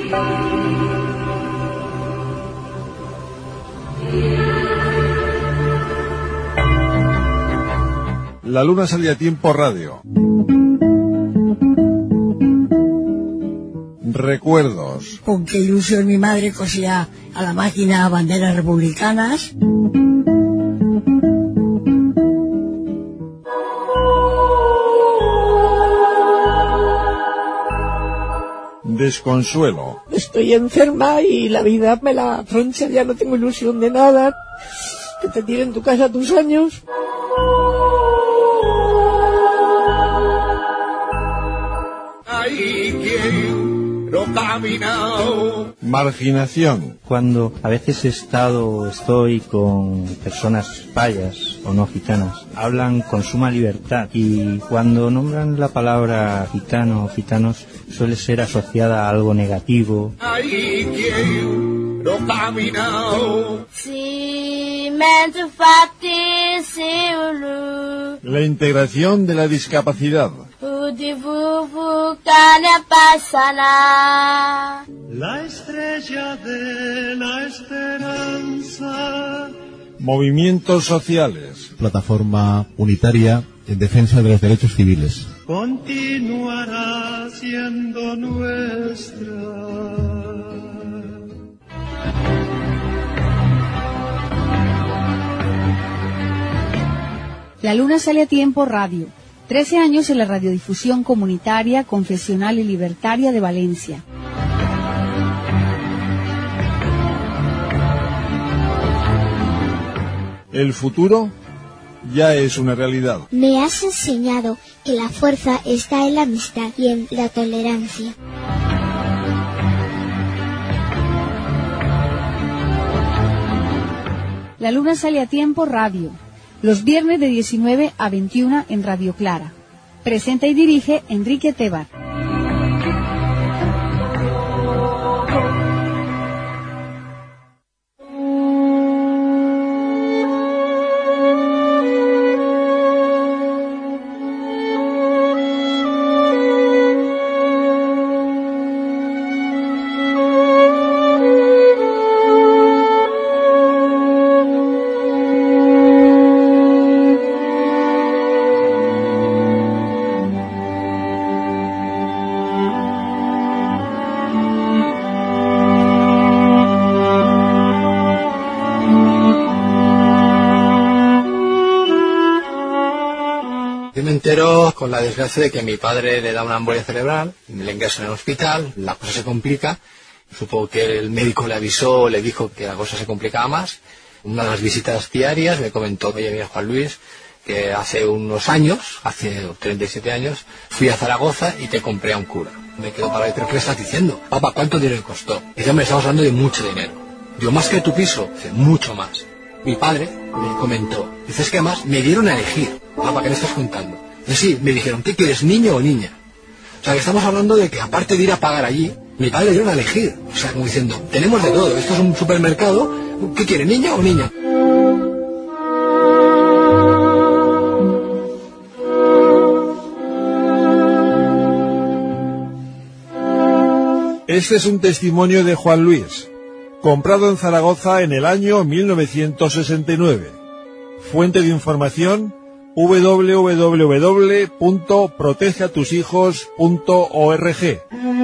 La luna sale a tiempo radio. Recuerdos. Con qué ilusión mi madre cosía a la máquina banderas republicanas. Desconsuelo. Estoy enferma y la vida me la troncha, ya no tengo ilusión de nada. Que te tiren en tu casa tus años. Marginación. Cuando a veces estoy con personas payas o no gitanas, hablan con suma libertad y cuando nombran la palabra gitano o gitanos suele ser asociada a algo negativo. La integración de la discapacidad. La estrella de la esperanza. Movimientos sociales. Plataforma unitaria en defensa de los derechos civiles. Continuará siendo nuestra. La luna sale a tiempo radio. 13 años en la radiodifusión comunitaria, confesional y libertaria de Valencia. El futuro ya es una realidad. Me has enseñado que la fuerza está en la amistad y en la tolerancia. La luna sale a tiempo radio. Los viernes de 19 a 21 en Radio Clara. Presenta y dirige Enrique Tebar. Con la desgracia de que mi padre le da una embolia cerebral, le ingresan en el hospital, la cosa se complica. Supongo que el médico le avisó, le dijo que la cosa se complicaba más. Una de las visitas diarias me comentó, oye, mira, Juan Luis, que hace unos años, hace 37 años, fui a Zaragoza y te compré a un cura. Me quedo para ¿pero qué me estás diciendo? Papá, ¿cuánto dinero costó? Dice, hombre, estamos hablando de mucho dinero. Digo, ¿más que tu piso? Dice, mucho más. Mi padre me comentó, dice, es que además me dieron a elegir. Papá, ¿qué me estás contando? Sí, me dijeron, ¿qué quieres, niño o niña? O sea, que estamos hablando de que aparte de ir a pagar allí, mi padre le dieron a elegir. O sea, como diciendo, tenemos de todo, esto es un supermercado, ¿qué quiere, niño o niña? Este es un testimonio de Juan Luis, comprado en Zaragoza en el año 1969. Fuente de información www.protegeatushijos.org.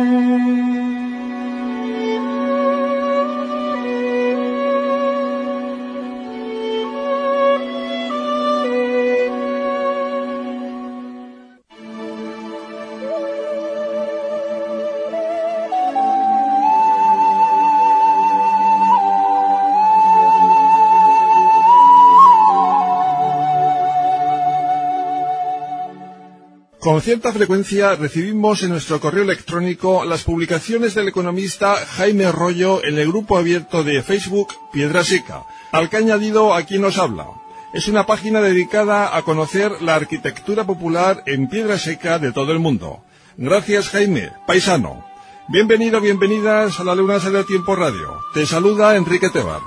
Con cierta frecuencia recibimos en nuestro correo electrónico las publicaciones del economista Jaime Rollo en el grupo abierto de Facebook Piedra Seca, al que ha añadido a quien nos habla. Es una página dedicada a conocer la arquitectura popular en Piedra Seca de todo el mundo. Gracias, Jaime, paisano. Bienvenido, bienvenidas a la Luna Sale a Tiempo Radio. Te saluda Enrique Tebar.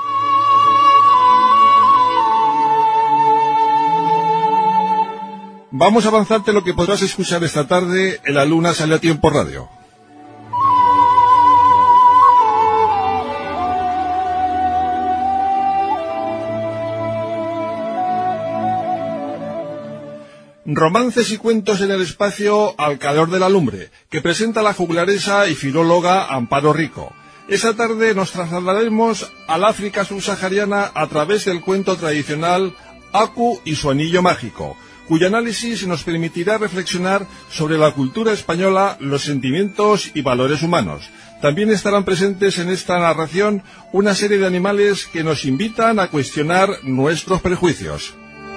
Vamos a avanzarte lo que podrás escuchar esta tarde en la Luna Sale a Tiempo Radio. Romances y cuentos en el espacio Al calor de la lumbre, que presenta la juglaresa y filóloga Amparo Rico. Esa tarde nos trasladaremos al África subsahariana a través del cuento tradicional Aku y su anillo mágico, cuyo análisis nos permitirá reflexionar sobre la cultura española, los sentimientos y valores humanos. También estarán presentes en esta narración una serie de animales que nos invitan a cuestionar nuestros prejuicios.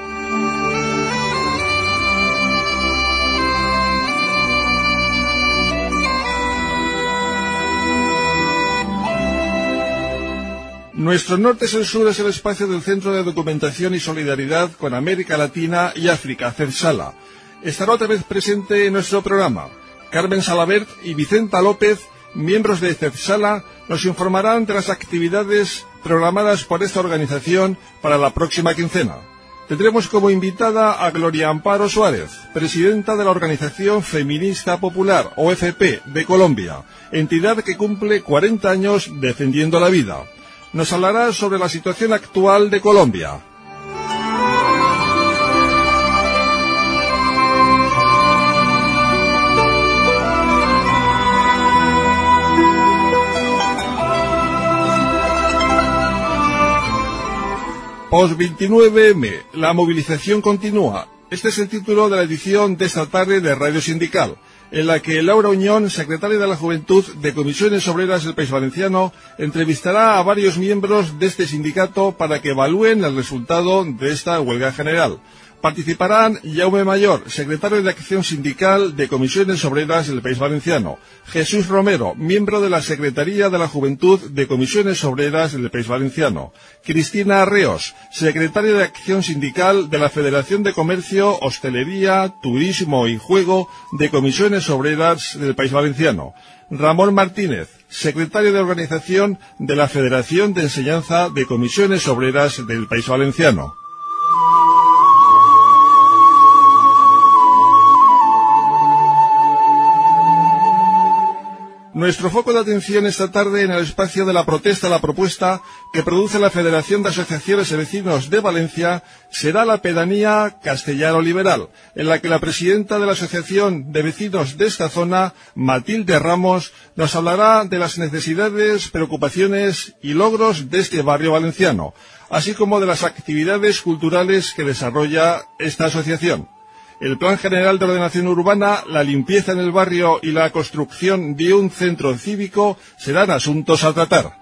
Nuestro norte es el sur, es el espacio del Centro de Documentación y Solidaridad con América Latina y África, CEDSALA. Estará otra vez presente en nuestro programa. Carmen Salabert y Vicenta López, miembros de CEDSALA, nos informarán de las actividades programadas por esta organización para la próxima quincena. Tendremos como invitada a Gloria Amparo Suárez, presidenta de la Organización Feminista Popular, OFP, de Colombia, entidad que cumple 40 años defendiendo la vida. Nos hablará sobre la situación actual de Colombia. Post-29M, la movilización continúa. Este es el título de la edición de esta tarde de Radio Sindical, en la que Laura Uñón, secretaria de la Juventud de Comisiones Obreras del País Valenciano, entrevistará a varios miembros de este sindicato para que evalúen el resultado de esta huelga general. Participarán Jaume Mayor, secretario de Acción Sindical de Comisiones Obreras del País Valenciano, Jesús Romero, miembro de la Secretaría de la Juventud de Comisiones Obreras del País Valenciano, Cristina Arreos, secretaria de Acción Sindical de la Federación de Comercio, Hostelería, Turismo y Juego de Comisiones Obreras del País Valenciano, Ramón Martínez, secretario de Organización de la Federación de Enseñanza de Comisiones Obreras del País Valenciano. Nuestro foco de atención esta tarde en el espacio de la protesta a la propuesta que produce la Federación de Asociaciones de Vecinos de Valencia será la pedanía Castellano Liberal, en la que la presidenta de la Asociación de Vecinos de esta zona, Matilde Ramos, nos hablará de las necesidades, preocupaciones y logros de este barrio valenciano, así como de las actividades culturales que desarrolla esta asociación. El Plan General de Ordenación Urbana, la limpieza en el barrio y la construcción de un centro cívico serán asuntos a tratar.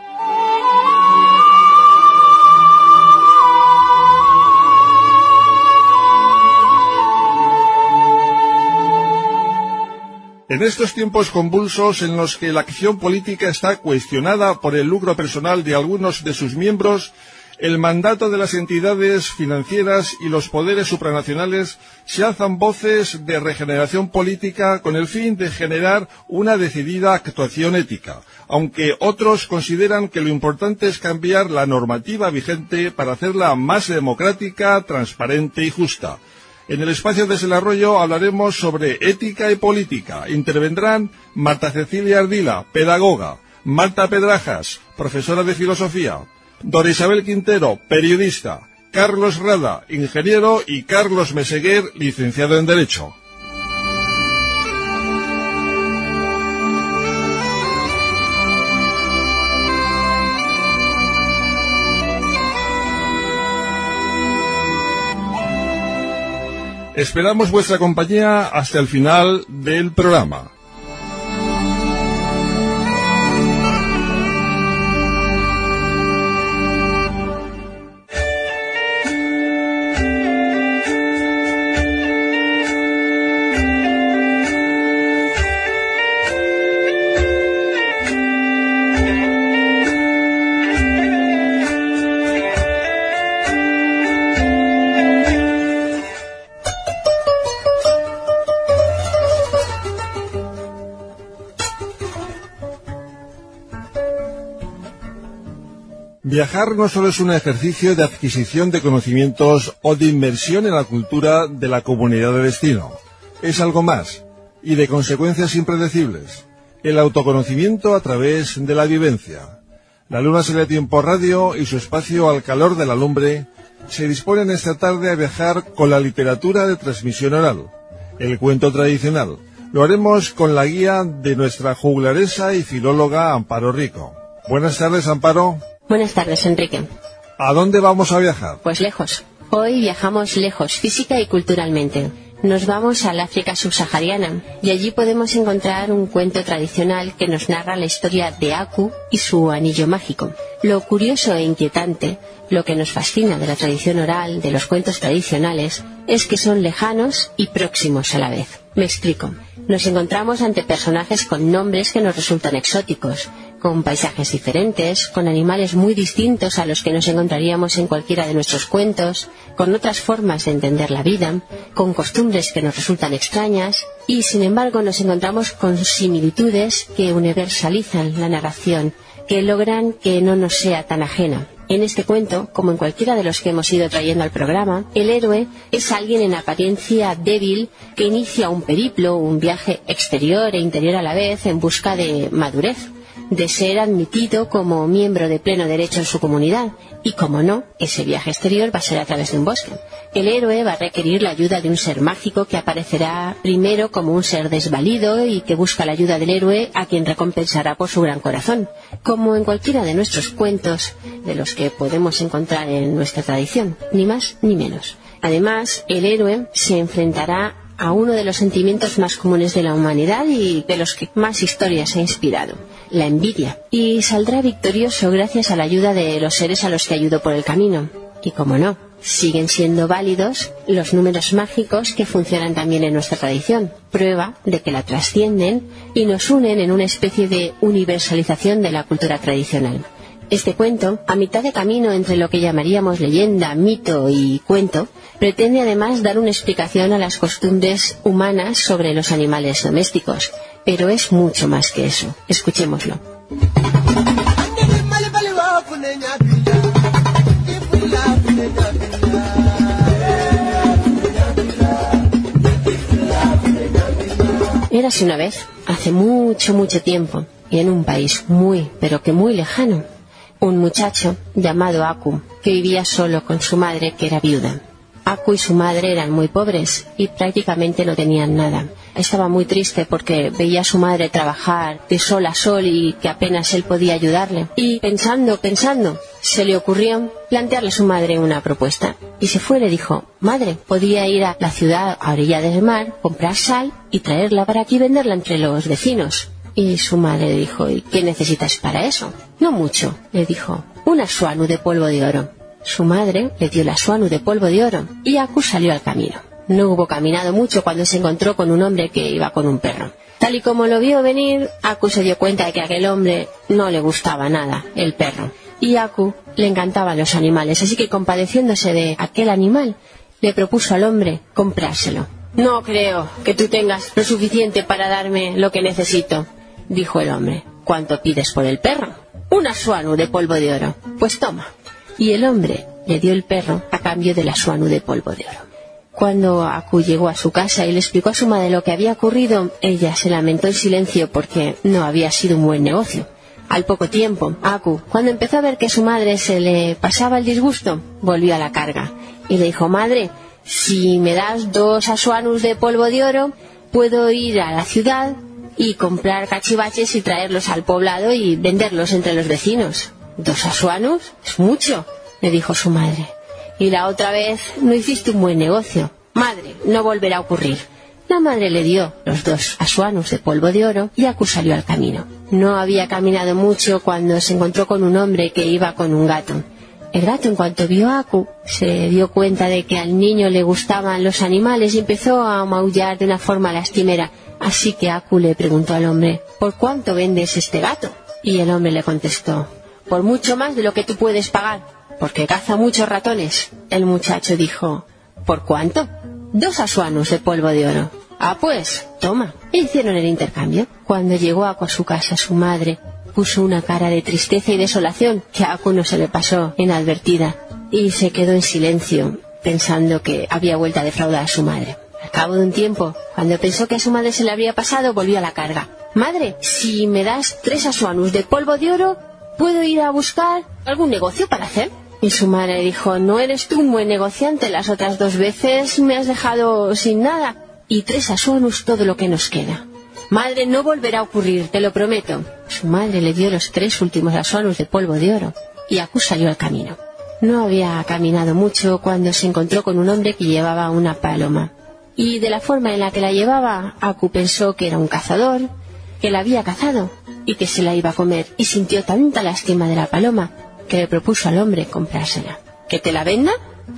En estos tiempos convulsos en los que la acción política está cuestionada por el lucro personal de algunos de sus miembros, el mandato de las entidades financieras y los poderes supranacionales se alzan voces de regeneración política con el fin de generar una decidida actuación ética, aunque otros consideran que lo importante es cambiar la normativa vigente para hacerla más democrática, transparente y justa. En el espacio de desarrollo hablaremos sobre ética y política. Intervendrán Marta Cecilia Ardila, pedagoga, Marta Pedrajas, profesora de filosofía, Dora Isabel Quintero, periodista, Carlos Rada, ingeniero, y Carlos Meseguer, licenciado en Derecho. Esperamos vuestra compañía hasta el final del programa. Viajar no solo es un ejercicio de adquisición de conocimientos o de inmersión en la cultura de la comunidad de destino. Es algo más, y de consecuencias impredecibles. El autoconocimiento a través de la vivencia. La Luna Sale a Tiempo Radio y su espacio Al calor de la lumbre se disponen esta tarde a viajar con la literatura de transmisión oral, el cuento tradicional. Lo haremos con la guía de nuestra juglaresa y filóloga Amparo Rico. Buenas tardes, Amparo. Buenas tardes, Enrique. ¿A dónde vamos a viajar? Pues lejos. Hoy viajamos lejos, física y culturalmente. Nos vamos al África subsahariana y allí podemos encontrar un cuento tradicional que nos narra la historia de Aku y su anillo mágico. Lo curioso e inquietante, lo que nos fascina de la tradición oral, de los cuentos tradicionales, es que son lejanos y próximos a la vez. Me explico. Nos encontramos ante personajes con nombres que nos resultan exóticos, con paisajes diferentes, con animales muy distintos a los que nos encontraríamos en cualquiera de nuestros cuentos, con otras formas de entender la vida, con costumbres que nos resultan extrañas, y sin embargo nos encontramos con similitudes que universalizan la narración, que logran que no nos sea tan ajena. En este cuento, como en cualquiera de los que hemos ido trayendo al programa, el héroe es alguien en apariencia débil que inicia un periplo, un viaje exterior e interior a la vez en busca de madurez, de ser admitido como miembro de pleno derecho en su comunidad. Y como no, ese viaje exterior va a ser a través de un bosque. El héroe va a requerir la ayuda de un ser mágico que aparecerá primero como un ser desvalido y que busca la ayuda del héroe, a quien recompensará por su gran corazón, como en cualquiera de nuestros cuentos de los que podemos encontrar en nuestra tradición, ni más ni menos. Además, el héroe se enfrentará a uno de los sentimientos más comunes de la humanidad y de los que más historias ha inspirado, la envidia, y saldrá victorioso gracias a la ayuda de los seres a los que ayudó por el camino. Y como no, siguen siendo válidos los números mágicos que funcionan también en nuestra tradición, prueba de que la trascienden y nos unen en una especie de universalización de la cultura tradicional. Este cuento, a mitad de camino entre lo que llamaríamos leyenda, mito y cuento, pretende además dar una explicación a las costumbres humanas sobre los animales domésticos, pero es mucho más que eso. Escuchémoslo. Érase una vez, hace mucho, mucho tiempo, y en un país muy, pero que muy lejano, un muchacho llamado Aku, que vivía solo con su madre, que era viuda. Aku y su madre eran muy pobres y prácticamente no tenían nada. Estaba muy triste porque veía a su madre trabajar de sol a sol y que apenas él podía ayudarle. Y pensando, se le ocurrió plantearle a su madre una propuesta. Y se fue y le dijo: madre, podía ir a la ciudad a orilla del mar, comprar sal y traerla para aquí y venderla entre los vecinos. Y su madre le dijo: ¿y qué necesitas para eso? No mucho, le dijo, una suanu de polvo de oro. Su madre le dio la suanu de polvo de oro y Aku salió al camino. No hubo caminado mucho cuando se encontró con un hombre que iba con un perro. Tal y como lo vio venir, Aku se dio cuenta de que a aquel hombre no le gustaba nada el perro. Y a Aku le encantaban los animales, así que compadeciéndose de aquel animal, le propuso al hombre comprárselo. No creo que tú tengas lo suficiente para darme lo que necesito, dijo el hombre. ¿Cuánto pides por el perro? Una suanu de polvo de oro. Pues toma. Y el hombre le dio el perro a cambio de la suanu de polvo de oro. Cuando Aku llegó a su casa y le explicó a su madre lo que había ocurrido, ella se lamentó en silencio porque no había sido un buen negocio. Al poco tiempo, Aku, cuando empezó a ver que a su madre se le pasaba el disgusto, volvió a la carga y le dijo: madre, si me das 2 asuanus de polvo de oro, puedo ir a la ciudad y comprar cachivaches y traerlos al poblado y venderlos entre los vecinos. 2 asuanus es mucho, le dijo su madre. Y la otra vez no hiciste un buen negocio. Madre, no volverá a ocurrir. La madre le dio los 2 asuanus de polvo de oro y Aku salió al camino. No había caminado mucho cuando se encontró con un hombre que iba con un gato. El gato, en cuanto vio a Aku, se dio cuenta de que al niño le gustaban los animales y empezó a maullar de una forma lastimera. Así que Aku le preguntó al hombre: ¿por cuánto vendes este gato? Y el hombre le contestó: por mucho más de lo que tú puedes pagar, porque caza muchos ratones. El muchacho dijo: ¿por cuánto? 2 asuanus de polvo de oro. Ah, pues, toma. E hicieron el intercambio. Cuando llegó Aku a su casa, su madre puso una cara de tristeza y desolación que a Aku no se le pasó inadvertida, y se quedó en silencio, pensando que había vuelto a defraudar a su madre. Al cabo de un tiempo, cuando pensó que a su madre se le habría pasado, volvió a la carga. Madre, si me das 3 asuanus de polvo de oro, ¿puedo ir a buscar algún negocio para hacer? Y su madre dijo: no eres tú un buen negociante, las otras 2 veces me has dejado sin nada, y 3 asuanus todo lo que nos queda. Madre, no volverá a ocurrir, te lo prometo. Su madre le dio los 3 últimos asuanus de polvo de oro, y Aku salió al camino. No había caminado mucho cuando se encontró con un hombre que llevaba una paloma. Y de la forma en la que la llevaba, Aku pensó que era un cazador, que la había cazado y que se la iba a comer, y sintió tanta lástima de la paloma que le propuso al hombre comprársela. ¿Que te la venda?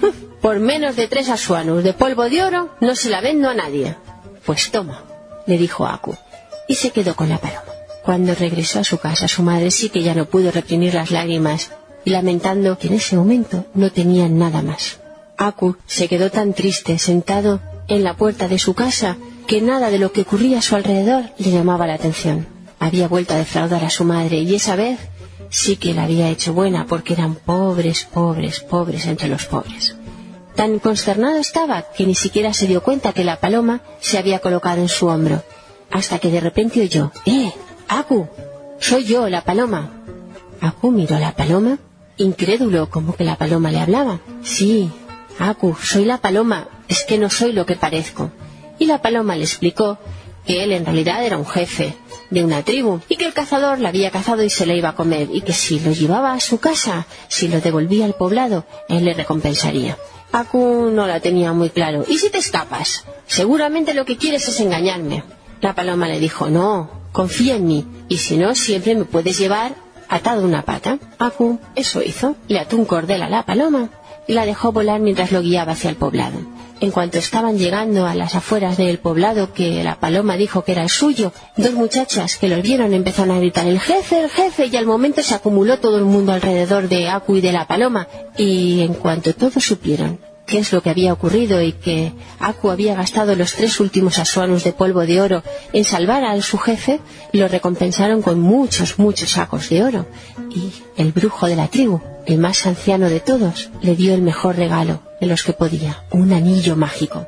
Por menos de 3 asuanus de polvo de oro no se la vendo a nadie. Pues toma, le dijo Aku, y se quedó con la paloma. Cuando regresó a su casa, su madre sí que ya no pudo reprimir las lágrimas, y lamentando que en ese momento no tenía nada más. Aku se quedó tan triste sentado en la puerta de su casa que nada de lo que ocurría a su alrededor le llamaba la atención. Había vuelto a defraudar a su madre, y esa vez sí que la había hecho buena, porque eran pobres, pobres, pobres entre los pobres. Tan consternado estaba que ni siquiera se dio cuenta que la paloma se había colocado en su hombro, hasta que de repente oyó: Aku, soy yo, la paloma. Aku miró a la paloma, incrédulo, como que la paloma le hablaba. Sí, Aku, soy la paloma, es que no soy lo que parezco. Y la paloma le explicó que él en realidad era un jefe de una tribu, y que el cazador la había cazado y se la iba a comer, y que si lo llevaba a su casa, si lo devolvía al poblado, él le recompensaría. Aku no la tenía muy claro. ¿Y si te escapas? Seguramente lo que quieres es engañarme. La paloma le dijo: no, confía en mí, y si no, siempre me puedes llevar atado una pata. Aku eso hizo, le ató un cordel a la paloma y la dejó volar mientras lo guiaba hacia el poblado. En cuanto estaban llegando a las afueras del poblado que la paloma dijo que era el suyo, 2 muchachas que lo vieron empezaron a gritar: el jefe, y al momento se acumuló todo el mundo alrededor de Aku y de la paloma, y en cuanto todos supieron qué es lo que había ocurrido y que Aku había gastado los 3 últimos asuanus de polvo de oro en salvar a su jefe, lo recompensaron con muchos, muchos sacos de oro, y el brujo de la tribu, el más anciano de todos, le dio el mejor regalo de los que podía: un anillo mágico.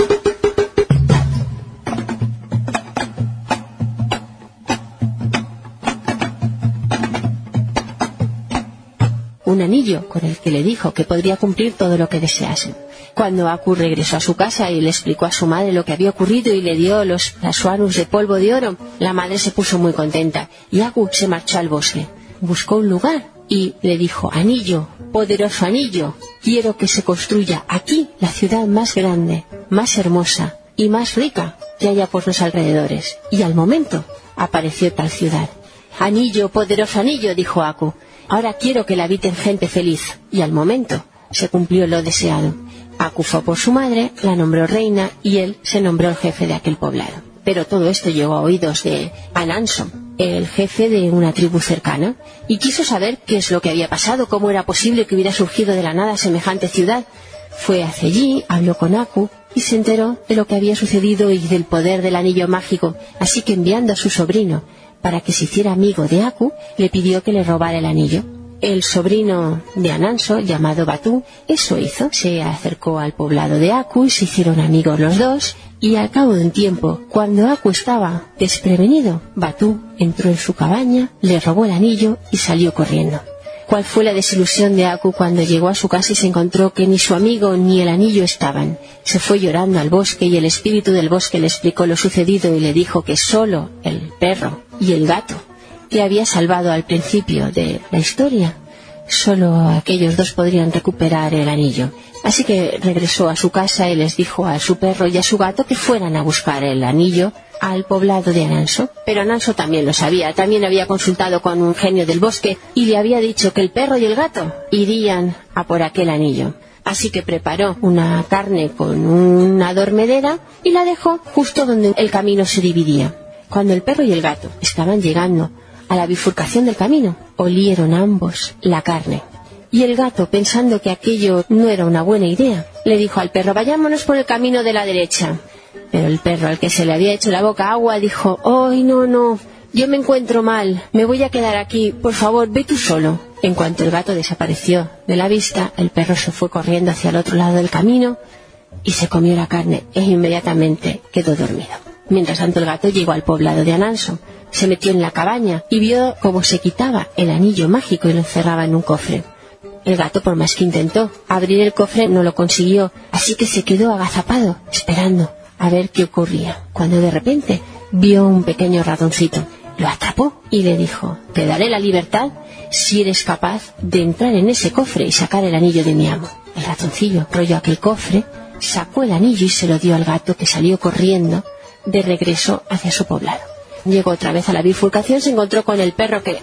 Un anillo con el que le dijo que podría cumplir todo lo que desease. Cuando Aku regresó a su casa y le explicó a su madre lo que había ocurrido y le dio los asuanus de polvo de oro, la madre se puso muy contenta, y Aku se marchó al bosque. Buscó un lugar y le dijo: anillo, poderoso anillo, quiero que se construya aquí la ciudad más grande, más hermosa y más rica que haya por los alrededores. Y al momento apareció tal ciudad. Anillo, poderoso anillo, dijo Aku, ahora quiero que la habiten gente feliz. Y al momento se cumplió lo deseado. Aku fue por su madre, la nombró reina y él se nombró el jefe de aquel poblado. Pero todo esto llegó a oídos de Ananso, el jefe de una tribu cercana, y quiso saber qué es lo que había pasado, cómo era posible que hubiera surgido de la nada semejante ciudad. Fue hacia allí, habló con Aku y se enteró de lo que había sucedido y del poder del anillo mágico, así que enviando a su sobrino para que se hiciera amigo de Aku, le pidió que le robara el anillo. El sobrino de Ananso, llamado Batú, eso hizo. Se acercó al poblado de Aku y se hicieron amigos los dos, y al cabo de un tiempo, cuando Aku estaba desprevenido, Batú entró en su cabaña, le robó el anillo y salió corriendo. ¿Cuál fue la desilusión de Aku cuando llegó a su casa y se encontró que ni su amigo ni el anillo estaban? Se fue llorando al bosque y el espíritu del bosque le explicó lo sucedido y le dijo que solo el perro y el gato que había salvado al principio de la historia, solo aquellos dos podrían recuperar el anillo. Así que regresó a su casa y les dijo a su perro y a su gato que fueran a buscar el anillo al poblado de Ananso. Pero Ananso también lo sabía, también había consultado con un genio del bosque y le había dicho que el perro y el gato irían a por aquel anillo. Así que preparó una carne con una dormedera y la dejó justo donde el camino se dividía. Cuando el perro y el gato estaban llegando a la bifurcación del camino, olieron ambos la carne. Y el gato, pensando que aquello no era una buena idea, le dijo al perro: vayámonos por el camino de la derecha. Pero el perro, al que se le había hecho la boca agua, dijo: ¡ay, no! Yo me encuentro mal, me voy a quedar aquí, por favor, ve tú solo. En cuanto el gato desapareció de la vista, el perro se fue corriendo hacia el otro lado del camino y se comió la carne e inmediatamente quedó dormido. Mientras tanto, el gato llegó al poblado de Ananso, se metió en la cabaña y vio cómo se quitaba el anillo mágico y lo encerraba en un cofre. El gato, por más que intentó abrir el cofre, no lo consiguió, así que se quedó agazapado, esperando a ver qué ocurría, cuando de repente vio un pequeño ratoncito. Lo atrapó y le dijo: te daré la libertad si eres capaz de entrar en ese cofre y sacar el anillo de mi amo. El ratoncillo rolló aquel cofre, sacó el anillo y se lo dio al gato, que salió corriendo de regreso hacia su poblado. Llegó otra vez a la bifurcación, se encontró con el perro que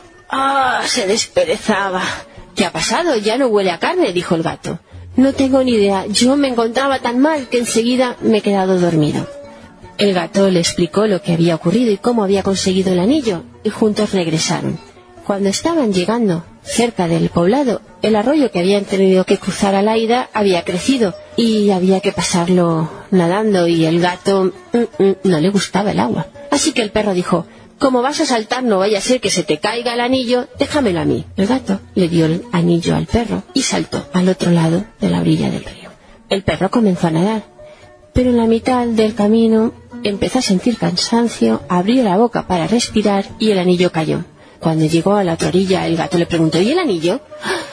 se desperezaba. ¿Qué ha pasado? Ya no huele a carne, dijo el gato. No tengo ni idea, yo me encontraba tan mal que enseguida me he quedado dormido. El gato le explicó lo que había ocurrido y cómo había conseguido el anillo, y juntos regresaron. Cuando estaban llegando cerca del poblado, el arroyo que habían tenido que cruzar a la ida había crecido y había que pasarlo nadando, y el gato no le gustaba el agua. Así que el perro dijo: como vas a saltar, no vaya a ser que se te caiga el anillo, déjamelo a mí. El gato le dio el anillo al perro y saltó al otro lado de la orilla del río. El perro comenzó a nadar, pero en la mitad del camino empezó a sentir cansancio, abrió la boca para respirar y el anillo cayó. Cuando llegó a la otra orilla, el gato le preguntó: ¿y el anillo?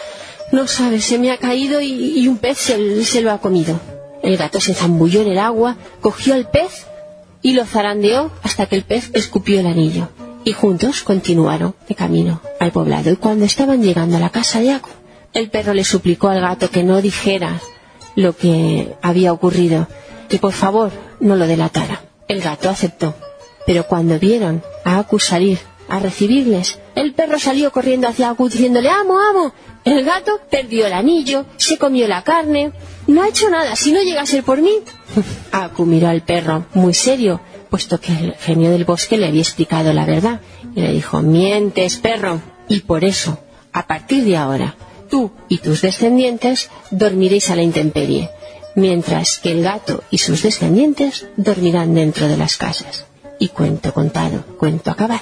No sabes, se me ha caído y un pez se lo ha comido. El gato se zambulló en el agua, cogió al pez y lo zarandeó hasta que el pez escupió el anillo. Y juntos continuaron de camino al poblado. Y cuando estaban llegando a la casa de Aku, el perro le suplicó al gato que no dijera lo que había ocurrido, que por favor no lo delatara. El gato aceptó, pero cuando vieron a Aku salir a recibirles, el perro salió corriendo hacia Aku diciéndole: amo, amo. El gato perdió el anillo, se comió la carne, no ha hecho nada, si no llega a ser por mí. Aku miró al perro muy serio, puesto que el genio del bosque le había explicado la verdad, y le dijo: mientes, perro, y por eso, a partir de ahora, tú y tus descendientes dormiréis a la intemperie, mientras que el gato y sus descendientes dormirán dentro de las casas. Y cuento contado, cuento acabado.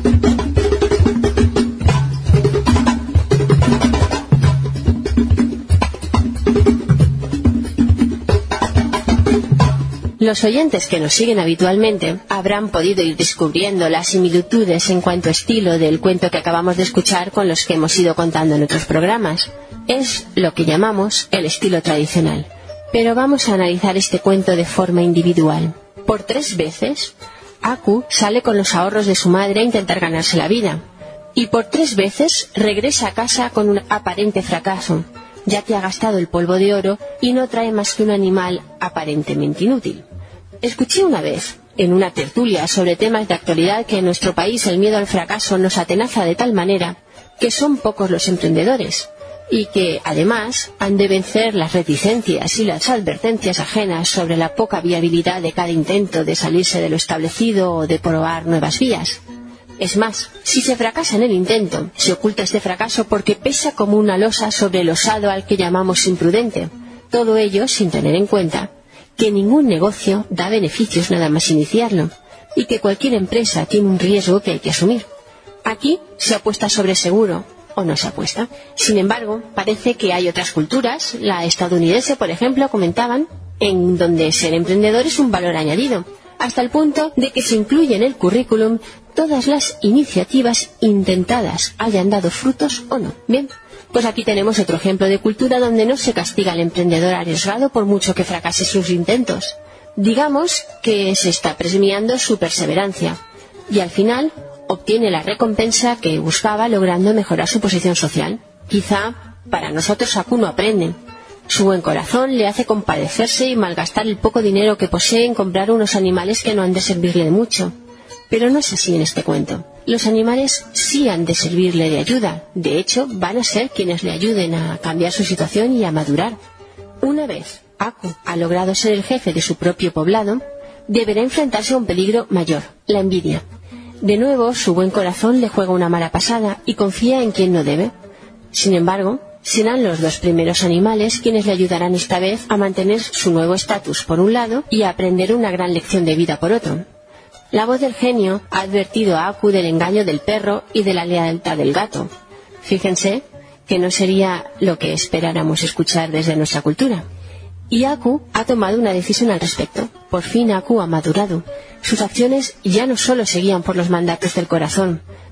Los oyentes que nos siguen habitualmente habrán podido ir descubriendo las similitudes en cuanto a estilo del cuento que acabamos de escuchar con los que hemos ido contando en otros programas. Es lo que llamamos el estilo tradicional. Pero vamos a analizar este cuento de forma individual. Por 3 veces, Aku sale con los ahorros de su madre a intentar ganarse la vida. Y por 3 veces regresa a casa con un aparente fracaso, ya que ha gastado el polvo de oro y no trae más que un animal aparentemente inútil. Escuché una vez, en una tertulia sobre temas de actualidad, que en nuestro país el miedo al fracaso nos atenaza de tal manera que son pocos los emprendedores, y que, además, han de vencer las reticencias y las advertencias ajenas sobre la poca viabilidad de cada intento de salirse de lo establecido o de probar nuevas vías. Es más, si se fracasa en el intento, se oculta este fracaso porque pesa como una losa sobre el osado al que llamamos imprudente. Todo ello sin tener en cuenta que ningún negocio da beneficios nada más iniciarlo, y que cualquier empresa tiene un riesgo que hay que asumir. Aquí se apuesta sobre seguro, o no se apuesta. Sin embargo, parece que hay otras culturas, la estadounidense, por ejemplo, comentaban, en donde ser emprendedor es un valor añadido, hasta el punto de que se incluye en el currículum todas las iniciativas intentadas, hayan dado frutos o no. Bien, pues aquí tenemos otro ejemplo de cultura donde no se castiga al emprendedor arriesgado por mucho que fracase sus intentos. Digamos que se está premiando su perseverancia, y al final obtiene la recompensa que buscaba, logrando mejorar su posición social. Quizá para nosotros Aku no aprende. Su buen corazón le hace compadecerse y malgastar el poco dinero que posee en comprar unos animales que no han de servirle de mucho. Pero no es así en este cuento. Los animales sí han de servirle de ayuda. De hecho, van a ser quienes le ayuden a cambiar su situación y a madurar. Una vez Aku ha logrado ser el jefe de su propio poblado, deberá enfrentarse a un peligro mayor, la envidia. De nuevo, su buen corazón le juega una mala pasada y confía en quien no debe. Sin embargo, serán los 2 primeros animales quienes le ayudarán esta vez a mantener su nuevo estatus por un lado y a aprender una gran lección de vida por otro. La voz del genio ha advertido a Aku del engaño del perro y de la lealtad del gato. Fíjense que no sería lo que esperáramos escuchar desde nuestra cultura. Y Aku ha tomado una decisión al respecto. Por fin Aku ha madurado. Sus acciones ya no solo se guían por los mandatos del corazón,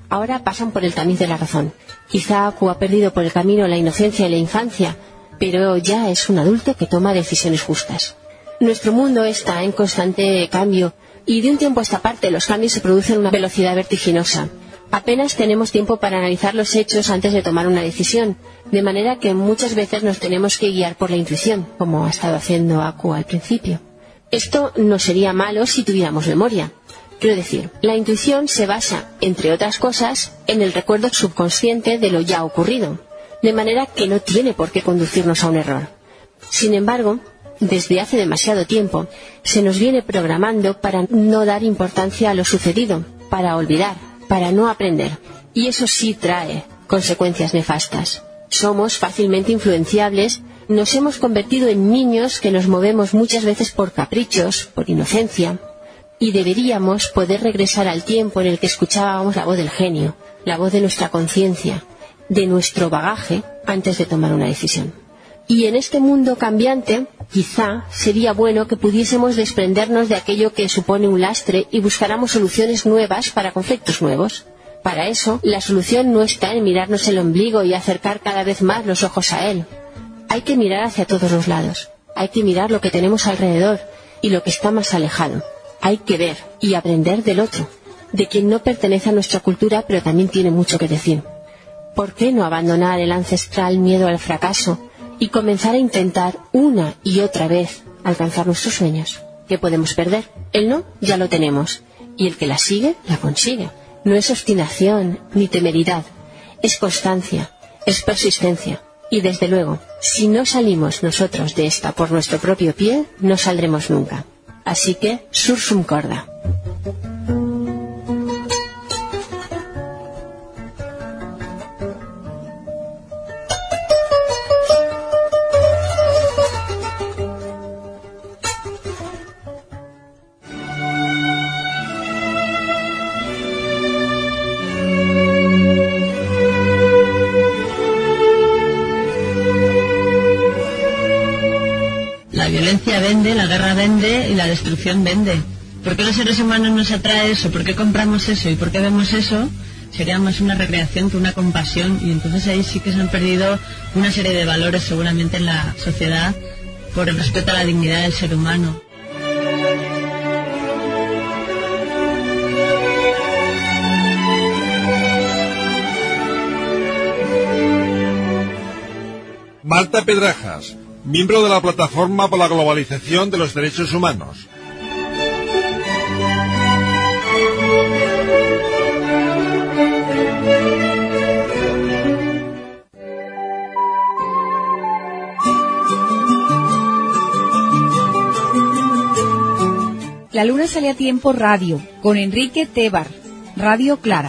Ahora pasan por el tamiz de la razón. Quizá Aku ha perdido por el camino la inocencia y la infancia, pero ya es un adulto que toma decisiones justas. Nuestro mundo está en constante cambio y de un tiempo a esta parte los cambios se producen a una velocidad vertiginosa. Apenas tenemos tiempo para analizar los hechos antes de tomar una decisión, de manera que muchas veces nos tenemos que guiar por la intuición, como ha estado haciendo Aku al principio. Esto no sería malo si tuviéramos memoria. Quiero decir, la intuición se basa, entre otras cosas, en el recuerdo subconsciente de lo ya ocurrido, de manera que no tiene por qué conducirnos a un error. Sin embargo, desde hace demasiado tiempo, se nos viene programando para no dar importancia a lo sucedido, para olvidar, para no aprender. Y eso sí trae consecuencias nefastas. Somos fácilmente influenciables, nos hemos convertido en niños que nos movemos muchas veces por caprichos, por inocencia, y deberíamos poder regresar al tiempo en el que escuchábamos la voz del genio, la voz de nuestra conciencia, de nuestro bagaje, antes de tomar una decisión. Y en este mundo cambiante, quizá sería bueno que pudiésemos desprendernos de aquello que supone un lastre y buscáramos soluciones nuevas para conflictos nuevos. Para eso, la solución no está en mirarnos el ombligo y acercar cada vez más los ojos a él. Hay que mirar hacia todos los lados. Hay que mirar lo que tenemos alrededor y lo que está más alejado. Hay que ver y aprender del otro, de quien no pertenece a nuestra cultura, pero también tiene mucho que decir. ¿Por qué no abandonar el ancestral miedo al fracaso y comenzar a intentar una y otra vez alcanzar nuestros sueños? ¿Qué podemos perder? El no ya lo tenemos, y el que la sigue, la consigue. No es obstinación ni temeridad, es constancia, es persistencia. Y desde luego, si no salimos nosotros de esta por nuestro propio pie, no saldremos nunca. Así que, sursum corda. La violencia vende, la guerra vende y la destrucción vende. ¿Por qué los seres humanos nos atrae eso? ¿Por qué compramos eso? ¿Y por qué vemos eso? Sería más una recreación que una compasión, y entonces ahí sí que se han perdido una serie de valores seguramente en la sociedad por el respeto a la dignidad del ser humano. Marta Pedrajas, miembro de la Plataforma por la Globalización de los Derechos Humanos. La luna sale a tiempo radio, con Enrique Tebar, Radio Clara.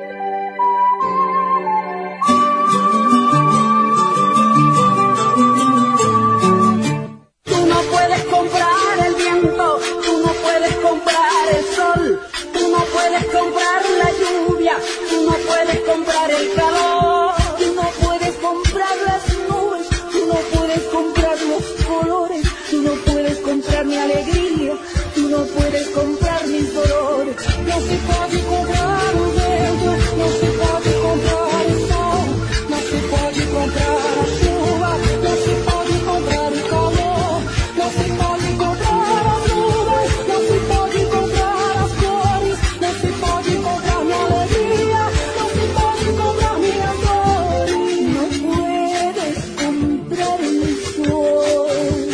Tú no puedes comprar el viento, tú no puedes comprar el sol, tú no puedes comprar la lluvia, tú no puedes comprar el calor, tú no puedes comprar las nubes, tú no puedes comprar los colores, tú no puedes comprar mi alegría, tú no puedes comprar mis dolores. No se puede comprar un vento, no se puede comprar el sol, no se puede comprar la chuva, no se puede comprar el calor, no se puede comprar las nubes, no se puede comprar las flores, no se puede comprar mi alegría, no se puede comprar mi amor, no puedes comprar el sol.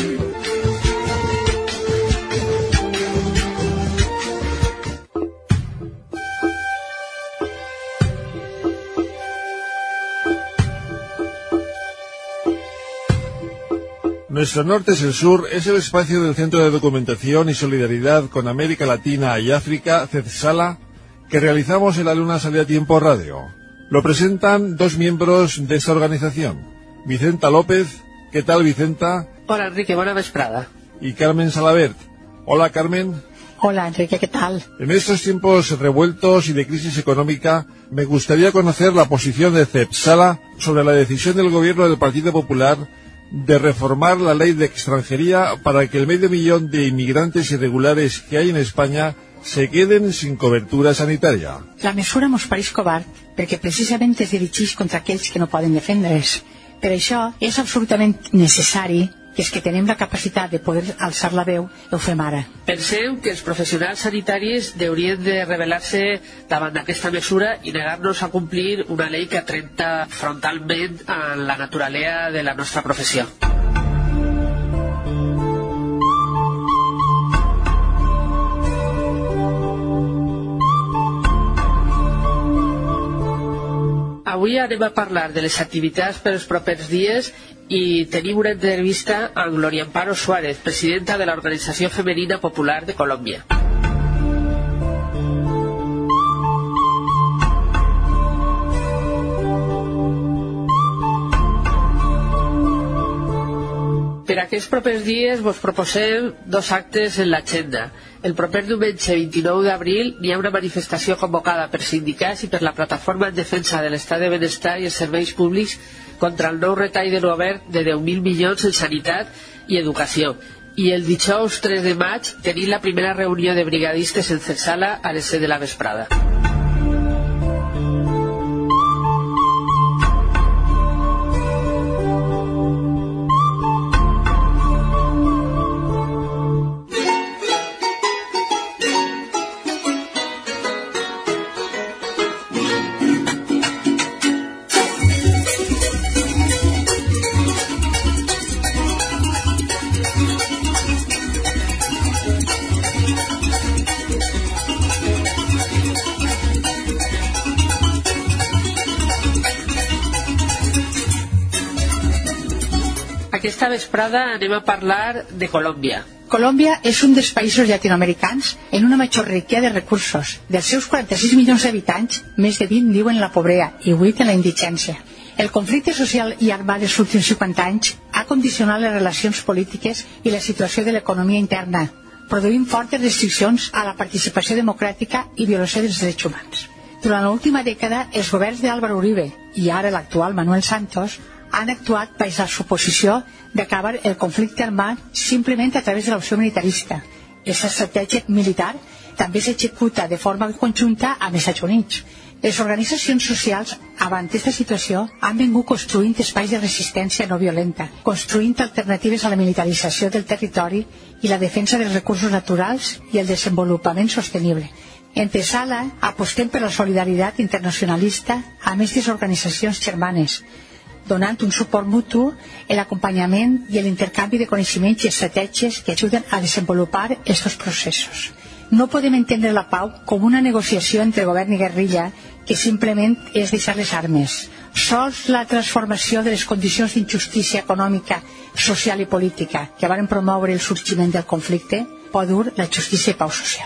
Nuestro Norte es el Sur es el espacio del Centro de Documentación y Solidaridad con América Latina y África, CEDSALA, que realizamos en la Luna Sale a Tiempo Radio. Lo presentan dos miembros de esta organización, Vicenta López. ¿Qué tal, Vicenta? Hola, Enrique, buena vesprada. Y Carmen Salabert. Hola, Carmen. Hola, Enrique, ¿qué tal? En estos tiempos revueltos y de crisis económica, me gustaría conocer la posición de CEDSALA sobre la decisión del gobierno del Partido Popular de reformar la ley de extranjería para que el 500.000 de inmigrantes irregulares que hay en España se queden sin cobertura sanitària. La mesura mos pareix covard perquè precisament es dirigeix contra aquells que no poden defendre's. Per això és absolutament necessari que els que tenim la capacitat de poder alçar la veu ho fem ara. Penseu que els professionals sanitaris haurien de rebel·lar-se davant d'aquesta mesura i negar-nos a complir una llei que atempta frontalment a la naturalesa de la nostra professió. Avui anem a parlar de les activitats per als propers dies i tenim una entrevista amb Gloria Amparo Suárez, presidenta de l'Organització Femenina Popular de Colòmbia. Per aquests propers dies vos proposem 2 actes en l'agenda. El proper diumenge 29 d'abril hi ha una manifestació convocada per sindicats i per la Plataforma en Defensa de l'Estat de Benestar i els Serveis Públics contra el nou retall del govern de 10.000 milions en sanitat i educació. I el dijous 3 de maig tenim la primera reunió de brigadistes en Censala a les 7 de la vesprada. Aquesta vesprada anem a parlar de Colòmbia. Colòmbia és un dels països llatinoamericans en una majorria de recursos. Dels seus 46 milions d'habitants, més de 20 viuen en la pobresa i 8 en la indigència. El conflicte social i armat dels últims 50 anys ha condicionat les relacions polítiques i la situació de l'economia interna, produint fortes restriccions a la participació democràtica i violació dels drets humans. Durant l'última dècada, els governs d'Álvaro Uribe i ara l'actual Manuel Santos han actuat per la suposició d'acabar el conflicte armat simplement a través de l'opció militarista. Aquesta estratègia militar també s'executa de forma conjunta amb els Estats Units. Les organitzacions socials, davant aquesta situació, han vingut construint espais de resistència no violenta, construint alternatives a la militarització del territori i la defensa dels recursos naturals i el desenvolupament sostenible. En Censala apostem per la solidaritat internacionalista amb aquestes organitzacions germanes, donant un suport mutu, l'acompanyament i l'intercanvi de coneixements i estratègies que ajuden a desenvolupar aquests processos. No podem entendre la pau com una negociació entre govern i guerrilla que simplement és deixar les armes. Sols la transformació de les condicions d'injustícia econòmica, social i política que van promoure el sorgiment del conflicte pot dur la justícia i pau social.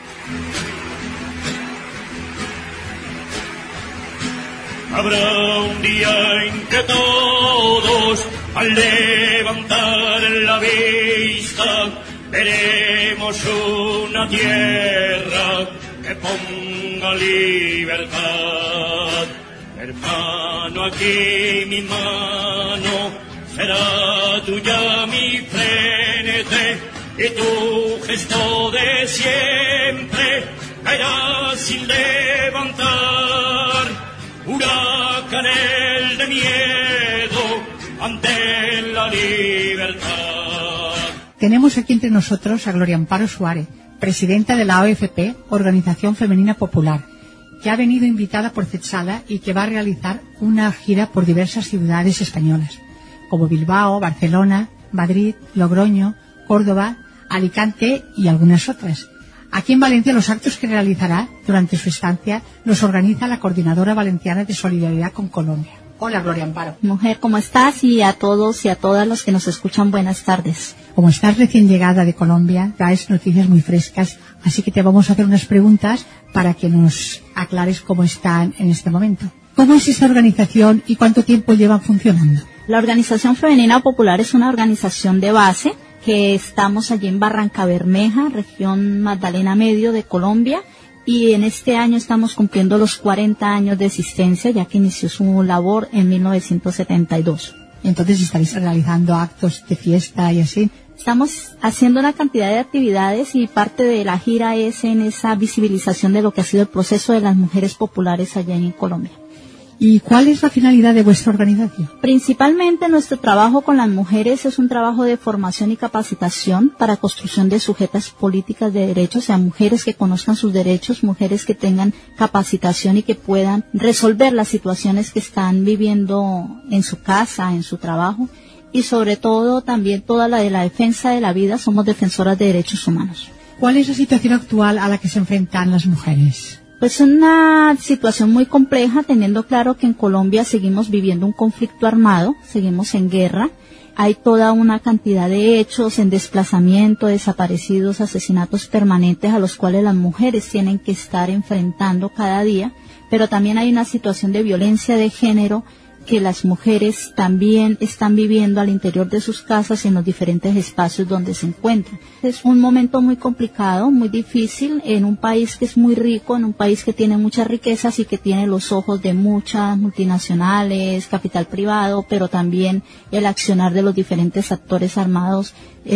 Habrá un día en que todos, al levantar la vista, veremos una tierra que ponga libertad. Hermano, aquí mi mano será tuya mi frente y tu gesto de siempre caerá sin levantar. Huracanes de miedo ante la libertad. Tenemos aquí entre nosotros a Gloria Amparo Suárez, presidenta de la OFP, Organización Femenina Popular, que ha venido invitada por Censala y que va a realizar una gira por diversas ciudades españolas, como Bilbao, Barcelona, Madrid, Logroño, Córdoba, Alicante y algunas otras. Aquí en Valencia los actos que realizará durante su estancia los organiza la Coordinadora Valenciana de Solidaridad con Colombia. Hola, Gloria Amparo. Mujer, ¿cómo estás? Y a todos y a todas los que nos escuchan, buenas tardes. Como estás recién llegada de Colombia, traes noticias muy frescas, así que te vamos a hacer unas preguntas para que nos aclares cómo están en este momento. ¿Cómo es esta organización y cuánto tiempo llevan funcionando? La Organización Femenina Popular es una organización de base que estamos allí en Barrancabermeja, región Magdalena Medio de Colombia, y en este año estamos cumpliendo los 40 años de existencia, ya que inició su labor en 1972. Entonces estaréis realizando actos de fiesta y así. Estamos haciendo una cantidad de actividades y parte de la gira es en esa visibilización de lo que ha sido el proceso de las mujeres populares allá en Colombia. ¿Y cuál es la finalidad de vuestra organización? Principalmente nuestro trabajo con las mujeres es un trabajo de formación y capacitación para construcción de sujetas políticas de derechos, o sea, mujeres que conozcan sus derechos, mujeres que tengan capacitación y que puedan resolver las situaciones que están viviendo en su casa, en su trabajo, y sobre todo también toda la de la defensa de la vida. Somos defensoras de derechos humanos. ¿Cuál es la situación actual a la que se enfrentan las mujeres? Pues una situación muy compleja, teniendo claro que en Colombia seguimos viviendo un conflicto armado, seguimos en guerra. Hay toda una cantidad de hechos en desplazamiento, desaparecidos, asesinatos permanentes a los cuales las mujeres tienen que estar enfrentando cada día, pero también hay una situación de violencia de género que las mujeres también están viviendo al interior de sus casas y en los diferentes espacios donde se encuentran. Es un momento muy complicado, muy difícil, en un país que es muy rico, en un país que tiene muchas riquezas y que tiene los ojos de muchas multinacionales, capital privado, pero también el accionar de los diferentes actores armados,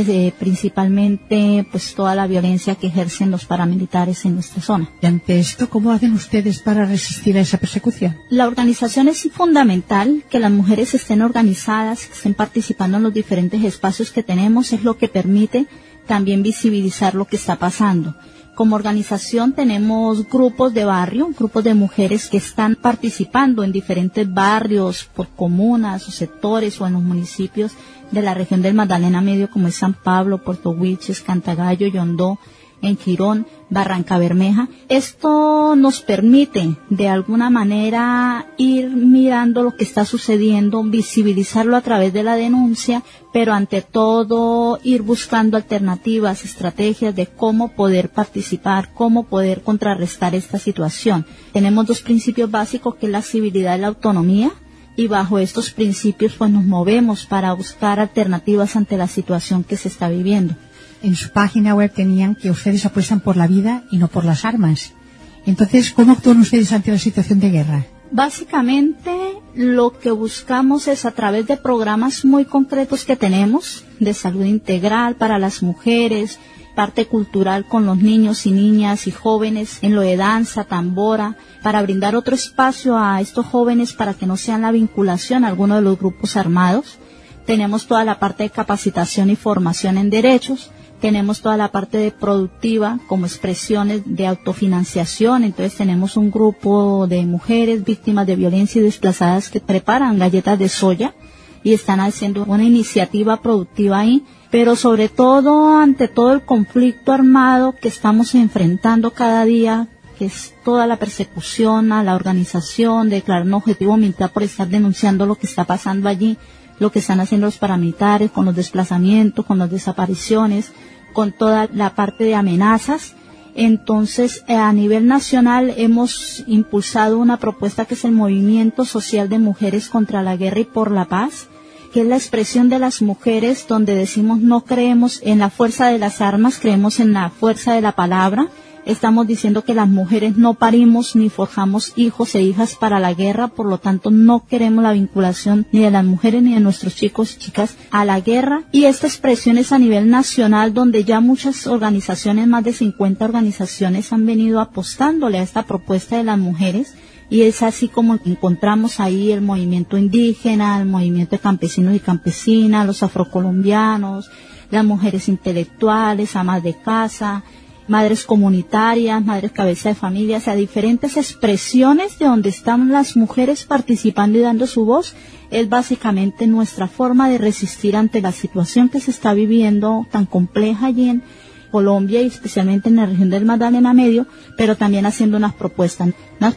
principalmente pues toda la violencia que ejercen los paramilitares en nuestra zona. Y ante esto, ¿cómo hacen ustedes para resistir a esa persecución? La organización es fundamental, que las mujeres estén organizadas, que estén participando en los diferentes espacios que tenemos, es lo que permite también visibilizar lo que está pasando. Como organización tenemos grupos de barrio, grupos de mujeres que están participando en diferentes barrios, por comunas o sectores o en los municipios de la región del Magdalena Medio, como es San Pablo, Puerto Wilches, Cantagallo, Yondó, en Quirón, Barrancabermeja. Esto nos permite de alguna manera ir mirando lo que está sucediendo, visibilizarlo a través de la denuncia, pero ante todo ir buscando alternativas, estrategias de cómo poder participar, cómo poder contrarrestar esta situación. Tenemos dos principios básicos, que es la civilidad y la autonomía, y bajo estos principios pues nos movemos para buscar alternativas ante la situación que se está viviendo. En su página web tenían que ustedes apuestan por la vida y no por las armas. Entonces, ¿cómo actúan ustedes ante la situación de guerra? Básicamente, lo que buscamos es a través de programas muy concretos que tenemos, de salud integral para las mujeres, parte cultural con los niños y niñas y jóvenes, en lo de danza, tambora, para brindar otro espacio a estos jóvenes para que no sean la vinculación a alguno de los grupos armados. Tenemos toda la parte de capacitación y formación en derechos. Tenemos toda la parte de productiva como expresiones de autofinanciación. Entonces tenemos un grupo de mujeres víctimas de violencia y desplazadas que preparan galletas de soya y están haciendo una iniciativa productiva ahí. Pero sobre todo, ante todo el conflicto armado que estamos enfrentando cada día, que es toda la persecución a la organización, declarar un objetivo militar por estar denunciando lo que está pasando allí, lo que están haciendo los paramilitares con los desplazamientos, con las desapariciones, con toda la parte de amenazas. Entonces, a nivel nacional hemos impulsado una propuesta que es el Movimiento Social de Mujeres contra la Guerra y por la Paz, que es la expresión de las mujeres donde decimos no creemos en la fuerza de las armas, creemos en la fuerza de la palabra. Estamos diciendo que las mujeres no parimos ni forjamos hijos e hijas para la guerra, por lo tanto no queremos la vinculación ni de las mujeres ni de nuestros chicos y chicas a la guerra. Y esta expresión es a nivel nacional, donde ya muchas organizaciones, más de 50 organizaciones, han venido apostándole a esta propuesta de las mujeres. Y es así como encontramos ahí el movimiento indígena, el movimiento de campesinos y campesinas, los afrocolombianos, las mujeres intelectuales, amas de casa, madres comunitarias, madres cabeza de familia, o sea, diferentes expresiones de donde están las mujeres participando y dando su voz. Es básicamente nuestra forma de resistir ante la situación que se está viviendo tan compleja allí en Colombia y especialmente en la región del Magdalena Medio, pero también haciendo unas propuestas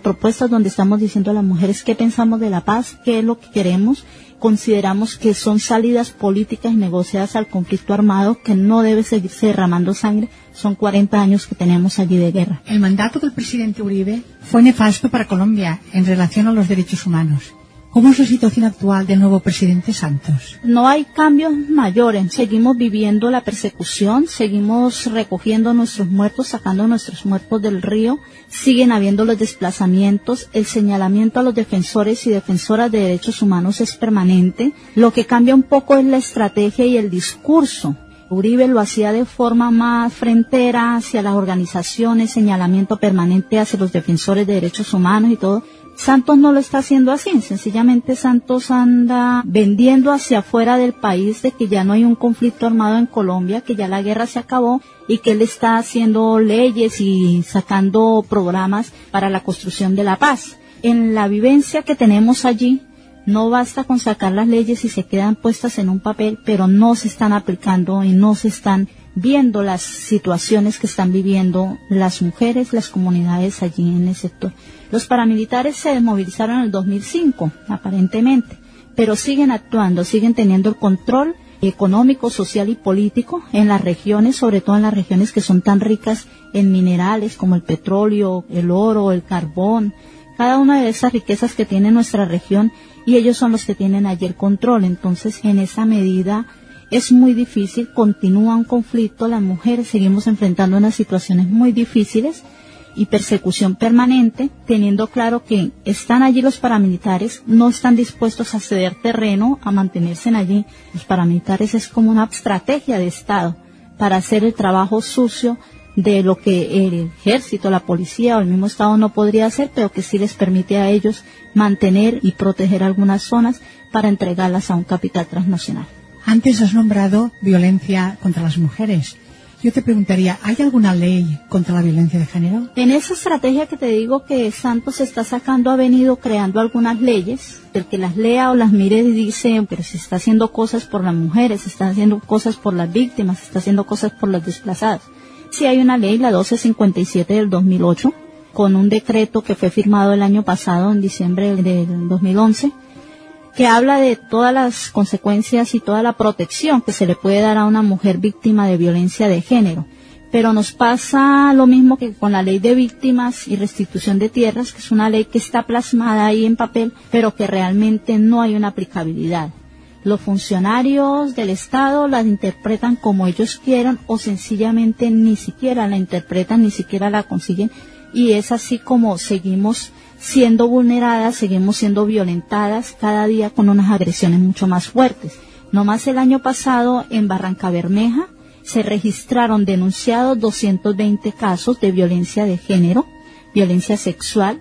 donde estamos diciendo a las mujeres qué pensamos de la paz, qué es lo que queremos. Consideramos que son salidas políticas y negociadas al conflicto armado, que no debe seguirse derramando sangre. Son 40 años que tenemos allí de guerra. El mandato del presidente Uribe fue nefasto para Colombia en relación a los derechos humanos. ¿Cómo es la situación actual del nuevo presidente Santos? No hay cambios mayores. Seguimos viviendo la persecución, seguimos recogiendo nuestros muertos, sacando nuestros muertos del río. Siguen habiendo los desplazamientos. El señalamiento a los defensores y defensoras de derechos humanos es permanente. Lo que cambia un poco es la estrategia y el discurso. Uribe lo hacía de forma más frentera hacia las organizaciones, señalamiento permanente hacia los defensores de derechos humanos y todo. Santos no lo está haciendo así, sencillamente Santos anda vendiendo hacia afuera del país de que ya no hay un conflicto armado en Colombia, que ya la guerra se acabó y que él está haciendo leyes y sacando programas para la construcción de la paz. En la vivencia que tenemos allí, no basta con sacar las leyes y se quedan puestas en un papel, pero no se están aplicando y no se están viendo las situaciones que están viviendo las mujeres, las comunidades allí en el sector. Los paramilitares se desmovilizaron en el 2005, aparentemente, pero siguen actuando, siguen teniendo el control económico, social y político en las regiones, sobre todo en las regiones que son tan ricas en minerales como el petróleo, el oro, el carbón, cada una de esas riquezas que tiene nuestra región, y ellos son los que tienen allí el control. Entonces, en esa medida es muy difícil, continúa un conflicto, las mujeres seguimos enfrentando unas situaciones muy difíciles y persecución permanente, teniendo claro que están allí los paramilitares, no están dispuestos a ceder terreno, a mantenerse allí. Los paramilitares es como una estrategia de Estado para hacer el trabajo sucio de lo que el ejército, la policía o el mismo Estado no podría hacer, pero que sí les permite a ellos mantener y proteger algunas zonas para entregarlas a un capital transnacional. Antes has nombrado violencia contra las mujeres. Yo te preguntaría, ¿hay alguna ley contra la violencia de género? En esa estrategia que te digo que Santos está sacando, ha venido creando algunas leyes. El que las lea o las mire y dice, pero se está haciendo cosas por las mujeres, se están haciendo cosas por las víctimas, se está haciendo cosas por las desplazadas. Sí hay una ley, la 1257 del 2008, con un decreto que fue firmado el año pasado, en diciembre del 2011, que habla de todas las consecuencias y toda la protección que se le puede dar a una mujer víctima de violencia de género. Pero nos pasa lo mismo que con la ley de víctimas y restitución de tierras, que es una ley que está plasmada ahí en papel, pero que realmente no hay una aplicabilidad. Los funcionarios del Estado la interpretan como ellos quieran o sencillamente ni siquiera la interpretan, ni siquiera la consiguen, y es así como seguimos siendo vulneradas, seguimos siendo violentadas cada día con unas agresiones mucho más fuertes. No más el año pasado en Barrancabermeja se registraron denunciados 220 casos de violencia de género, violencia sexual,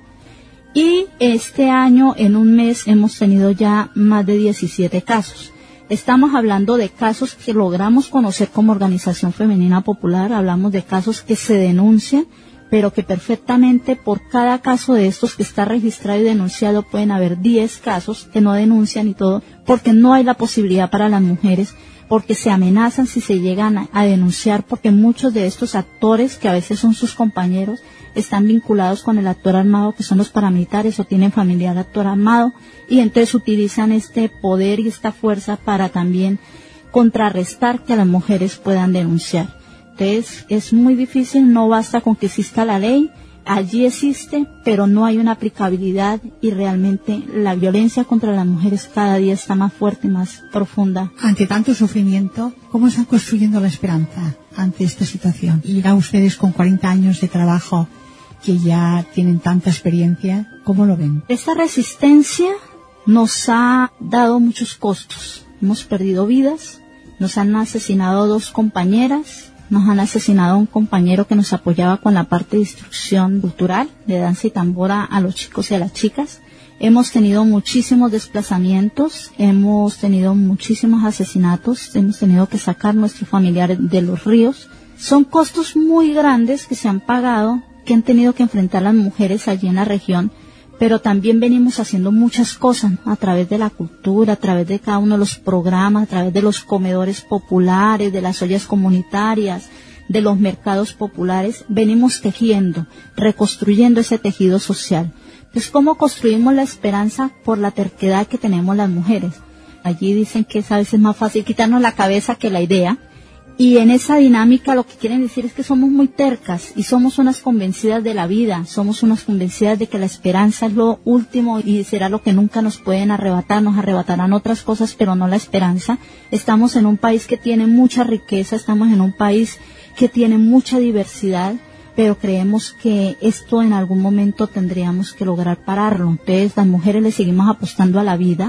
y este año en un mes hemos tenido ya más de 17 casos. Estamos hablando de casos que logramos conocer como Organización Femenina Popular, hablamos de casos que se denuncian, pero que perfectamente por cada caso de estos que está registrado y denunciado pueden haber 10 casos que no denuncian y todo, porque no hay la posibilidad para las mujeres, porque se amenazan si se llegan a denunciar, porque muchos de estos actores, que a veces son sus compañeros, están vinculados con el actor armado, que son los paramilitares, o tienen familiar actor armado, y entonces utilizan este poder y esta fuerza para también contrarrestar que las mujeres puedan denunciar. Entonces es muy difícil, no basta con que exista la ley, allí existe, pero no hay una aplicabilidad y realmente la violencia contra las mujeres cada día está más fuerte y más profunda. Ante tanto sufrimiento, ¿cómo están construyendo la esperanza ante esta situación? Y ya ustedes con 40 años de trabajo, que ya tienen tanta experiencia, ¿cómo lo ven? Esta resistencia nos ha dado muchos costos. Hemos perdido vidas, nos han asesinado 2 compañeras, nos han asesinado a un compañero que nos apoyaba con la parte de instrucción cultural, de danza y tambora a los chicos y a las chicas. Hemos tenido muchísimos desplazamientos, hemos tenido muchísimos asesinatos, hemos tenido que sacar a nuestros familiares de los ríos. Son costos muy grandes que se han pagado, que han tenido que enfrentar las mujeres allí en la región, pero también venimos haciendo muchas cosas a través de la cultura, a través de cada uno de los programas, a través de los comedores populares, de las ollas comunitarias, de los mercados populares. Venimos tejiendo, reconstruyendo ese tejido social. Entonces, ¿cómo construimos la esperanza? Por la terquedad que tenemos las mujeres. Allí dicen que es a veces más fácil quitarnos la cabeza que la idea. Y en esa dinámica lo que quieren decir es que somos muy tercas y somos unas convencidas de la vida, somos unas convencidas de que la esperanza es lo último y será lo que nunca nos pueden arrebatar, nos arrebatarán otras cosas, pero no la esperanza. Estamos en un país que tiene mucha riqueza, estamos en un país que tiene mucha diversidad, pero creemos que esto en algún momento tendríamos que lograr pararlo. Entonces las mujeres le seguimos apostando a la vida,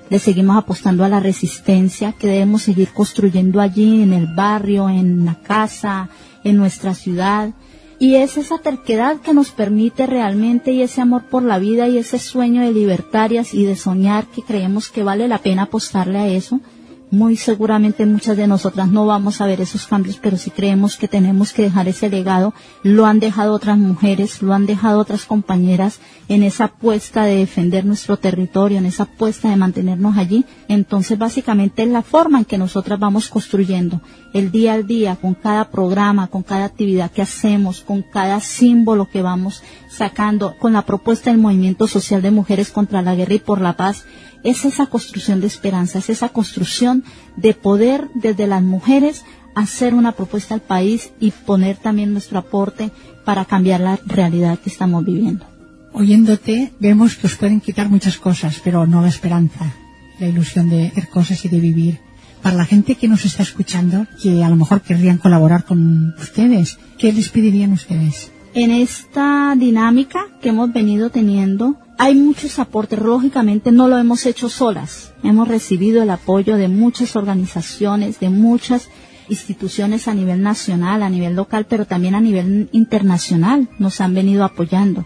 le seguimos apostando a la resistencia, que debemos seguir construyendo allí en el barrio, en la casa, en nuestra ciudad. Y es esa terquedad que nos permite realmente, y ese amor por la vida y ese sueño de libertarias y de soñar, que creemos que vale la pena apostarle a eso. Muy seguramente muchas de nosotras no vamos a ver esos cambios, pero sí creemos que tenemos que dejar ese legado. Lo han dejado otras mujeres, lo han dejado otras compañeras en esa apuesta de defender nuestro territorio, en esa apuesta de mantenernos allí. Entonces, básicamente es la forma en que nosotras vamos construyendo el día al día, con cada programa, con cada actividad que hacemos, con cada símbolo que vamos sacando, con la propuesta del Movimiento Social de Mujeres contra la Guerra y por la Paz. Es esa construcción de esperanza, es esa construcción de poder desde las mujeres hacer una propuesta al país y poner también nuestro aporte para cambiar la realidad que estamos viviendo. Oyéndote, vemos que os pueden quitar muchas cosas, pero no la esperanza, la ilusión de hacer cosas y de vivir. Para la gente que nos está escuchando, que a lo mejor querrían colaborar con ustedes, ¿qué les pedirían ustedes? En esta dinámica que hemos venido teniendo, hay muchos aportes. Lógicamente no lo hemos hecho solas. Hemos recibido el apoyo de muchas organizaciones, de muchas instituciones a nivel nacional, a nivel local, pero también a nivel internacional. Nos han venido apoyando.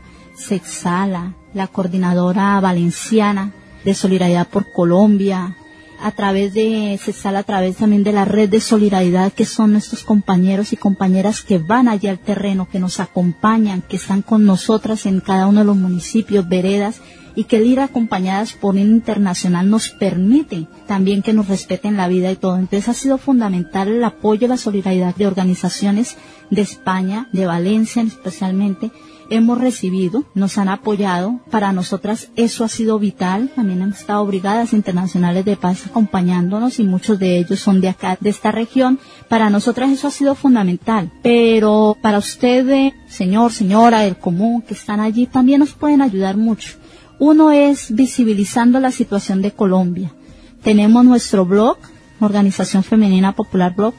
Sexala, la Coordinadora Valenciana de Solidaridad por Colombia, a través de Sexala, a través también de la red de solidaridad, que son nuestros compañeros y compañeras que van allí al terreno, que nos acompañan, que están con nosotras en cada uno de los municipios, veredas, y que el ir acompañadas por un internacional nos permite también que nos respeten la vida y todo. Entonces ha sido fundamental el apoyo y la solidaridad de organizaciones de España, de Valencia especialmente. Hemos recibido, nos han apoyado. Para nosotras eso ha sido vital. También han estado brigadas internacionales de paz acompañándonos, y muchos de ellos son de acá, de esta región. Para nosotras eso ha sido fundamental. Pero para ustedes, señor, señora del común, que están allí, también nos pueden ayudar mucho. Uno es visibilizando la situación de Colombia. Tenemos nuestro blog, Organización Femenina Popular Blog,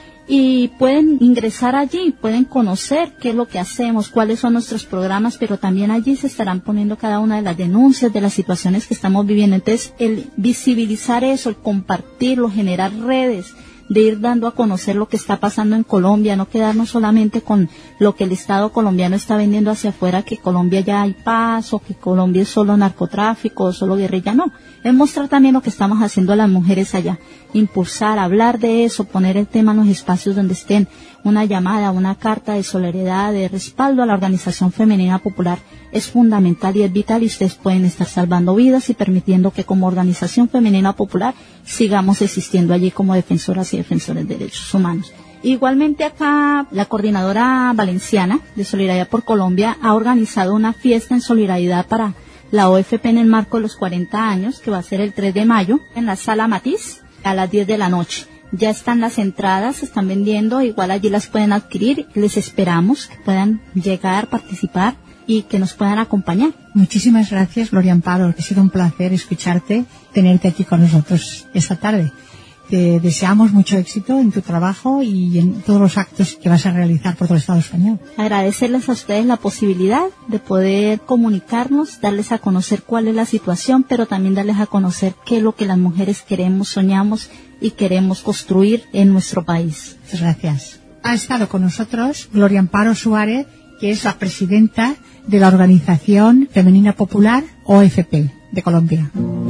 y pueden ingresar allí, pueden conocer qué es lo que hacemos, cuáles son nuestros programas, pero también allí se estarán poniendo cada una de las denuncias de las situaciones que estamos viviendo. Entonces, el visibilizar eso, el compartirlo, generar redes, de ir dando a conocer lo que está pasando en Colombia, no quedarnos solamente con lo que el Estado colombiano está vendiendo hacia afuera, que Colombia ya hay paz, o que Colombia es solo narcotráfico, o solo guerrilla. No, es mostrar también lo que estamos haciendo las mujeres allá, impulsar, hablar de eso, poner el tema en los espacios donde estén, una llamada, una carta de solidaridad, de respaldo a la Organización Femenina Popular es fundamental y es vital, y ustedes pueden estar salvando vidas y permitiendo que como Organización Femenina Popular sigamos existiendo allí como defensoras y defensores de derechos humanos. Igualmente acá la Coordinadora Valenciana de Solidaridad por Colombia ha organizado una fiesta en solidaridad para la OFP en el marco de los 40 años, que va a ser el 3 de mayo en la Sala Matiz a las 10 de la noche. Ya están las entradas, se están vendiendo, igual allí las pueden adquirir. Les esperamos que puedan llegar, participar y que nos puedan acompañar. Muchísimas gracias, Gloria Amparo. Ha sido un placer escucharte, tenerte aquí con nosotros esta tarde. Te deseamos mucho éxito en tu trabajo y en todos los actos que vas a realizar por todo el Estado español. Agradecerles a ustedes la posibilidad de poder comunicarnos, darles a conocer cuál es la situación, pero también darles a conocer qué es lo que las mujeres queremos, soñamos y queremos construir en nuestro país. Muchas gracias. Ha estado con nosotros Gloria Amparo Suárez, que es la presidenta de la Organización Femenina Popular, OFP, de Colombia.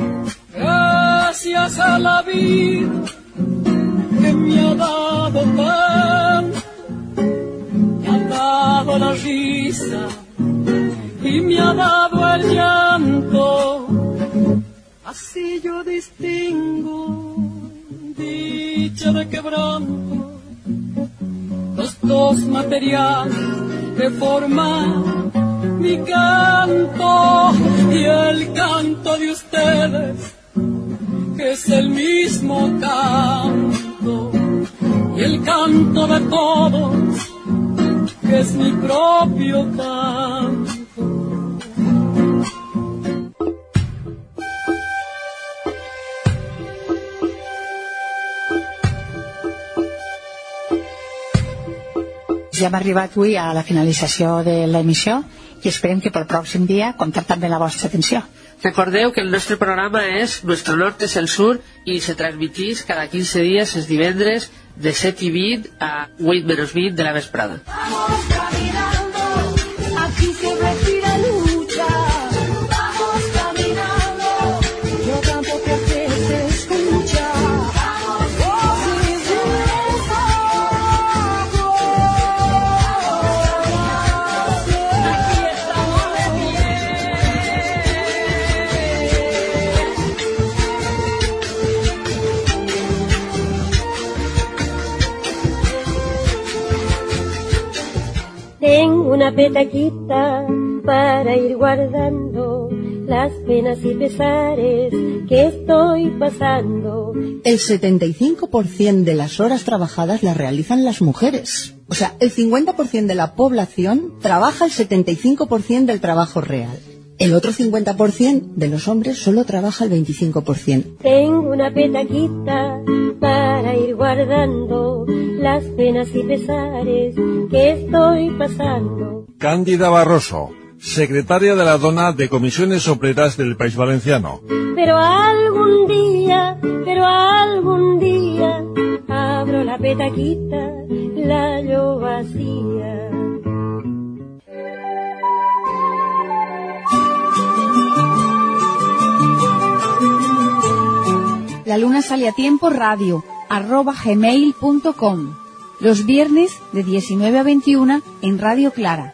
Gracias a la vida que me ha dado pan, me ha dado la risa y me ha dado el llanto. Así yo distingo dicha de quebranto, los dos materiales que forman mi canto y el canto de ustedes, que es el mismo canto, y el canto de todos, que es mi propio canto. Ja hem arribat avui a la finalització de l'emissió i esperem que pel pròxim dia comptar també la vostra atenció. Recordeu que el nostre programa és Nuestro Norte es el Sur i se transmitís cada 15 dies els divendres de 7:20 a 8:20 de la vesprada. Aquí se respira lucha, vamos caminando, yo canto porque se escucha, vamos sin cesar, aquí estamos de pie. Tengo una petaquita para ir guardando las penas y pesares que estoy pasando. El 75% de las horas trabajadas las realizan las mujeres. O sea, el 50% de la población trabaja el 75% del trabajo real. El otro 50% de los hombres solo trabaja el 25%. Tengo una petaquita para ir guardando las penas y pesares que estoy pasando. Cándida Barroso, secretaria de la Dona de Comisiones Obreras del País Valenciano. Pero algún día, abro la petaquita, la hallo vacía. La Luna Sale a Tiempo Radio, @gmail.com. Los viernes de 19 a 21 en Radio Clara.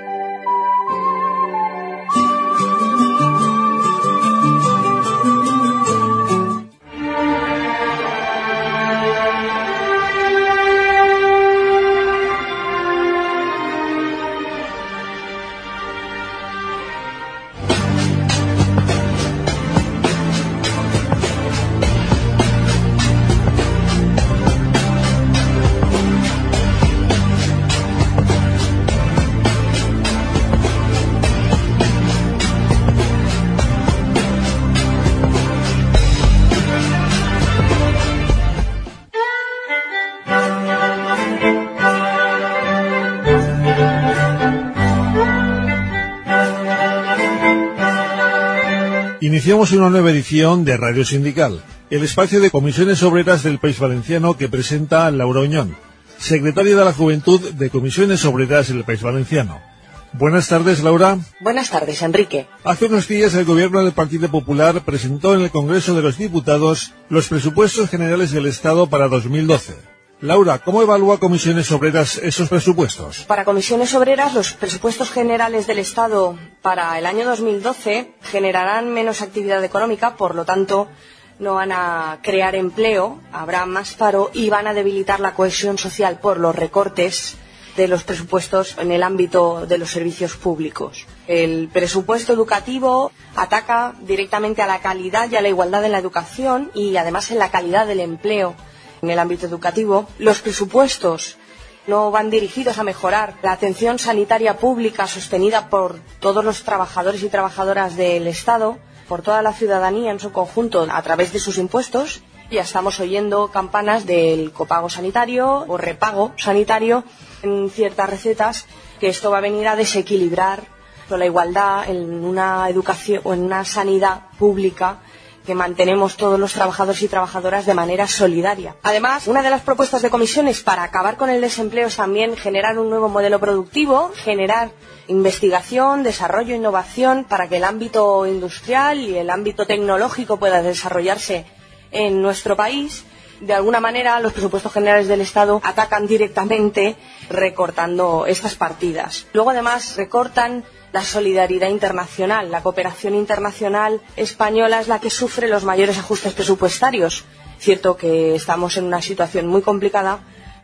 Iniciamos una nueva edición de Radio Sindical, el espacio de comisiones obreras del País Valenciano que presenta Laura Uñón, secretaria de la Juventud de Comisiones Obreras del País Valenciano. Buenas tardes, Laura. Buenas tardes, Enrique. Hace unos días el Gobierno del Partido Popular presentó en el Congreso de los Diputados los presupuestos generales del Estado para 2012. Laura, ¿cómo evalúa Comisiones Obreras esos presupuestos? Para Comisiones Obreras, los presupuestos generales del Estado para el año 2012 generarán menos actividad económica, por lo tanto, no van a crear empleo, habrá más paro y van a debilitar la cohesión social por los recortes de los presupuestos en el ámbito de los servicios públicos. El presupuesto educativo ataca directamente a la calidad y a la igualdad en la educación y además en la calidad del empleo en el ámbito educativo. Los presupuestos no van dirigidos a mejorar la atención sanitaria pública sostenida por todos los trabajadores y trabajadoras del Estado, por toda la ciudadanía en su conjunto a través de sus impuestos. Ya estamos oyendo campanas del copago sanitario o repago sanitario en ciertas recetas, que esto va a venir a desequilibrar la igualdad en una educación o en una sanidad pública que mantenemos todos los trabajadores y trabajadoras de manera solidaria. Además, una de las propuestas de comisiones para acabar con el desempleo es también generar un nuevo modelo productivo, generar investigación, desarrollo e innovación para que el ámbito industrial y el ámbito tecnológico pueda desarrollarse en nuestro país. De alguna manera, los presupuestos generales del Estado atacan directamente recortando estas partidas. Luego, además, recortan la solidaridad internacional. La cooperación internacional española es la que sufre los mayores ajustes presupuestarios. Cierto que estamos en una situación muy complicada,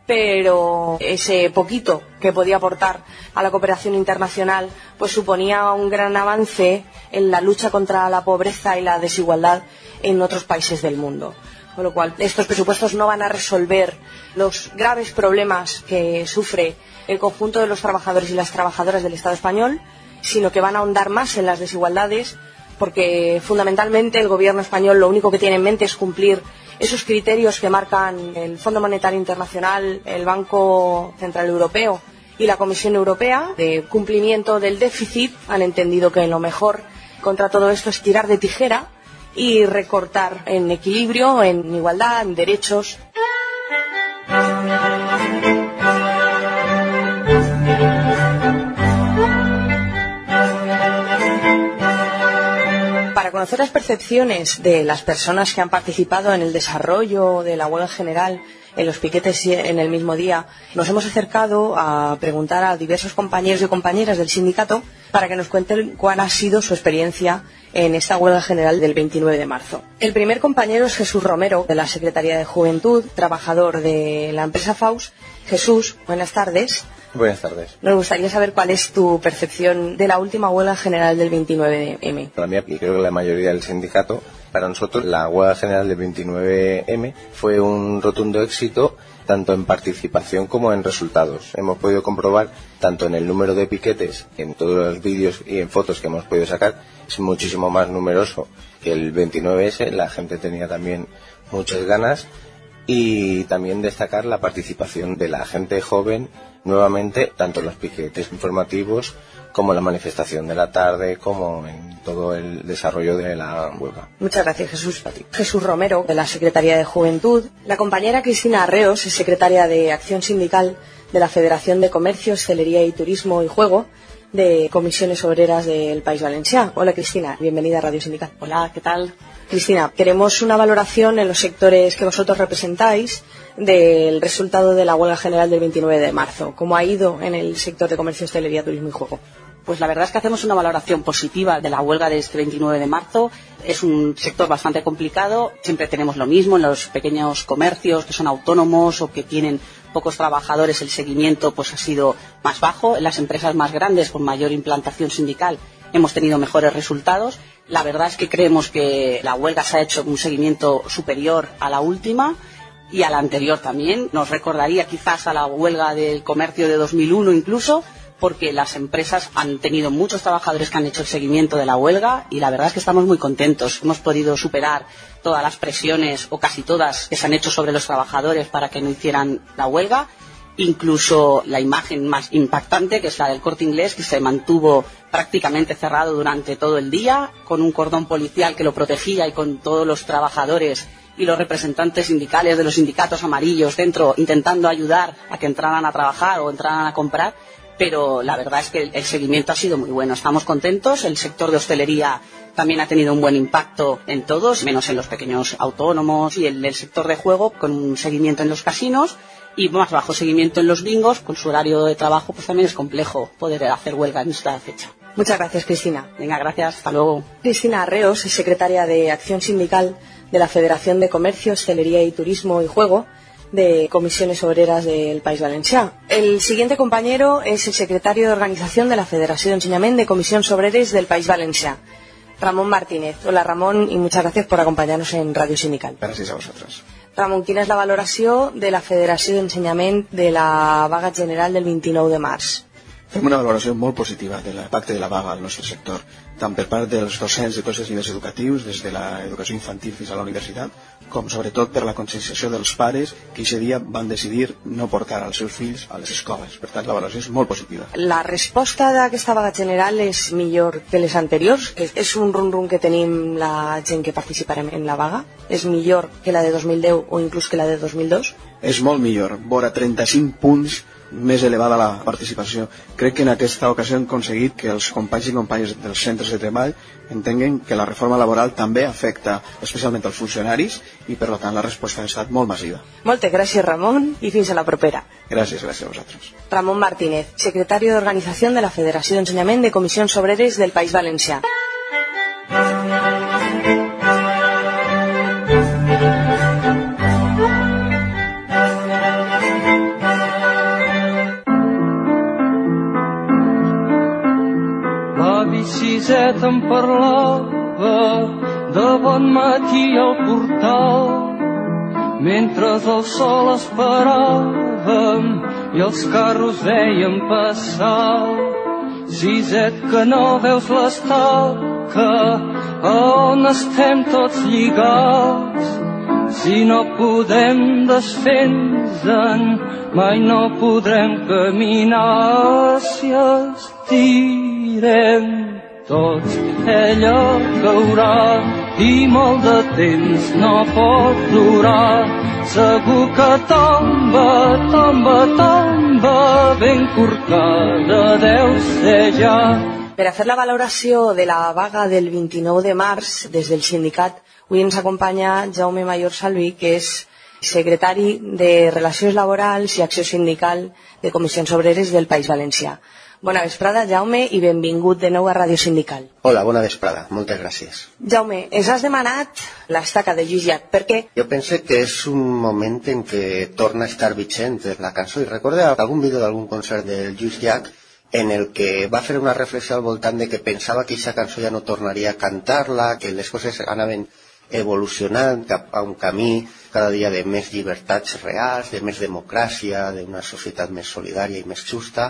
pero ese poquito que podía aportar a la cooperación internacional pues suponía un gran avance en la lucha contra la pobreza y la desigualdad en otros países del mundo. Con lo cual, estos presupuestos no van a resolver los graves problemas que sufre el conjunto de los trabajadores y las trabajadoras del Estado español, sino que van a ahondar más en las desigualdades, porque fundamentalmente el gobierno español lo único que tiene en mente es cumplir esos criterios que marcan el Fondo Monetario Internacional, el Banco Central Europeo y la Comisión Europea de cumplimiento del déficit han entendido que lo mejor contra todo esto es tirar de tijera y recortar en equilibrio, en igualdad, en derechos. Para conocer las percepciones de las personas que han participado en el desarrollo de la huelga general, en los piquetes en el mismo día, nos hemos acercado a preguntar a diversos compañeros y compañeras del sindicato para que nos cuenten cuál ha sido su experiencia en esta huelga general del 29 de marzo. El primer compañero es Jesús Romero, de la Secretaría de Juventud, trabajador de la empresa Faus. Jesús, buenas tardes. Buenas tardes. Nos gustaría saber cuál es tu percepción de la última huelga general del 29M. Para mí, y creo que la mayoría del sindicato, para nosotros la huelga general del 29M fue un rotundo éxito, tanto en participación como en resultados. Hemos podido comprobar, tanto en el número de piquetes, en todos los vídeos y en fotos que hemos podido sacar, es muchísimo más numeroso que el 29S. La gente tenía también muchas ganas, y también destacar la participación de la gente joven nuevamente, tanto en los piquetes informativos como en la manifestación de la tarde, como en todo el desarrollo de la huelga. Muchas gracias, Jesús. Jesús Romero, de la Secretaría de Juventud. La compañera Cristina Arreos es secretaria de Acción Sindical de la Federación de Comercio, Hostelería y Turismo y Juego de Comisiones Obreras del País Valencià. Hola, Cristina, bienvenida a Radio Sindical. Hola, ¿qué tal? Cristina, queremos una valoración en los sectores que vosotros representáis del resultado de la huelga general del 29 de marzo. ¿Cómo ha ido en el sector de comercio, hostelería, turismo y juego? Pues la verdad es que hacemos una valoración positiva de la huelga de este 29 de marzo. Es un sector bastante complicado. Siempre tenemos lo mismo en los pequeños comercios que son autónomos o que tienen pocos trabajadores. El seguimiento pues ha sido más bajo. En las empresas más grandes con mayor implantación sindical hemos tenido mejores resultados. La verdad es que creemos que la huelga se ha hecho un seguimiento superior a la última y a la anterior también. Nos recordaría quizás a la huelga del comercio de 2001 incluso, porque las empresas han tenido muchos trabajadores que han hecho el seguimiento de la huelga y la verdad es que estamos muy contentos. Hemos podido superar todas las presiones, o casi todas, que se han hecho sobre los trabajadores para que no hicieran la huelga. Incluso la imagen más impactante, que es la del Corte Inglés, que se mantuvo prácticamente cerrado durante todo el día, con un cordón policial que lo protegía y con todos los trabajadores y los representantes sindicales de los sindicatos amarillos dentro intentando ayudar a que entraran a trabajar o entraran a comprar. Pero la verdad es que el seguimiento ha sido muy bueno. Estamos contentos. El sector de hostelería también ha tenido un buen impacto en todos, menos en los pequeños autónomos, y en el sector de juego con un seguimiento en los casinos y más bajo seguimiento en los bingos. Con su horario de trabajo pues también es complejo poder hacer huelga en esta fecha. Muchas gracias, Cristina. Venga, gracias. Hasta luego. Cristina Arreos es secretaria de Acción Sindical de la Federación de Comercio, Hostelería y Turismo y Juego de Comisiones Obreras del País Valencià. El siguiente compañero es el secretario de Organización de la Federació d'Ensenyament de Comissions Obreres del País Valencià, Ramón Martínez. Hola, Ramón, y muchas gracias por acompañarnos en Radio Sindical. Gracias a vosotros. Ramón, quina és la valoració de la Federació d'Ensenyament de la vaga general del 29 de març? Fem una valoració molt positiva de l'impacte de la vaga al nostre sector, tant per part dels docents de tots els nivells educatius, des de l'educació infantil fins a la universitat, com sobretot per la conscienciació dels pares que aquest dia van decidir no portar els seus fills a les escoles. Per tant, la valoració és molt positiva. La resposta d'aquesta vaga general és millor que les anteriors? És un rum-rum que tenim la gent que participarem en la vaga? És millor que la de 2010 o inclús que la de 2002? És molt millor, vora 35 punts més elevada la participació. Crec que en aquesta ocasió hem aconseguit que els companys i companyes dels centres de treball entenguen que la reforma laboral també afecta especialment als funcionaris i per tant la resposta ha estat molt massiva. Moltes gràcies, Ramon, i fins a la propera. Gràcies a vosaltres. Ramón Martínez, secretario de Organización de la Federació d'Ensenyament de Comissions Obreres del País Valencià. Ciseta em parlava de bon matí al portal, mentre el sol esperàvem i els carros veiem passar. Siset, que no veus l'estaca a on estem tots lligats, Si no podem desfendre'n, mai no podrem caminar. Si estirem tots, ella caurà i molt de temps no pot durar. Segur que tomba, tomba, tomba, ben corcada deu ser ja. Per a fer la valoració de la vaga del 29 de març des del sindicat, avui ens acompanya Jaume Mayor Salví, que és secretari de Relacions Laborals i Acció Sindical de Comissions Obreres del País Valencià. Bona vesprada, Jaume, i benvingut de nou a Ràdio Sindical. Hola, bona vesprada, moltes gràcies. Jaume, ens has demanat l'estaca de Lluís Llach, per què? Jo penso que és un moment en què torna a estar vigent la cançó, i recordo algun vídeo d'algun concert del Lluís Llach en el que va fer una reflexió al voltant de que pensava que aquesta cançó ja no tornaria a cantar-la, que les coses anaven evolucionant cap a un camí cada dia de més llibertats reals, de més democràcia, d'una societat més solidària i més justa,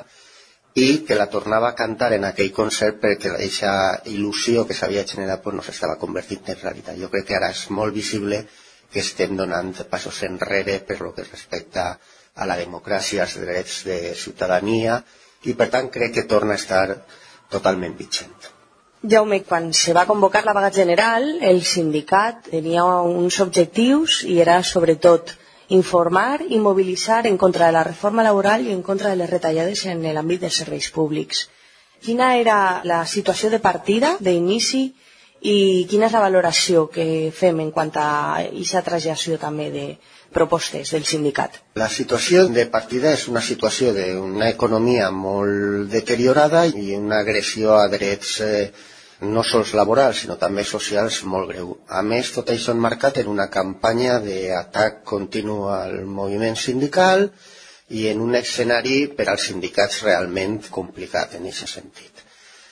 i que la tornava a cantar en aquell concert perquè aquesta il·lusió que s'havia generat no s'estava convertint en realitat. Jo crec que ara és molt visible que estem donant passos enrere per lo que respecta a la democràcia, als drets de ciutadania, i per tant crec que torna a estar totalment vigent. Jaume, quan se va convocar la vaga general, el sindicat tenia uns objectius i era sobretot informar i mobilitzar en contra de la reforma laboral i en contra de les retallades en l'àmbit dels serveis públics. Quina era la situació de partida, d'inici, i quina és la valoració que fem en quant a aquesta traslació també de propostes del sindicat? La situació de partida és una situació d'una economia molt deteriorada i una agressió a drets no sols laborals, sinó també socials molt greu. A més, tot això emmarcat en una campanya d'atac continu al moviment sindical i en un escenari per als sindicats realment complicat en aquest sentit.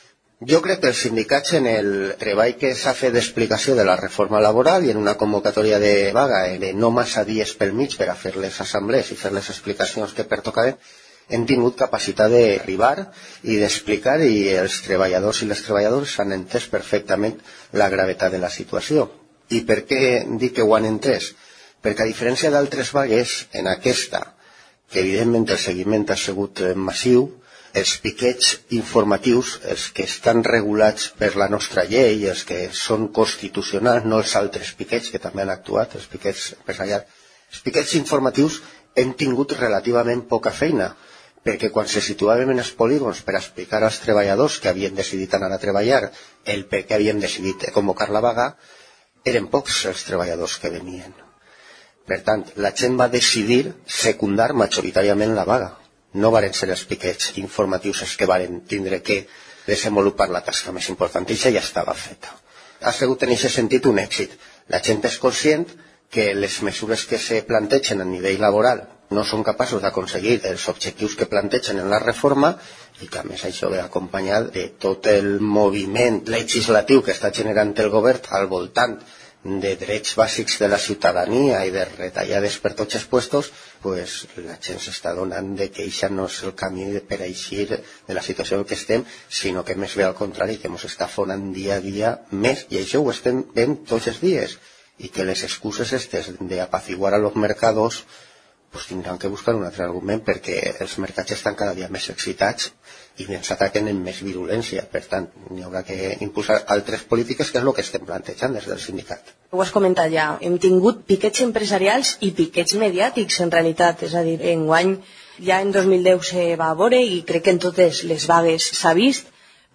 Jo crec que els sindicats, en el treball que s'ha fet d'explicació de la reforma laboral i en una convocatòria de vaga de no massa dies pel mig per a fer les assemblees i fer les explicacions que pertocaven, hem tingut capacitat d'arribar i d'explicar, i els treballadors i les treballadores han entès perfectament la gravetat de la situació. I per què dic que ho han entès? Perquè a diferència d'altres vagues, en aquesta, que evidentment el seguiment ha sigut massiu, els piquets informatius, els que estan regulats per la nostra llei, els que són constitucionals, no els altres piquets que també han actuat, els piquets empresarials, els piquets informatius hem tingut relativament poca feina, perquè quan se situàvem en els polígons per explicar als treballadors que havien decidit anar a treballar el per què havien decidit convocar la vaga, eren pocs els treballadors que venien. Per tant, la gent va decidir secundar majoritàriament la vaga. No varen ser els piquets informatius els que varen tindre que desenvolupar la tasca més important, i això ja estava feta. Ha sigut en aquest sentit un èxit. La gent és conscient que les mesures que se plantegen a nivell laboral no són capaços d'aconseguir els objectius que plantegen en la reforma, i que a més això ve acompanyat de tot el moviment legislatiu que està generant el govern al voltant de drets bàsics de la ciutadania i de retallades per tots els puestos, pues la gent s'està donant de que això no és el camí per a eixir de la situació en què estem, sinó que més bé al contrari, que ens està fonant dia a dia més, i això ho estem veient tots els dies, i que les excuses estes d'apaciguar a los mercados pues tindran que buscar un altre argument, perquè els mercats estan cada dia més excitats i ens ataquen amb més virulència. Per tant, hi haurà que impulsar altres polítiques, que és el que estem plantejant des del sindicat. Ho has comentat ja, hem tingut piquets empresarials i piquets mediàtics en realitat, és a dir, enguany ja en 2010 se va veure i crec que en totes les vagues s'ha vist,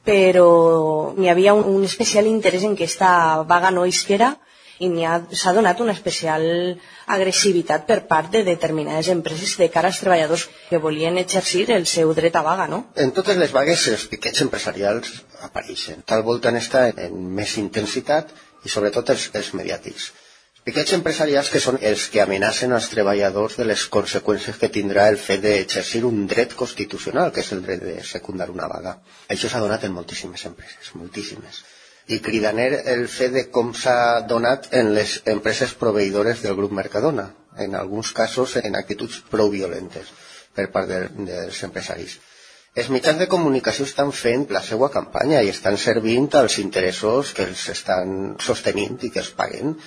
però n'hi havia un especial interès en que esta vaga no isquera, i s'ha donat una especial agressivitat per part de determinades empreses de cara als treballadors que volien exercir el seu dret a vaga, no? En totes les vagues els piquets empresarials apareixen. Tal volta està en més intensitat i sobretot els mediàtics. Els piquets empresarials que són els que amenacen als treballadors de les conseqüències que tindrà el fet d'exercir un dret constitucional, que és el dret de secundar una vaga. Això s'ha donat en moltíssimes empreses, moltíssimes. I cridaner el fet de com s'ha donat en les empreses proveïdores del grup Mercadona, en alguns casos en actituds prou violentes per part dels empresaris. Els mitjans de comunicació estan fent la seva campanya i estan servint als interessos que els estan sostenint i que els paguen,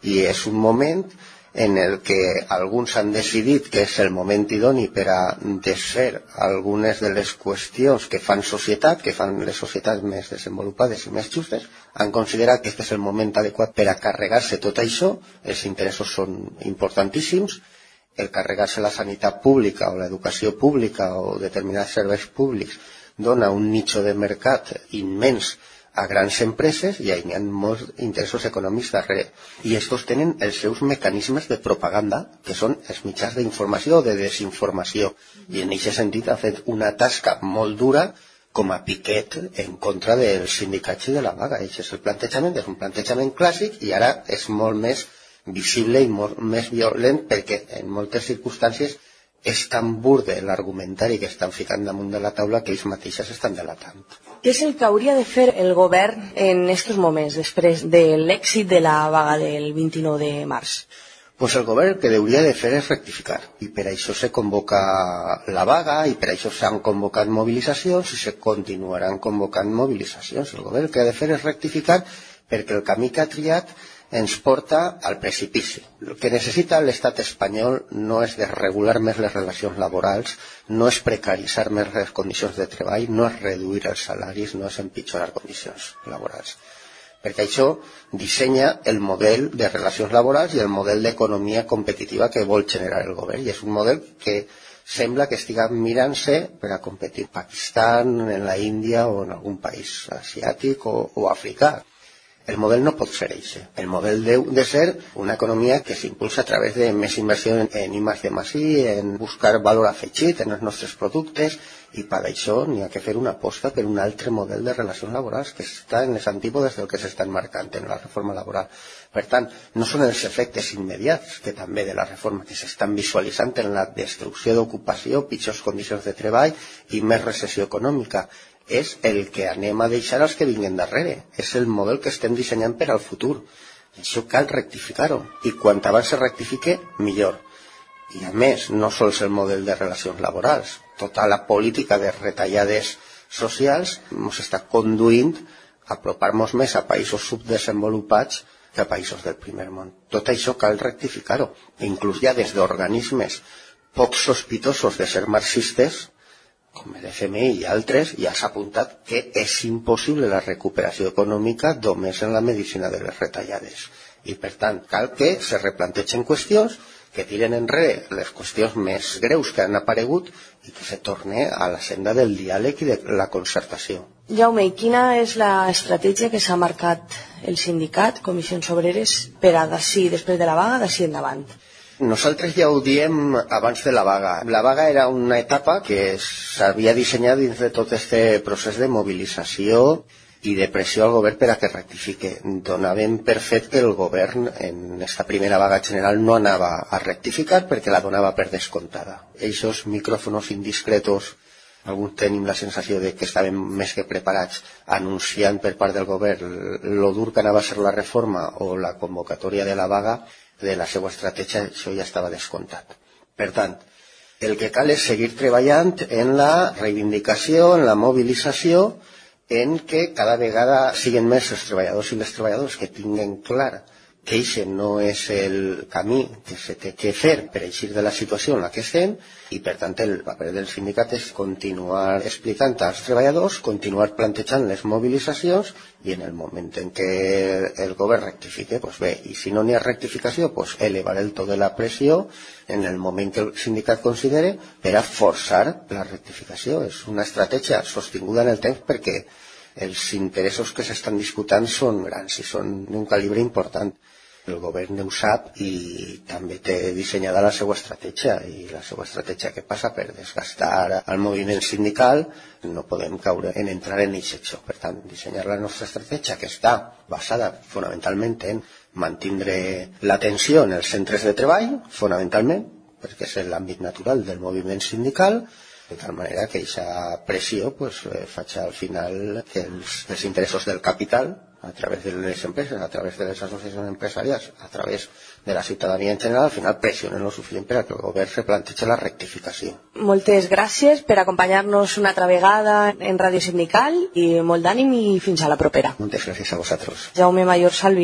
i és un moment en el que alguns han decidit que és el moment idoni per a desfer algunes de les qüestions que fan societat, que fan les societats més desenvolupades i més justes, han considerat que aquest és el moment adequat per a carregar-se tot això. Els interessos són importantíssims, el carregar-se la sanitat pública o l'educació pública o determinats serveis públics dona un nicho de mercat immens a grans empreses i hi ha molts interessos econòmics darrere. I estos tenen els seus mecanismes de propaganda, que són els mitjans d'informació o de desinformació. I en aquest sentit ha fet una tasca molt dura com a piquet en contra dels sindicats i de la vaga. Aquest és el plantejament, és un plantejament clàssic i ara és molt més visible i molt més violent perquè en moltes circumstàncies és tan burde l'argumentari que estan ficant damunt de la taula que ells mateixes estan delatant. Què és el que hauria de fer el govern en aquests moments, després de l'èxit de la vaga del 29 de març? Pues el govern el que hauria de fer és rectificar. I per això se convoca la vaga i per això s'han convocat mobilitzacions i se continuaran convocant mobilitzacions. El govern el que ha de fer és rectificar perquè el camí que ha triat ens porta al precipici. El que necessita l'estat espanyol no és desregular més les relacions laborals, no és precaritzar més les condicions de treball, no és reduir els salaris, no és empitjorar condicions laborals. Perquè això dissenya el model de relacions laborals i el model d'economia competitiva que vol generar el govern. I és un model que sembla que estiga mirant-se per a competir en Pakistan, en la Índia o en algun país asiàtic o africà. El model no pot ser això. El model deu de ser una economia que s'impulsa a través de més inversió en I+D+I, en buscar valor afegit en els nostres productes, i per això n'hi ha que fer una aposta per un altre model de relacions laborals que està en les antípodes del que s'estan marcant en la reforma laboral. Per tant, no són els efectes immediats, que també de la reforma que s'estan visualitzant en la destrucció d'ocupació, pitjors condicions de treball i més recessió econòmica. És el que anem a deixar als que vinguen darrere. És el model que estem dissenyant per al futur. Això cal rectificar-ho. I quan abans se rectifique, millor. I a més, no sols el model de relacions laborals. Tota la política de retallades socials ens està conduint a apropar-nos més a països subdesenvolupats que a països del primer món. Tot això cal rectificar-ho. Inclús ja des d'organismes poc sospitosos de ser marxistes, com el FMI i altres, ja s'ha apuntat que és impossible la recuperació econòmica només en la medicina de les retallades. I, per tant, cal que se replantegen qüestions, que tiren enrere les qüestions més greus que han aparegut i que se torni a la senda del diàleg i de la concertació. Jaume, i quina és l'estratègia que s'ha marcat el sindicat, Comissions Obreres, per a d'ací, després de la vaga, d'ací endavant? Nosaltres ja ho diem abans de la vaga. La vaga era una etapa que s'havia dissenyat dins de tot este procés de mobilització i de pressió al govern per a que rectifique. Donàvem per fet que el govern en aquesta primera vaga general no anava a rectificar perquè la donava per descomptada. Eixos micròfonos indiscretos, alguns tenim la sensació de que estàvem més que preparats anunciant per part del govern lo dur que anava a ser la reforma o la convocatòria de la vaga, de la seva estratègia, això ja estava descomptat. Per tant, el que cal és seguir treballant en la reivindicació, en la mobilització, en que cada vegada siguin més els treballadors i les treballadores que tinguen clar que aquest no és el camí que se té que fer per eixir de la situació en la que estem, i per tant el paper del sindicat és continuar explicant als treballadors, continuar plantejant les mobilitzacions, i en el moment en què el govern rectifique, doncs bé, i si no n'hi ha rectificació, doncs elevar el to de la pressió en el moment que el sindicat considere per a forçar la rectificació. És una estratègia sostinguda en el temps perquè els interessos que s'estan disputant són grans i són d'un calibre important. El govern ho sap i també té dissenyada la seva estratègia, i la seva estratègia que passa per desgastar el moviment sindical. No podem caure en entrar en aquest joc. Per tant, dissenyar la nostra estratègia, que està basada fonamentalment en mantindre l'atenció en els centres de treball, fonamentalment, perquè és l'àmbit natural del moviment sindical, de tal manera que aquesta pressió faci al final que els interessos del capital, a través de les empreses, a través de les associacions empresarials, a través de la ciutadania en general, al final pressionen lo suficient per a que el govern replanteja la rectificació. Moltes gràcies per acompanyar-nos una altra vegada en Ràdio Sindical, i molt d'ànim i fins a la propera. Moltes gràcies a vosaltres. Jaume Mayor Salvi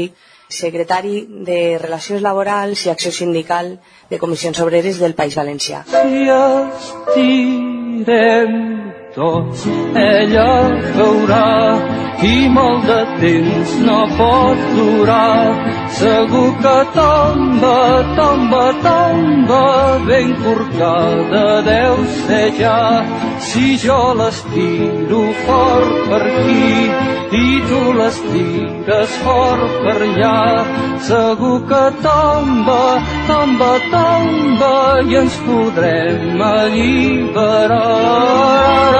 secretari de Relacions Laborals i Acció Sindical de Comissions Obreres del País Valencià. Si estirem tots, ella caurà i molt de temps no pot durar. Segur que tomba, tomba, tomba, ben corcada deu ser ja. Si jo l'estiro fort per aquí i tu l'estires fort per allà, segur que tomba, tomba, tomba i ens podrem alliberar.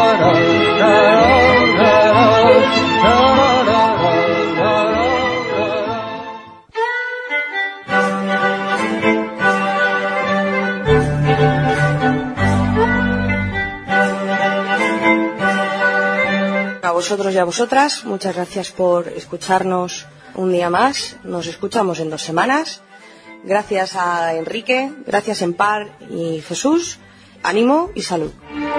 A vosotros y a vosotras, muchas gracias por escucharnos un día más. Nos escuchamos en 2 semanas. Gracias a Enrique, gracias Empar y Jesús. Ánimo y salud.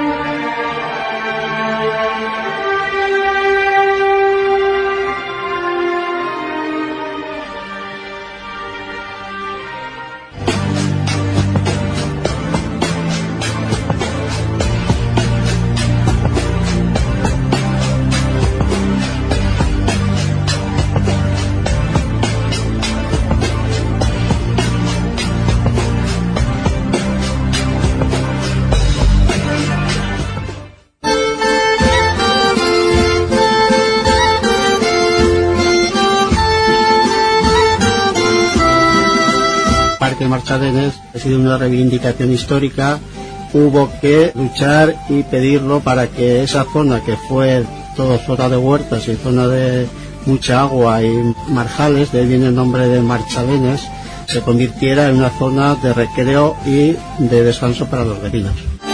Parque Marchalenes ha sido una reivindicación histórica. Hubo que luchar y pedirlo para que esa zona, que fue todo zona de huertas y zona de mucha agua y marjales, de ahí viene el nombre de Marchalenes, se convirtiera en una zona de recreo y de descanso para los vecinos.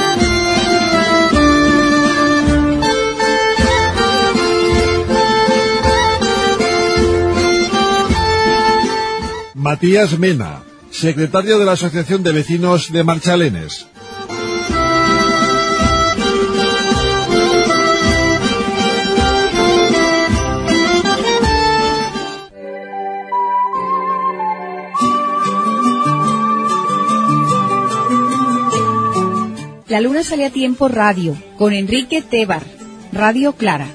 Matías Mena, secretario de la Asociación de Vecinos de Marchalenes. La luna sale a tiempo radio, con Enrique Tebar, Radio Clara.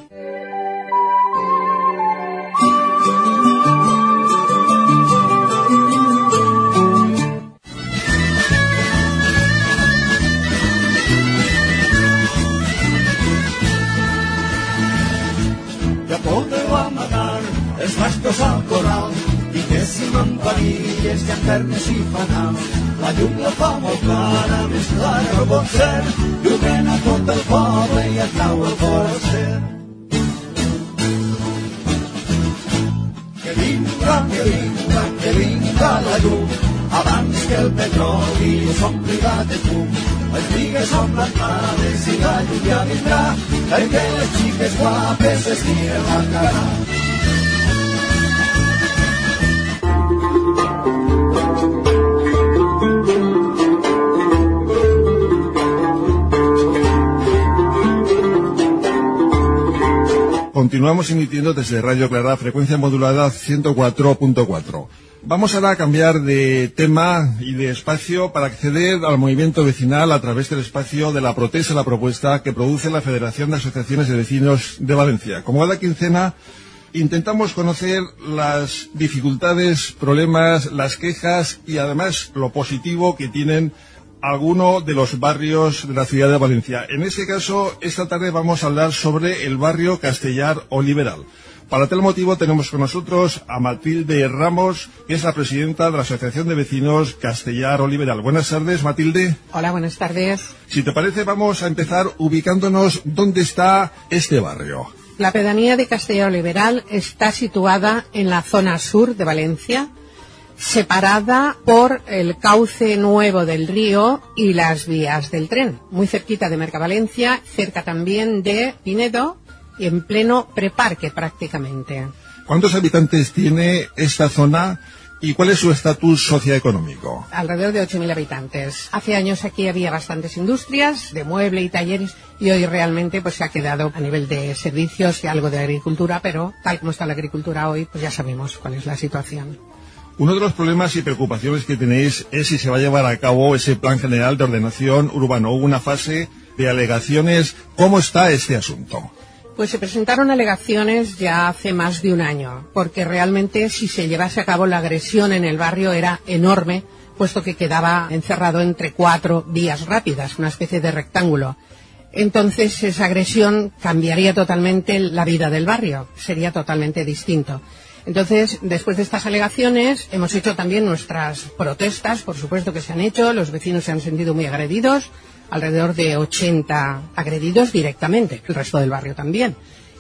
Bastos al corral i que si m'empanilles hi ha carnes i fanal. La llum la fa molt clara, més clara no pot ser, llumena tot el poble i atrau el foraster. Que vinga la llum, abans que el petroli s'ompliga de fum. Les bigues són plantades i la llum ja vindrà, perquè les xiques guapes s'estiren la cara. Continuamos emitiendo desde Radio Clara, frecuencia modulada 104.4. Vamos ahora a cambiar de tema y de espacio para acceder al movimiento vecinal a través del espacio de la protesta, la propuesta que produce la Federación de Asociaciones de Vecinos de Valencia. Como cada quincena, intentamos conocer las dificultades, problemas, las quejas y además lo positivo que tienen alguno de los barrios de la ciudad de Valencia. En este caso, esta tarde vamos a hablar sobre el barrio Castellar-Oliveral. Para tal motivo tenemos con nosotros a Matilde Ramos, que es la presidenta de la Asociación de Vecinos Castellar-Oliveral. Buenas tardes, Matilde. Hola, buenas tardes. Si te parece, vamos a empezar ubicándonos dónde está este barrio. La pedanía de Castellar-Oliveral está situada en la zona sur de Valencia, separada por el cauce nuevo del río y las vías del tren, muy cerquita de Mercavalencia, cerca también de Pinedo y en pleno preparque prácticamente. ¿Cuántos habitantes tiene esta zona ¿Y cuál es su estatus socioeconómico? Alrededor de 8.000 habitantes. Hace años aquí había bastantes industrias de mueble y talleres y hoy realmente pues se ha quedado a nivel de servicios y algo de agricultura, pero tal como está la agricultura hoy, pues ya sabemos cuál es la situación. Uno de los problemas y preocupaciones que tenéis es si se va a llevar a cabo ese Plan General de Ordenación Urbana. Hubo una fase de alegaciones. ¿Cómo está este asunto? Pues se presentaron alegaciones ya hace más de un año, porque realmente si se llevase a cabo la agresión en el barrio era enorme, puesto que quedaba encerrado entre 4 vías rápidas, una especie de rectángulo. Entonces esa agresión cambiaría totalmente la vida del barrio, sería totalmente distinto. Entonces, después de estas alegaciones, hemos hecho también nuestras protestas, por supuesto que se han hecho, los vecinos se han sentido muy agredidos, alrededor de 80 agredidos directamente, el resto del barrio también.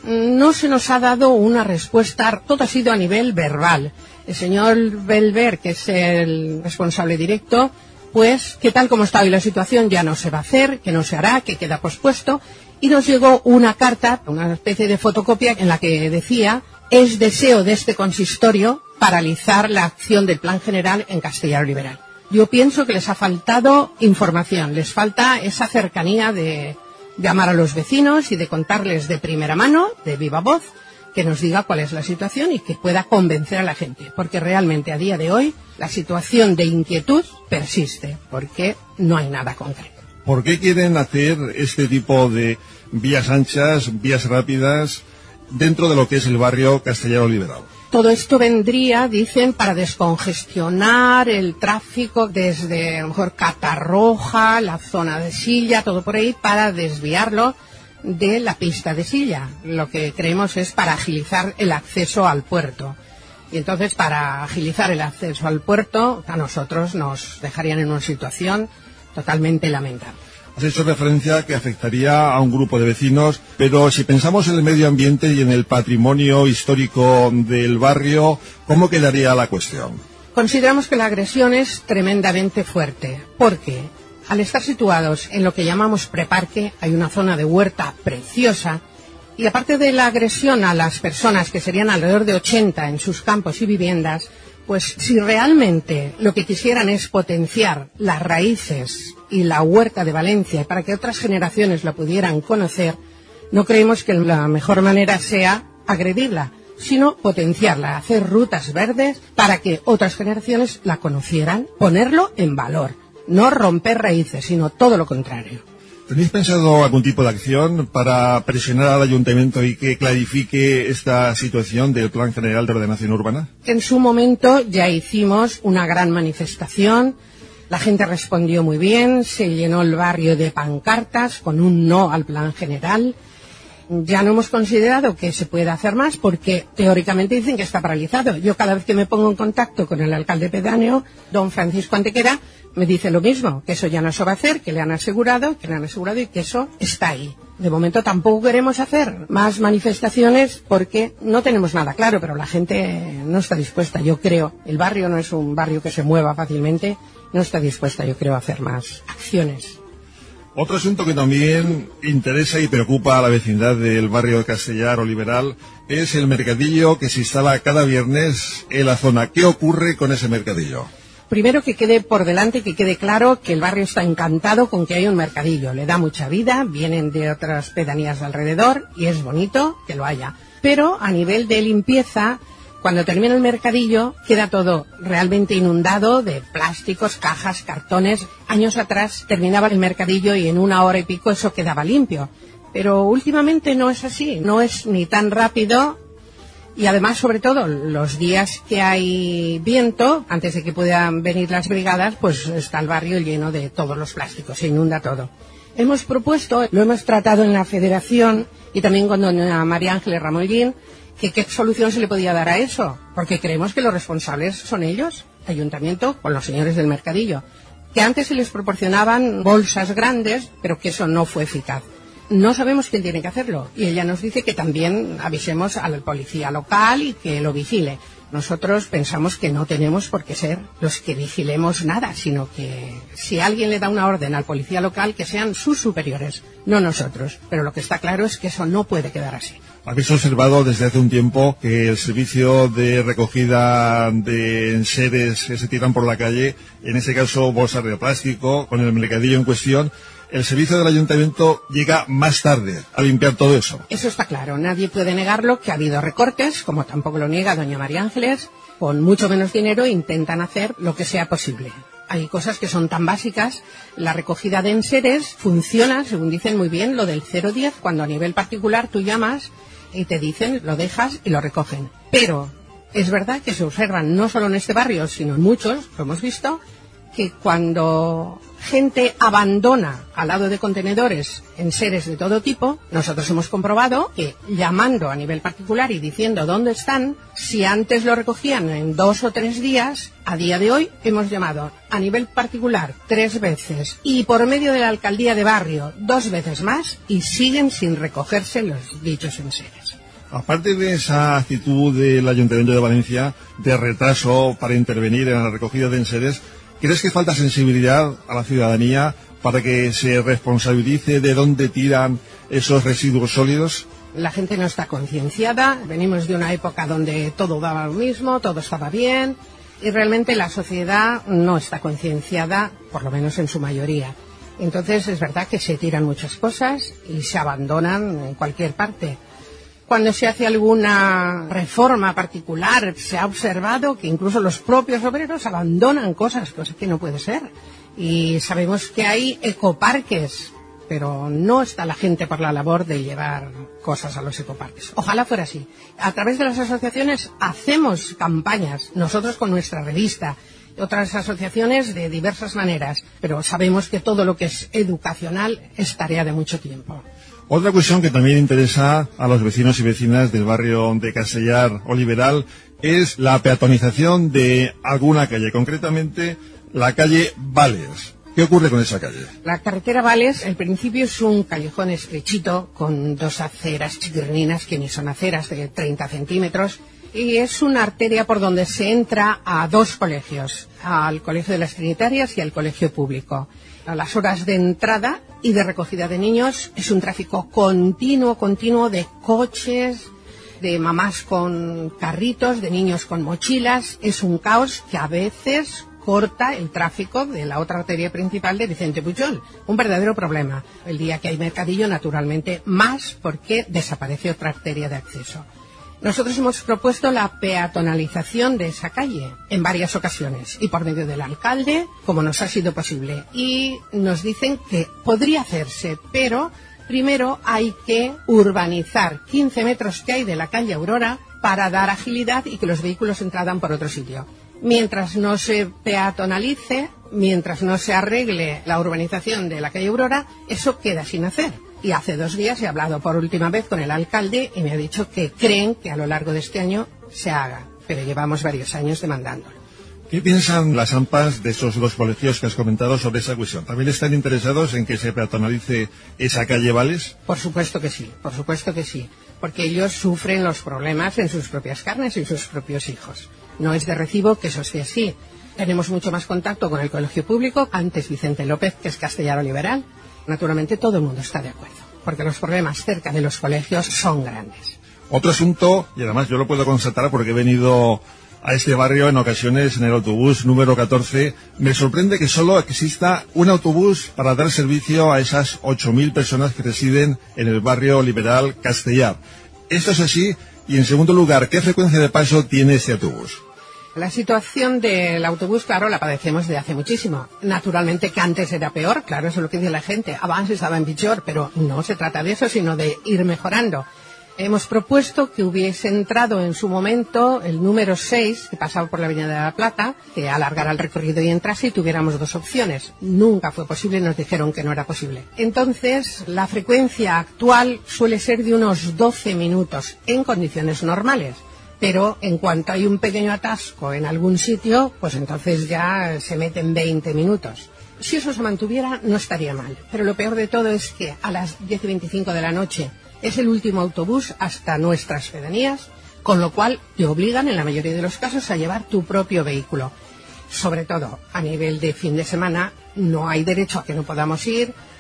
No se nos ha dado una respuesta, todo ha sido a nivel verbal. El señor Belver, que es el responsable directo, pues que tal como está hoy la situación ya no se va a hacer, que no se hará, que queda pospuesto, y nos llegó una carta, una especie de fotocopia en la que decía: es deseo de este consistorio paralizar la acción del Plan General en Castellar Liberal. Yo pienso que les ha faltado información, les falta esa cercanía de llamar a los vecinos y de contarles de primera mano, de viva voz, que nos diga cuál es la situación y que pueda convencer a la gente, porque realmente a día de hoy la situación de inquietud persiste, porque no hay nada concreto. ¿Por qué quieren hacer este tipo de vías anchas, vías rápidas, dentro de lo que es el barrio Castellar Liberal? Todo esto vendría, dicen, para descongestionar el tráfico desde, a lo mejor, Catarroja, la zona de Silla, todo por ahí, para desviarlo de la pista de Silla. Lo que creemos es para agilizar el acceso al puerto. Y entonces, para agilizar el acceso al puerto, a nosotros nos dejarían en una situación totalmente lamentable. Has hecho referencia que afectaría a un grupo de vecinos, pero si pensamos en el medio ambiente y en el patrimonio histórico del barrio, ¿cómo quedaría la cuestión? Consideramos que la agresión es tremendamente fuerte, porque al estar situados en lo que llamamos preparque, hay una zona de huerta preciosa, y aparte de la agresión a las personas, que serían alrededor de 80 en sus campos y viviendas, pues si realmente lo que quisieran es potenciar las raíces y la huerta de Valencia para que otras generaciones la pudieran conocer, no creemos que la mejor manera sea agredirla, sino potenciarla, hacer rutas verdes para que otras generaciones la conocieran, ponerlo en valor, no romper raíces, sino todo lo contrario. ¿Tenéis pensado algún tipo de acción para presionar al ayuntamiento y que clarifique esta situación del Plan General de Ordenación Urbana? En su momento ya hicimos una gran manifestación, la gente respondió muy bien, se llenó el barrio de pancartas con un no al Plan General. Ya no hemos considerado que se pueda hacer más porque teóricamente dicen que está paralizado. Yo cada vez que me pongo en contacto con el alcalde pedáneo, don Francisco Antequera, me dice lo mismo, que eso ya no se va a hacer, que le han asegurado y que eso está ahí. De momento tampoco queremos hacer más manifestaciones porque no tenemos nada claro, pero la gente no está dispuesta, yo creo. El barrio no es un barrio que se mueva fácilmente, no está dispuesta, yo creo, a hacer más acciones. Otro asunto que también interesa y preocupa a la vecindad del barrio de Castellar Liberal es el mercadillo que se instala cada viernes en la zona. ¿Qué ocurre con ese mercadillo? Primero, que quede por delante, que quede claro que el barrio está encantado con que haya un mercadillo. Le da mucha vida, vienen de otras pedanías de alrededor y es bonito que lo haya. Pero a nivel de limpieza, cuando termina el mercadillo, queda todo realmente inundado de plásticos, cajas, cartones. Años atrás terminaba el mercadillo y en 1 hora y pico eso quedaba limpio. Pero últimamente no es así, no es ni tan rápido. Y además, sobre todo, los días que hay viento, antes de que puedan venir las brigadas, pues está el barrio lleno de todos los plásticos, se inunda todo. Hemos propuesto, lo hemos tratado en la Federación y también con doña María Ángeles Ramollín, que qué solución se le podía dar a eso, porque creemos que los responsables son ellos, ayuntamiento, con los señores del mercadillo, que antes se les proporcionaban bolsas grandes, pero que eso no fue eficaz. No sabemos quién tiene que hacerlo y ella nos dice que también avisemos a la policía local y que lo vigile. Nosotros pensamos que no tenemos por qué ser los que vigilemos nada, sino que si alguien le da una orden al policía local, que sean sus superiores, no nosotros. Pero lo que está claro es que eso no puede quedar así. Habéis observado desde hace un tiempo que el servicio de recogida de enseres que se tiran por la calle, en ese caso bolsas de plástico, con el mercadillo en cuestión, el servicio del ayuntamiento llega más tarde a limpiar todo eso. Eso está claro, nadie puede negarlo, que ha habido recortes, como tampoco lo niega doña María Ángeles. Con mucho menos dinero intentan hacer lo que sea posible. Hay cosas que son tan básicas. La recogida de enseres funciona, según dicen muy bien, lo del 010, cuando a nivel particular tú llamas y te dicen, lo dejas y lo recogen. Pero es verdad que se observan, no solo en este barrio, sino en muchos, lo hemos visto, que cuando gente abandona al lado de contenedores enseres de todo tipo, nosotros hemos comprobado que llamando a nivel particular y diciendo dónde están, si antes lo recogían en 2 o 3 días, a día de hoy hemos llamado a nivel particular 3 veces y por medio de la alcaldía de barrio 2 veces más y siguen sin recogerse los dichos enseres. Aparte de esa actitud del Ayuntamiento de Valencia de retraso para intervenir en la recogida de enseres, ¿crees que falta sensibilidad a la ciudadanía para que se responsabilice de dónde tiran esos residuos sólidos? La gente no está concienciada, venimos de una época donde todo daba lo mismo, todo estaba bien, y realmente la sociedad no está concienciada, por lo menos en su mayoría. Entonces es verdad que se tiran muchas cosas y se abandonan en cualquier parte. Cuando se hace alguna reforma particular, se ha observado que incluso los propios obreros abandonan cosas que no puede ser. Y sabemos que hay ecoparques, pero no está la gente por la labor de llevar cosas a los ecoparques. Ojalá fuera así. A través de las asociaciones hacemos campañas, nosotros con nuestra revista, otras asociaciones de diversas maneras, pero sabemos que todo lo que es educacional es tarea de mucho tiempo. Otra cuestión que también interesa a los vecinos y vecinas del barrio de Castellar o Liberal es la peatonización de alguna calle, concretamente la calle Vales. ¿Qué ocurre con esa calle? La carretera Vales, al principio es un callejón estrechito con 2 aceras chiquirninas que ni son aceras de 30 centímetros y es una arteria por donde se entra a 2 colegios, al Colegio de las Trinitarias y al Colegio Público. A las horas de entrada y de recogida de niños es un tráfico continuo de coches, de mamás con carritos, de niños con mochilas. Es un caos que a veces corta el tráfico de la otra arteria principal de Vicente Pujol. Un verdadero problema. El día que hay mercadillo, naturalmente, más porque desaparece otra arteria de acceso. Nosotros hemos propuesto la peatonalización de esa calle en varias ocasiones y por medio del alcalde, como nos ha sido posible. Y nos dicen que podría hacerse, pero primero hay que urbanizar 15 metros que hay de la calle Aurora para dar agilidad y que los vehículos entraran por otro sitio. Mientras no se peatonalice, mientras no se arregle la urbanización de la calle Aurora, eso queda sin hacer. Y hace 2 días he hablado por última vez con el alcalde y me ha dicho que creen que a lo largo de este año se haga, pero llevamos varios años demandándolo. ¿Qué piensan las AMPAs de esos 2 colegios que has comentado sobre esa cuestión? ¿También están interesados en que se peatonalice esa calle Vales? Por supuesto que sí, porque ellos sufren los problemas en sus propias carnes y sus propios hijos. No es de recibo que eso sea así. Tenemos mucho más contacto con el Colegio Público, antes Vicente López, que es castellano liberal. Naturalmente todo el mundo está de acuerdo, porque los problemas cerca de los colegios son grandes. Otro asunto, y además yo lo puedo constatar porque he venido a este barrio en ocasiones en el autobús número 14, me sorprende que solo exista un autobús para dar servicio a esas 8.000 personas que residen en el barrio liberal Castellar. Esto es así, y en segundo lugar, ¿qué frecuencia de paso tiene este autobús? La situación del autobús, claro, la padecemos de hace muchísimo. Naturalmente que antes era peor, claro, eso es lo que dice la gente. Antes estaba en pitjor, pero no se trata de eso, sino de ir mejorando. Hemos propuesto que hubiese entrado en su momento el número 6, que pasaba por la Avenida de la Plata, que alargara el recorrido y entrase y tuviéramos 2 opciones. Nunca fue posible, nos dijeron que no era posible. Entonces, la frecuencia actual suele ser de unos 12 minutos en condiciones normales. Pero en cuanto hay un pequeño atasco en algún sitio, pues entonces ya se meten 20 minutos. Si eso se mantuviera, no estaría mal. Pero lo peor de todo es que a las 10:25 de la noche es el último autobús hasta nuestras pedanías, con lo cual te obligan, en la mayoría de los casos, a llevar tu propio vehículo. Sobre todo, a nivel de fin de semana, no hay derecho a que no podamos ir,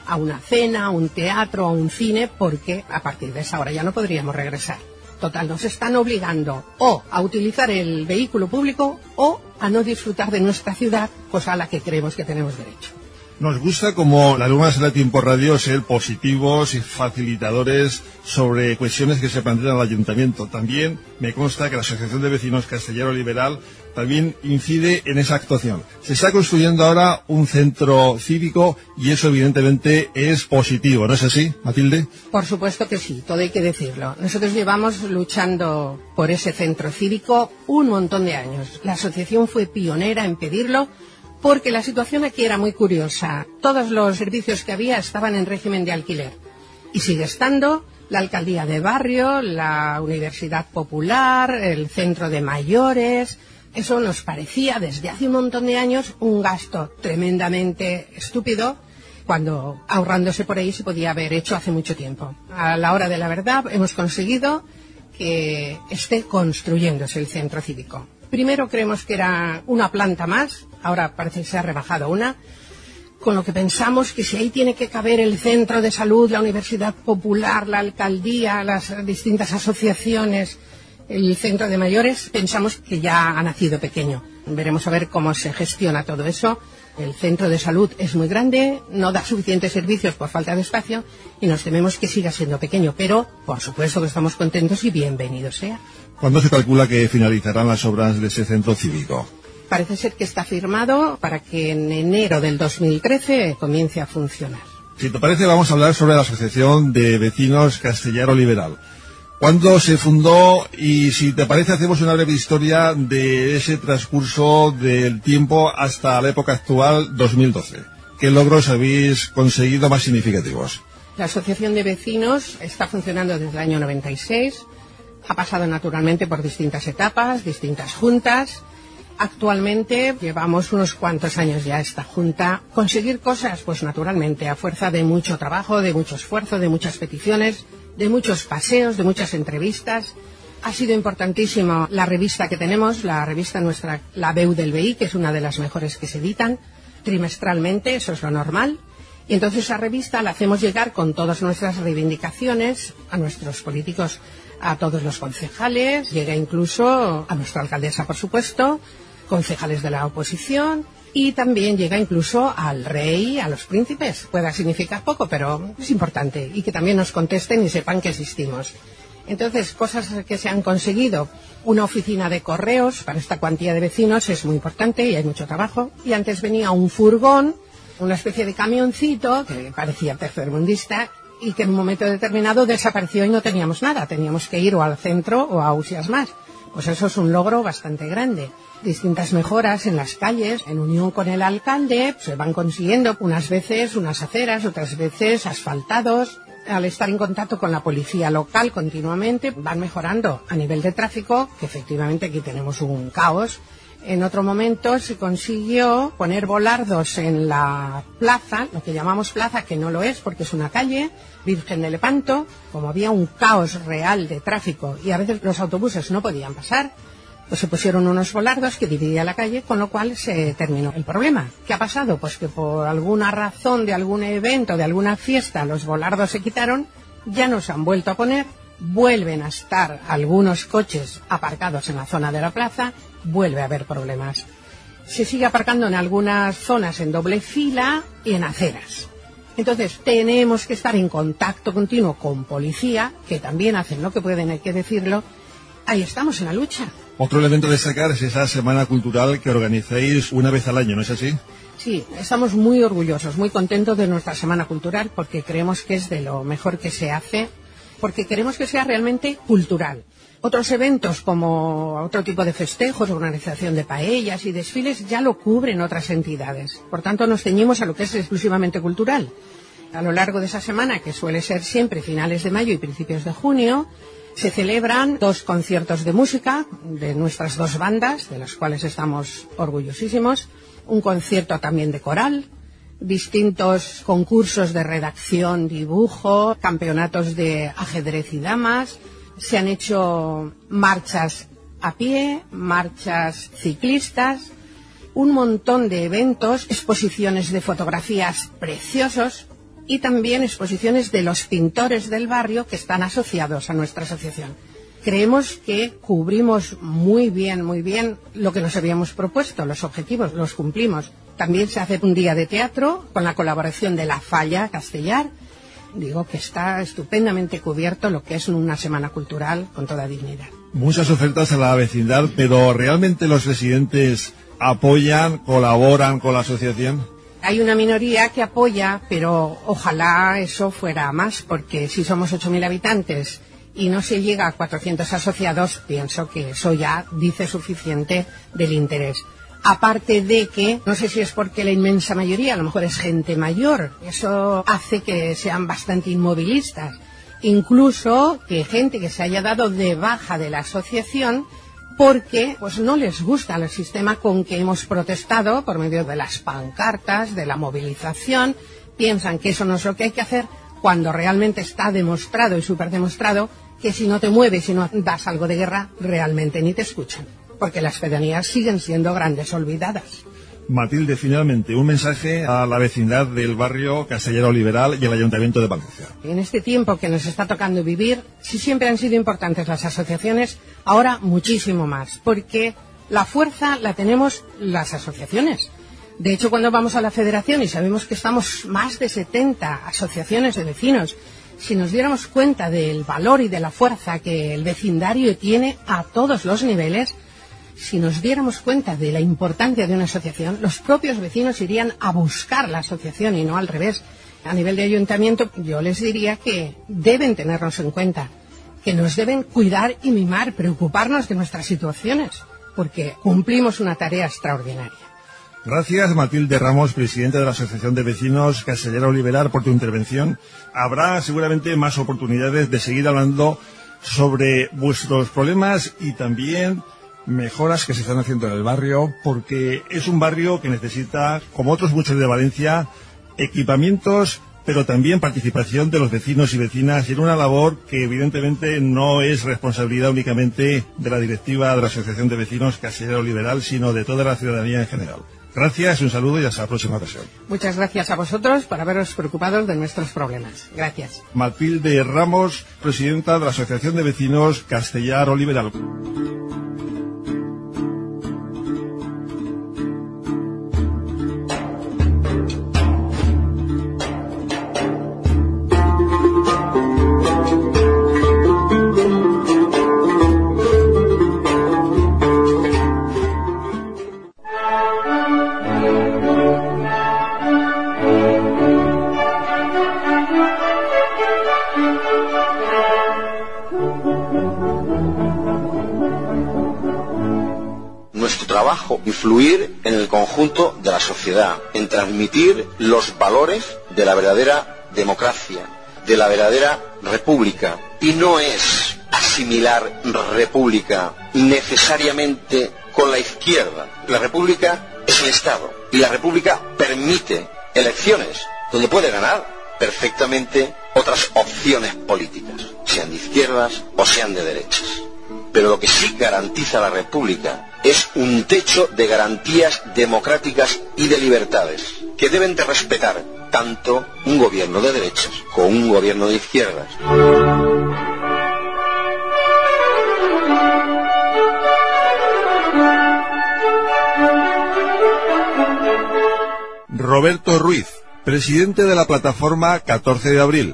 a una cena, a un teatro, a un cine, porque a partir de esa hora ya no podríamos regresar. Total, nos están obligando o a utilizar el vehículo público o a no disfrutar de nuestra ciudad, cosa a la que creemos que tenemos derecho. Nos gusta, como la Luna Sala Tiempo Radio, ser positivos y facilitadores sobre cuestiones que se plantean al ayuntamiento. También me consta que la Asociación de Vecinos Castellaro Liberal también incide en esa actuación. Se está construyendo ahora un centro cívico y eso evidentemente es positivo, ¿no es así, Matilde? Por supuesto que sí, todo hay que decirlo. Nosotros llevamos luchando por ese centro cívico un montón de años. La asociación fue pionera en pedirlo, porque la situación aquí era muy curiosa. Todos los servicios que había estaban en régimen de alquiler. Y sigue estando la alcaldía de barrio, la Universidad Popular, el centro de mayores. Eso nos parecía desde hace un montón de años un gasto tremendamente estúpido, cuando ahorrándose por ahí se podía haber hecho hace mucho tiempo. A la hora de la verdad hemos conseguido que esté construyéndose el centro cívico. Primero creemos que era una planta más, ahora parece que se ha rebajado una, con lo que pensamos que si ahí tiene que caber el centro de salud, la Universidad Popular, la alcaldía, las distintas asociaciones, el centro de mayores, pensamos que ya ha nacido pequeño. Veremos a ver cómo se gestiona todo eso. El centro de salud es muy grande, no da suficientes servicios por falta de espacio y nos tememos que siga siendo pequeño, pero por supuesto que estamos contentos y bienvenido sea. ¿Cuándo se calcula que finalizarán las obras de ese centro cívico? Parece ser que está firmado para que en enero del 2013 comience a funcionar. Si te parece, vamos a hablar sobre la Asociación de Vecinos Castellaro Liberal. ¿Cuándo se fundó? Y si te parece, hacemos una breve historia de ese transcurso del tiempo hasta la época actual, 2012. ¿Qué logros habéis conseguido más significativos? La Asociación de Vecinos está funcionando desde el año 96. Ha pasado naturalmente por distintas etapas, distintas juntas. Actualmente llevamos unos cuantos años ya esta junta. ¿Conseguir cosas? Pues naturalmente, a fuerza de mucho trabajo, de mucho esfuerzo, de muchas peticiones, de muchos paseos, de muchas entrevistas. Ha sido importantísimo la revista que tenemos, la revista nuestra, la Veu del BI, que es una de las mejores que se editan trimestralmente, eso es lo normal. Y entonces esa revista la hacemos llegar con todas nuestras reivindicaciones a nuestros políticos, a todos los concejales, llega incluso a nuestra alcaldesa, por supuesto, concejales de la oposición, y también llega incluso al rey, a los príncipes. Pueda significar poco, pero es importante, y que también nos contesten y sepan que existimos. Entonces, cosas que se han conseguido. Una oficina de correos para esta cuantía de vecinos es muy importante y hay mucho trabajo. Y antes venía un furgón, una especie de camioncito que parecía tercermundista y que en un momento determinado desapareció y no teníamos nada. Teníamos que ir o al centro o a Usias Más. Pues eso es un logro bastante grande. Distintas mejoras en las calles, en unión con el alcalde, se van consiguiendo unas veces unas aceras, otras veces asfaltados. Al estar en contacto con la policía local continuamente, van mejorando a nivel de tráfico, que efectivamente aquí tenemos un caos. En otro momento se consiguió poner volardos en la plaza, lo que llamamos plaza, que no lo es porque es una calle, Virgen de Lepanto. Como había un caos real de tráfico y a veces los autobuses no podían pasar, pues se pusieron unos volardos que dividían la calle, con lo cual se terminó el problema. ¿Qué ha pasado? Pues que por alguna razón, de algún evento, de alguna fiesta, los volardos se quitaron, ya no se han vuelto a poner, vuelven a estar algunos coches aparcados en la zona de la plaza, vuelve a haber problemas. Se sigue aparcando en algunas zonas en doble fila y en aceras. Entonces tenemos que estar en contacto continuo con policía, que también hacen lo que pueden, hay que decirlo. Ahí estamos en la lucha. Otro elemento a destacar es esa semana cultural que organizáis una vez al año, ¿no es así? Sí, estamos muy orgullosos, muy contentos de nuestra semana cultural porque creemos que es de lo mejor que se hace, porque queremos que sea realmente cultural. Otros eventos como otro tipo de festejos, organización de paellas y desfiles ya lo cubren otras entidades. Por tanto, nos ceñimos a lo que es exclusivamente cultural. A lo largo de esa semana, que suele ser siempre finales de mayo y principios de junio, se celebran 2 conciertos de música de nuestras 2 bandas, de las cuales estamos orgullosísimos, un concierto también de coral, distintos concursos de redacción, dibujo, campeonatos de ajedrez y damas. Se han hecho marchas a pie, marchas ciclistas, un montón de eventos, exposiciones de fotografías preciosos y también exposiciones de los pintores del barrio que están asociados a nuestra asociación. Creemos que cubrimos muy bien lo que nos habíamos propuesto, los objetivos, los cumplimos. También se hace un día de teatro con la colaboración de La Falla Castellar. Digo que está estupendamente cubierto lo que es una semana cultural con toda dignidad. Muchas ofertas a la vecindad, pero ¿realmente los residentes apoyan, colaboran con la asociación? Hay una minoría que apoya, pero ojalá eso fuera más, porque si somos 8.000 habitantes y no se llega a 400 asociados, pienso que eso ya dice suficiente del interés. Aparte de que, no sé si es porque la inmensa mayoría, a lo mejor es gente mayor, eso hace que sean bastante inmovilistas. Incluso que gente que se haya dado de baja de la asociación porque pues no les gusta el sistema con que hemos protestado por medio de las pancartas, de la movilización, piensan que eso no es lo que hay que hacer, cuando realmente está demostrado y súper demostrado que si no te mueves y no das algo de guerra, realmente ni te escuchan, porque las pedanías siguen siendo grandes olvidadas. Matilde, finalmente, un mensaje a la vecindad del barrio Castellar Liberal y el Ayuntamiento de Valencia. En este tiempo que nos está tocando vivir, si siempre han sido importantes las asociaciones, ahora muchísimo más, porque la fuerza la tenemos las asociaciones. De hecho, cuando vamos a la federación y sabemos que estamos más de 70 asociaciones de vecinos, si nos diéramos cuenta del valor y de la fuerza que el vecindario tiene a todos los niveles, si nos diéramos cuenta de la importancia de una asociación, los propios vecinos irían a buscar la asociación y no al revés. A nivel de ayuntamiento, yo les diría que deben tenernos en cuenta, que nos deben cuidar y mimar, preocuparnos de nuestras situaciones, porque cumplimos una tarea extraordinaria. Gracias, Matilde Ramos, presidenta de la Asociación de Vecinos Castellar Liberal, por tu intervención. Habrá seguramente más oportunidades de seguir hablando sobre vuestros problemas y también mejoras que se están haciendo en el barrio, porque es un barrio que necesita, como otros muchos de Valencia, equipamientos, pero también participación de los vecinos y vecinas en una labor que evidentemente no es responsabilidad únicamente de la directiva de la Asociación de Vecinos Castellar Liberal, sino de toda la ciudadanía en general. Gracias, un saludo y hasta la próxima ocasión. Muchas gracias a vosotros por haberos preocupado de nuestros problemas. Gracias. Matilde Ramos, presidenta de la Asociación de Vecinos Castellar Liberal. Influir en el conjunto de la sociedad, en transmitir los valores de la verdadera democracia, de la verdadera república. Y no es asimilar república necesariamente con la izquierda. La república es el Estado y la república permite elecciones donde puede ganar perfectamente otras opciones políticas, sean de izquierdas o sean de derechas. Pero lo que sí garantiza la república es un techo de garantías democráticas y de libertades que deben de respetar tanto un gobierno de derechas como un gobierno de izquierdas. Roberto Ruiz, presidente de la plataforma 14 de abril.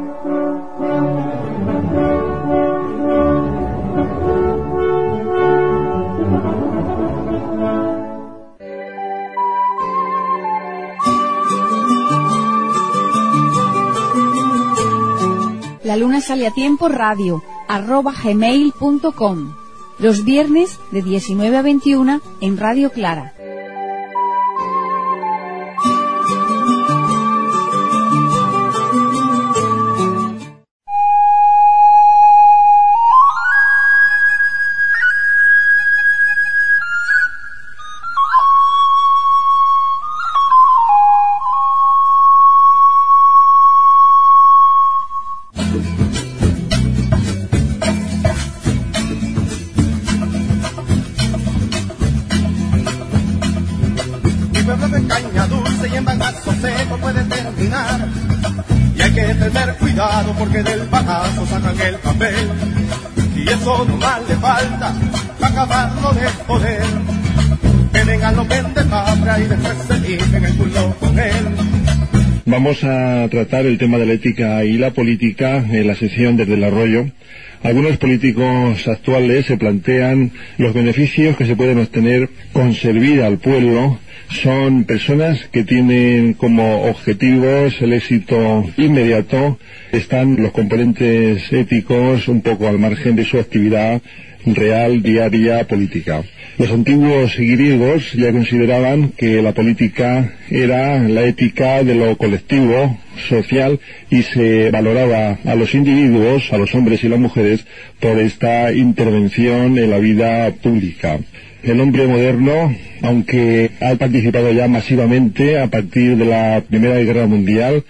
La luna sale a tiempo radio @gmail.com. Los viernes de 19 a 21 en Radio Clara. hay que tener cuidado porque del bagazo sacan el papel. Y eso no mal le falta para acabarlo de joder. Que vengan los vendepatria y después se limpian el culo con él. Vamos a tratar el tema de la ética y la política en la sección Desde el Arroyo. Algunos políticos actuales se plantean los beneficios que se pueden obtener con servir al pueblo. Son personas que tienen como objetivos el éxito inmediato. Están los componentes éticos un poco al margen de su actividad real, diaria, política. Los antiguos griegos ya consideraban que la política era la ética de lo colectivo, social, y se valoraba a los individuos, a los hombres y las mujeres, por esta intervención en la vida pública. El hombre moderno, aunque ha participado ya masivamente a partir de la Primera Guerra Mundial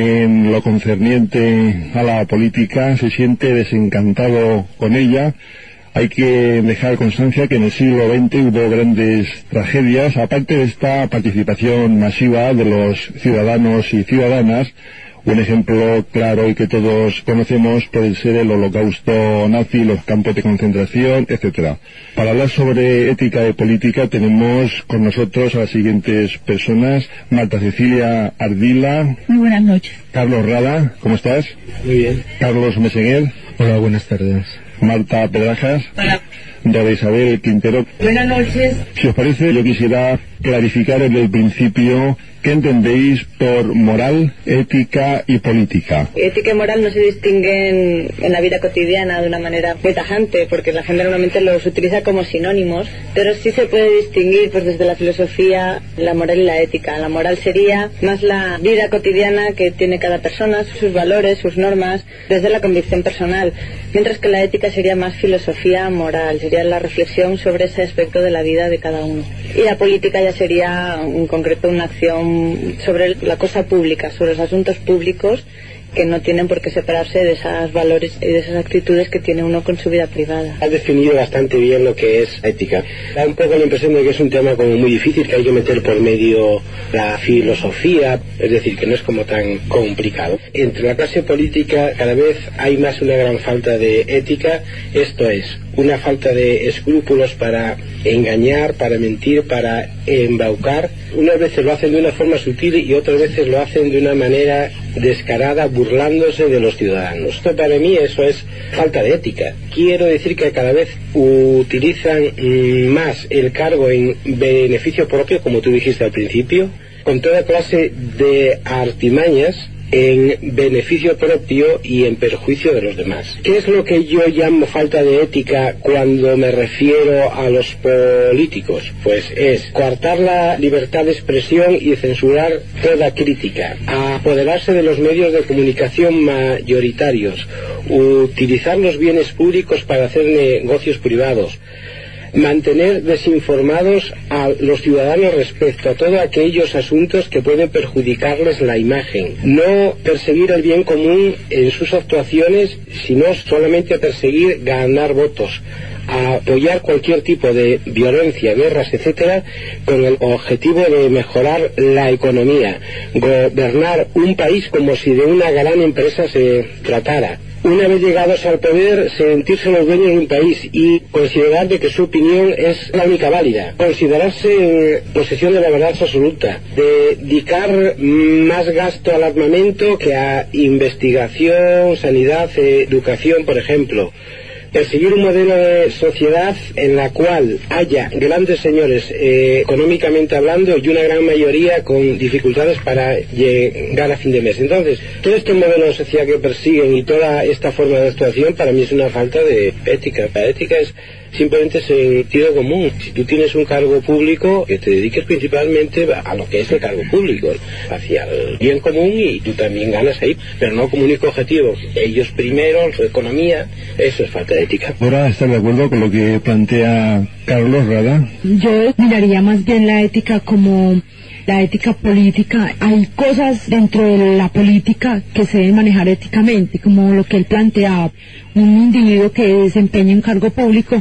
en lo concerniente a la política, se siente desencantado con ella. Hay que dejar constancia que en el siglo XX hubo grandes tragedias. Aparte de esta participación masiva de los ciudadanos y ciudadanas, un ejemplo claro y que todos conocemos puede ser el Holocausto nazi, los campos de concentración, etcétera. Para hablar sobre ética y política tenemos con nosotros a las siguientes personas: Marta Cecilia Ardila. Muy buenas noches. Carlos Rada, ¿cómo estás? Muy bien. Carlos Meseguer. Hola, buenas tardes. Marta Pedrajas. Hola. David Isabel Quintero. Buenas noches. Si os parece, yo quisiera clarificar desde el principio qué entendéis por moral, ética y política. Ética y moral no se distinguen en la vida cotidiana de una manera muy tajante, porque la gente normalmente los utiliza como sinónimos, pero sí se puede distinguir pues desde la filosofía la moral y la ética. La moral sería más la vida cotidiana que tiene cada persona, sus valores, sus normas, desde la convicción personal, mientras que la ética sería más filosofía moral, sería la reflexión sobre ese aspecto de la vida de cada uno. Y la política ya sería en concreto una acción sobre la cosa pública, sobre los asuntos públicos, que no tienen por qué separarse de esos valores y de esas actitudes que tiene uno con su vida privada. Has definido bastante bien lo que es ética. Da un poco la impresión de que es un tema como muy difícil, que hay que meter por medio la filosofía, es decir, que no es como tan complicado. Entre la clase política cada vez hay más una gran falta de ética, esto es, una falta de escrúpulos para engañar, para mentir, para embaucar. Unas veces lo hacen de una forma sutil y otras veces lo hacen de una manera descarada, burlándose de los ciudadanos. Esto para mí eso es falta de ética. Quiero decir que cada vez utilizan más el cargo en beneficio propio, como tú dijiste al principio, con toda clase de artimañas en beneficio propio y en perjuicio de los demás. ¿Qué es lo que yo llamo falta de ética cuando me refiero a los políticos? Pues es coartar la libertad de expresión y censurar toda crítica, apoderarse de los medios de comunicación mayoritarios, utilizar los bienes públicos para hacer negocios privados, mantener desinformados a los ciudadanos respecto a todos aquellos asuntos que pueden perjudicarles la imagen, no perseguir el bien común en sus actuaciones, sino solamente perseguir ganar votos, apoyar cualquier tipo de violencia, guerras, etcétera, con el objetivo de mejorar la economía, gobernar un país como si de una gran empresa se tratara. Una vez llegados al poder, sentirse los dueños de un país y considerar de que su opinión es la única válida, considerarse en posesión de la verdad absoluta, dedicar más gasto al armamento que a investigación, sanidad, educación, por ejemplo. Perseguir un modelo de sociedad en la cual haya grandes señores económicamente hablando y una gran mayoría con dificultades para llegar a fin de mes. Entonces, todo este modelo de sociedad que persiguen y toda esta forma de actuación para mí es una falta de ética. La ética es simplemente sentido común. Si tú tienes un cargo público, que te dediques principalmente a lo que es el cargo público, hacia el bien común, y tú también ganas ahí, pero no como único objetivo. Ellos primero, su economía, eso es falta de ética. ¿Ahora estás de acuerdo con lo que plantea Carlos Rada? Yo miraría más bien la ética como la ética política. Hay cosas dentro de la política que se deben manejar éticamente, como lo que él planteaba. Un individuo que desempeña un cargo público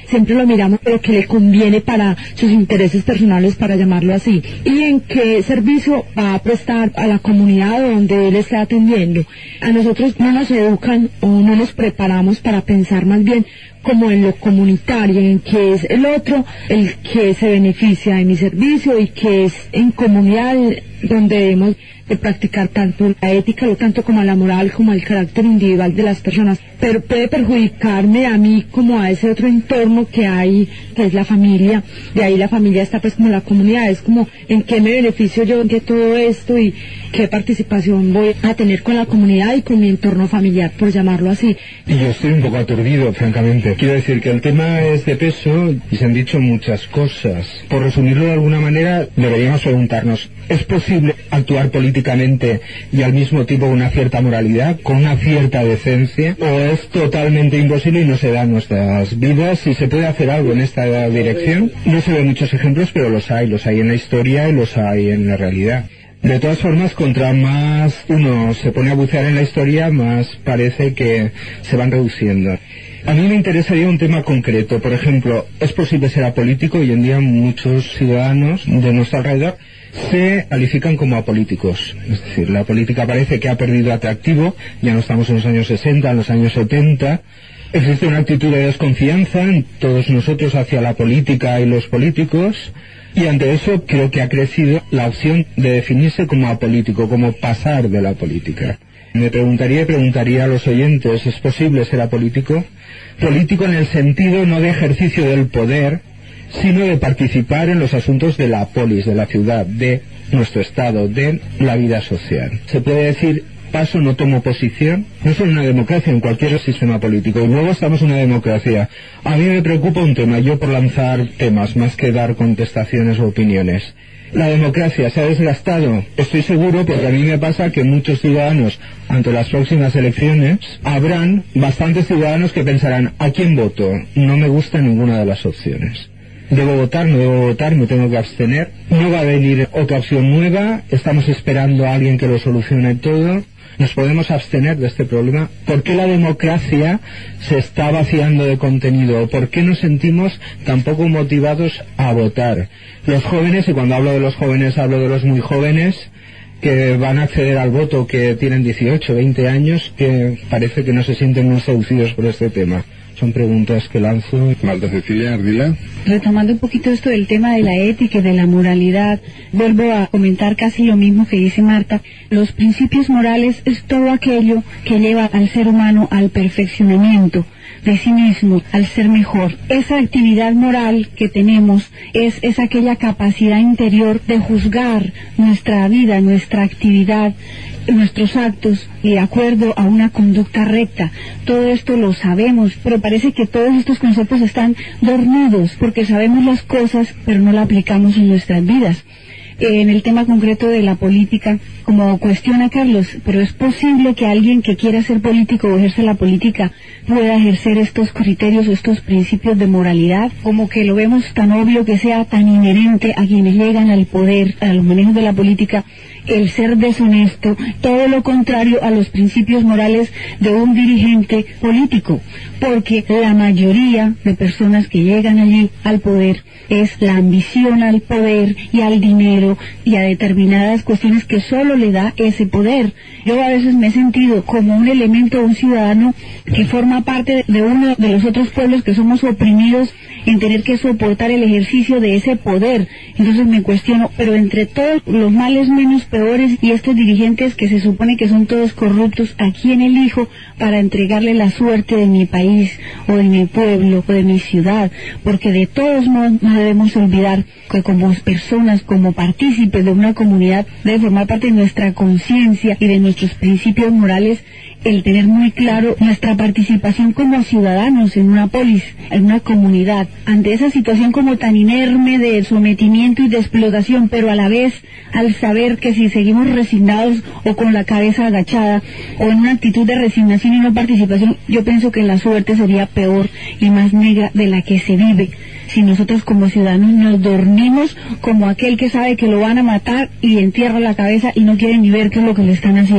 siempre lo miramos por lo que le conviene para sus intereses personales, para llamarlo así, y en qué servicio va a prestar a la comunidad donde él está atendiendo. A nosotros no nos educan o no nos preparamos para pensar más bien como en lo comunitario, en que es el otro el que se beneficia de mi servicio y que es en comunidad donde debemos de practicar tanto la ética, tanto como la moral, como el carácter individual de las personas, pero puede perjudicarme a mí como a ese otro entorno que hay, que es la familia. De ahí la familia está pues como la comunidad, es como en qué me beneficio yo de todo esto y qué participación voy a tener con la comunidad y con mi entorno familiar, por llamarlo así. Y yo estoy un poco aturdido, francamente. Quiero decir que el tema es de peso y se han dicho muchas cosas. Por resumirlo de alguna manera, deberíamos preguntarnos, ¿es posible actuar políticamente y al mismo tiempo una cierta moralidad, con una cierta decencia? ¿O es totalmente imposible y no se da en nuestras vidas? Si se puede hacer algo en esta dirección, no se ven muchos ejemplos, pero los hay en la historia y los hay en la realidad. De todas formas, contra más uno se pone a bucear en la historia, más parece que se van reduciendo. A mí me interesaría un tema concreto. Por ejemplo, ¿es posible ser apolítico? Hoy en día muchos ciudadanos de nuestro alrededor se califican como apolíticos. Es decir, la política parece que ha perdido atractivo, ya no estamos en los años 60, en los años 70. Existe una actitud de desconfianza en todos nosotros hacia la política y los políticos. Y ante eso creo que ha crecido la opción de definirse como apolítico, como pasar de la política. Me preguntaría a los oyentes, ¿es posible ser apolítico? Político en el sentido no de ejercicio del poder, sino de participar en los asuntos de la polis, de la ciudad, de nuestro estado, de la vida social. Se puede decir, paso, no tomo posición, no solo en una democracia, en cualquier sistema político. Y luego estamos en una democracia. A mí me preocupa un tema, yo por lanzar temas, más que dar contestaciones o opiniones. La democracia se ha desgastado, estoy seguro, porque a mí me pasa que muchos ciudadanos, ante las próximas elecciones, habrán bastantes ciudadanos que pensarán, ¿a quién voto? No me gusta ninguna de las opciones. ¿Debo votar? ¿No debo votar? ¿Me tengo que abstener? ¿No va a venir otra opción nueva? ¿Estamos esperando a alguien que lo solucione todo? ¿Nos podemos abstener de este problema? ¿Por qué la democracia se está vaciando de contenido? ¿Por qué nos sentimos tan poco motivados a votar? Los jóvenes, y cuando hablo de los jóvenes hablo de los muy jóvenes, que van a acceder al voto, que tienen 18, 20 años, que parece que no se sienten muy seducidos por este tema. Son preguntas que lanzo. Marta Cecilia Ardila. Retomando un poquito esto del tema de la ética y de la moralidad, vuelvo a comentar casi lo mismo que dice Marta. Los principios morales es todo aquello que lleva al ser humano al perfeccionamiento de sí mismo, al ser mejor. Esa actividad moral que tenemos es aquella capacidad interior de juzgar nuestra vida, nuestra actividad, nuestros actos de acuerdo a una conducta recta. Todo esto lo sabemos, pero parece que todos estos conceptos están dormidos porque sabemos las cosas pero no las aplicamos en nuestras vidas. En el tema concreto de la política, como cuestiona Carlos, pero es posible que alguien que quiera ser político o ejerce la política pueda ejercer estos criterios o estos principios de moralidad, como que lo vemos tan obvio que sea tan inherente a quienes llegan al poder, a los manejos de la política, el ser deshonesto, todo lo contrario a los principios morales de un dirigente político, porque la mayoría de personas que llegan allí al poder es la ambición al poder y al dinero y a determinadas cuestiones que solo le da ese poder. Yo a veces me he sentido como un elemento, un ciudadano que forma parte de uno de los otros pueblos que somos oprimidos en tener que soportar el ejercicio de ese poder. Entonces me cuestiono, pero entre todos los males menos peores y estos dirigentes que se supone que son todos corruptos, ¿a quién elijo para entregarle la suerte de mi país o de mi pueblo o de mi ciudad? Porque de todos modos no debemos olvidar que como personas, como partícipes de una comunidad, debe formar parte de nuestra conciencia y de nuestros principios morales el tener muy claro nuestra participación como ciudadanos en una polis, en una comunidad, ante esa situación como tan inerme de sometimiento y de explotación, pero a la vez al saber que si seguimos resignados o con la cabeza agachada o en una actitud de resignación y no participación, yo pienso que la suerte sería peor y más negra de la que se vive si nosotros como ciudadanos nos dormimos como aquel que sabe que lo van a matar y entierra la cabeza y no quiere ni ver qué es lo que le están haciendo.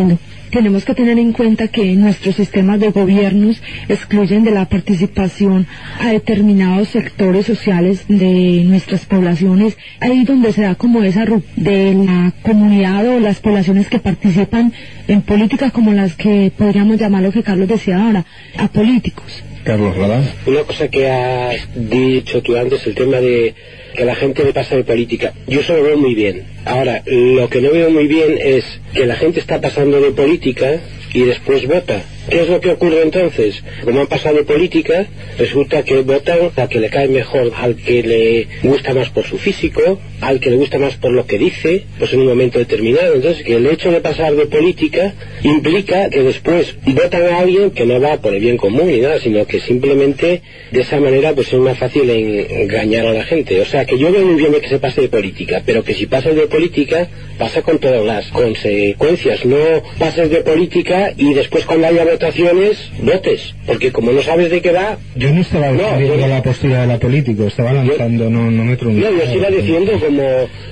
tenemos que tener en cuenta que nuestros sistemas de gobiernos excluyen de la participación a determinados sectores sociales de nuestras poblaciones, ahí donde se da como esa ruptura de la comunidad o las poblaciones que participan en políticas como las que podríamos llamar, lo que Carlos decía ahora, apolíticos. Carlos Radán. Una cosa que has dicho tú antes, el tema de que la gente le pasa de política. Yo eso lo veo muy bien. Ahora, lo que no veo muy bien es que la gente está pasando de política y después vota. ¿Qué es lo que ocurre entonces? Como han pasado de política, resulta que votan a que le cae mejor, al que le gusta más por su físico, al que le gusta más por lo que dice, pues en un momento determinado. Entonces, que el hecho de pasar de política implica que después votan a alguien que no va por el bien común ni nada, sino que simplemente de esa manera pues es más fácil engañar a la gente. O sea, que yo veo muy bien de que se pase de política, pero que si pasas de política, pasa con todas las consecuencias. No pases de política y después cuando haya votaciones, votes, porque como no sabes de qué va... Yo no estaba defendiendo la postura de la política, estaba lanzando, no me preguntaba. No, yo estaba diciendo como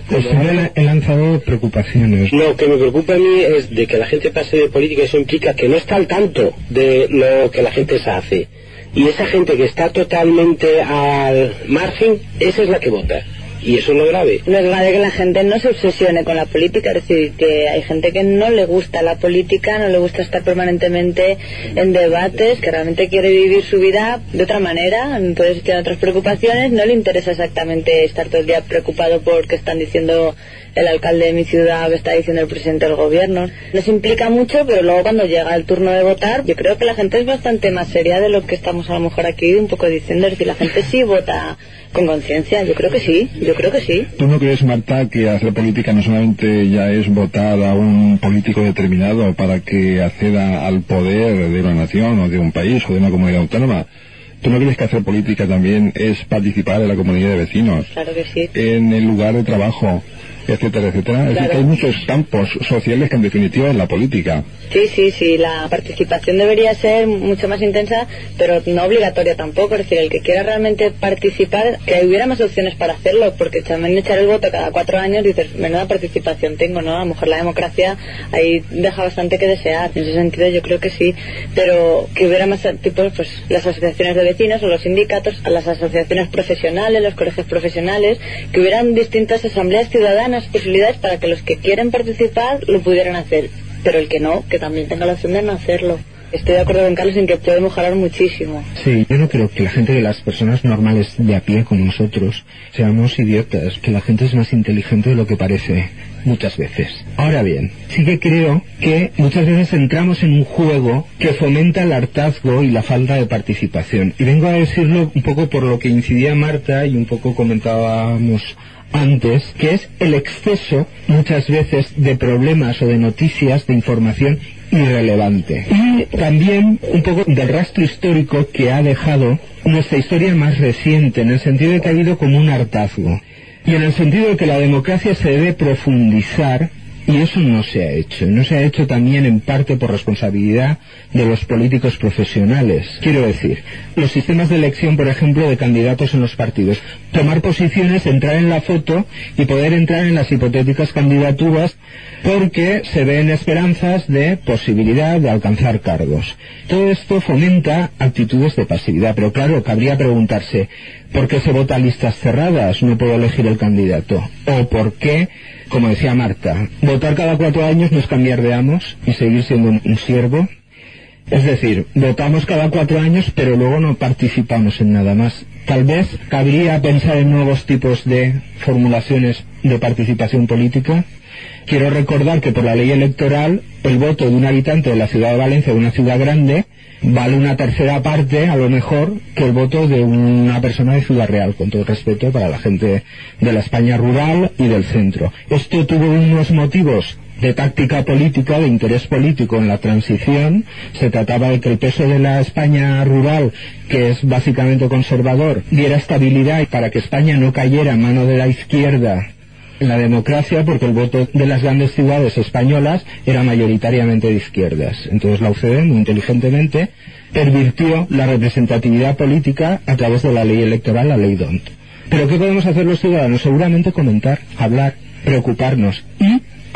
he lanzado preocupaciones. Lo que me preocupa a mí es de que la gente pase de política, eso implica que no está al tanto de lo que la gente se hace. Y esa gente que está totalmente al margen, esa es la que vota. Y eso es lo grave. No es grave que la gente no se obsesione con la política, es decir, que hay gente que no le gusta la política, no le gusta estar permanentemente en debates, que realmente quiere vivir su vida de otra manera, entonces tiene otras preocupaciones, no le interesa exactamente estar todo el día preocupado por qué están diciendo el alcalde de mi ciudad, o qué está diciendo el presidente del gobierno. Nos implica mucho, pero luego cuando llega el turno de votar, yo creo que la gente es bastante más seria de lo que estamos a lo mejor aquí un poco diciendo, es decir, la gente sí vota con conciencia, yo creo que sí. ¿Tú no crees, Marta, que hacer política no solamente ya es votar a un político determinado para que acceda al poder de una nación o de un país o de una comunidad autónoma? ¿Tú no crees que hacer política también es participar en la comunidad de vecinos? Claro que sí. En el lugar de trabajo, etcétera, etcétera. Claro. Es decir, que hay muchos campos sociales que en definitiva es la política. Sí, la participación debería ser mucho más intensa, pero no obligatoria tampoco. Es decir, el que quiera realmente participar, que hubiera más opciones para hacerlo, porque también echar el voto cada 4 años, dices, menuda participación tengo, ¿no? A lo mejor la democracia ahí deja bastante que desear. En ese sentido yo creo que sí, pero que hubiera más tipos, pues las asociaciones de vecinos o los sindicatos, a las asociaciones profesionales, los colegios profesionales, que hubieran distintas asambleas ciudadanas, posibilidades para que los que quieren participar lo pudieran hacer, pero el que no, que también tenga la opción de no hacerlo. Estoy de acuerdo con Carlos en que puede mejorar muchísimo. Sí, yo no creo que la gente, de las personas normales de a pie como nosotros, seamos idiotas, que la gente es más inteligente de lo que parece muchas veces. Ahora bien, sí que creo que muchas veces entramos en un juego que fomenta el hartazgo y la falta de participación. Y vengo a decirlo un poco por lo que incidía Marta y un poco comentábamos antes, que es el exceso muchas veces de problemas o de noticias, de información irrelevante. Y también un poco del rastro histórico que ha dejado nuestra historia más reciente, en el sentido de que ha habido como un hartazgo. Y en el sentido de que la democracia se debe profundizar, y eso no se ha hecho. No se ha hecho también en parte por responsabilidad de los políticos profesionales. Quiero decir, los sistemas de elección, por ejemplo, de candidatos en los partidos. Tomar posiciones, entrar en la foto y poder entrar en las hipotéticas candidaturas porque se ven esperanzas de posibilidad de alcanzar cargos. Todo esto fomenta actitudes de pasividad. Pero claro, cabría preguntarse, ¿por qué se vota a listas cerradas? No puedo elegir el candidato. ¿O por qué, como decía Marta, votar cada 4 años no es cambiar de amos y seguir siendo un siervo? Es decir, votamos cada 4 años pero luego no participamos en nada más. Tal vez cabría pensar en nuevos tipos de formulaciones de participación política. Quiero recordar que por la ley electoral el voto de un habitante de la ciudad de Valencia, de una ciudad grande, vale una tercera parte, a lo mejor, que el voto de una persona de Ciudad Real, con todo respeto para la gente de la España rural y del centro. Esto tuvo unos motivos de táctica política, de interés político en la transición. Se trataba de que el peso de la España rural, que es básicamente conservador, diera estabilidad para que España no cayera en mano de la izquierda en la democracia, porque el voto de las grandes ciudades españolas era mayoritariamente de izquierdas. Entonces la UCD, muy inteligentemente, pervirtió la representatividad política a través de la ley electoral, la ley DONT. ¿Pero qué podemos hacer los ciudadanos? Seguramente comentar, hablar, preocuparnos y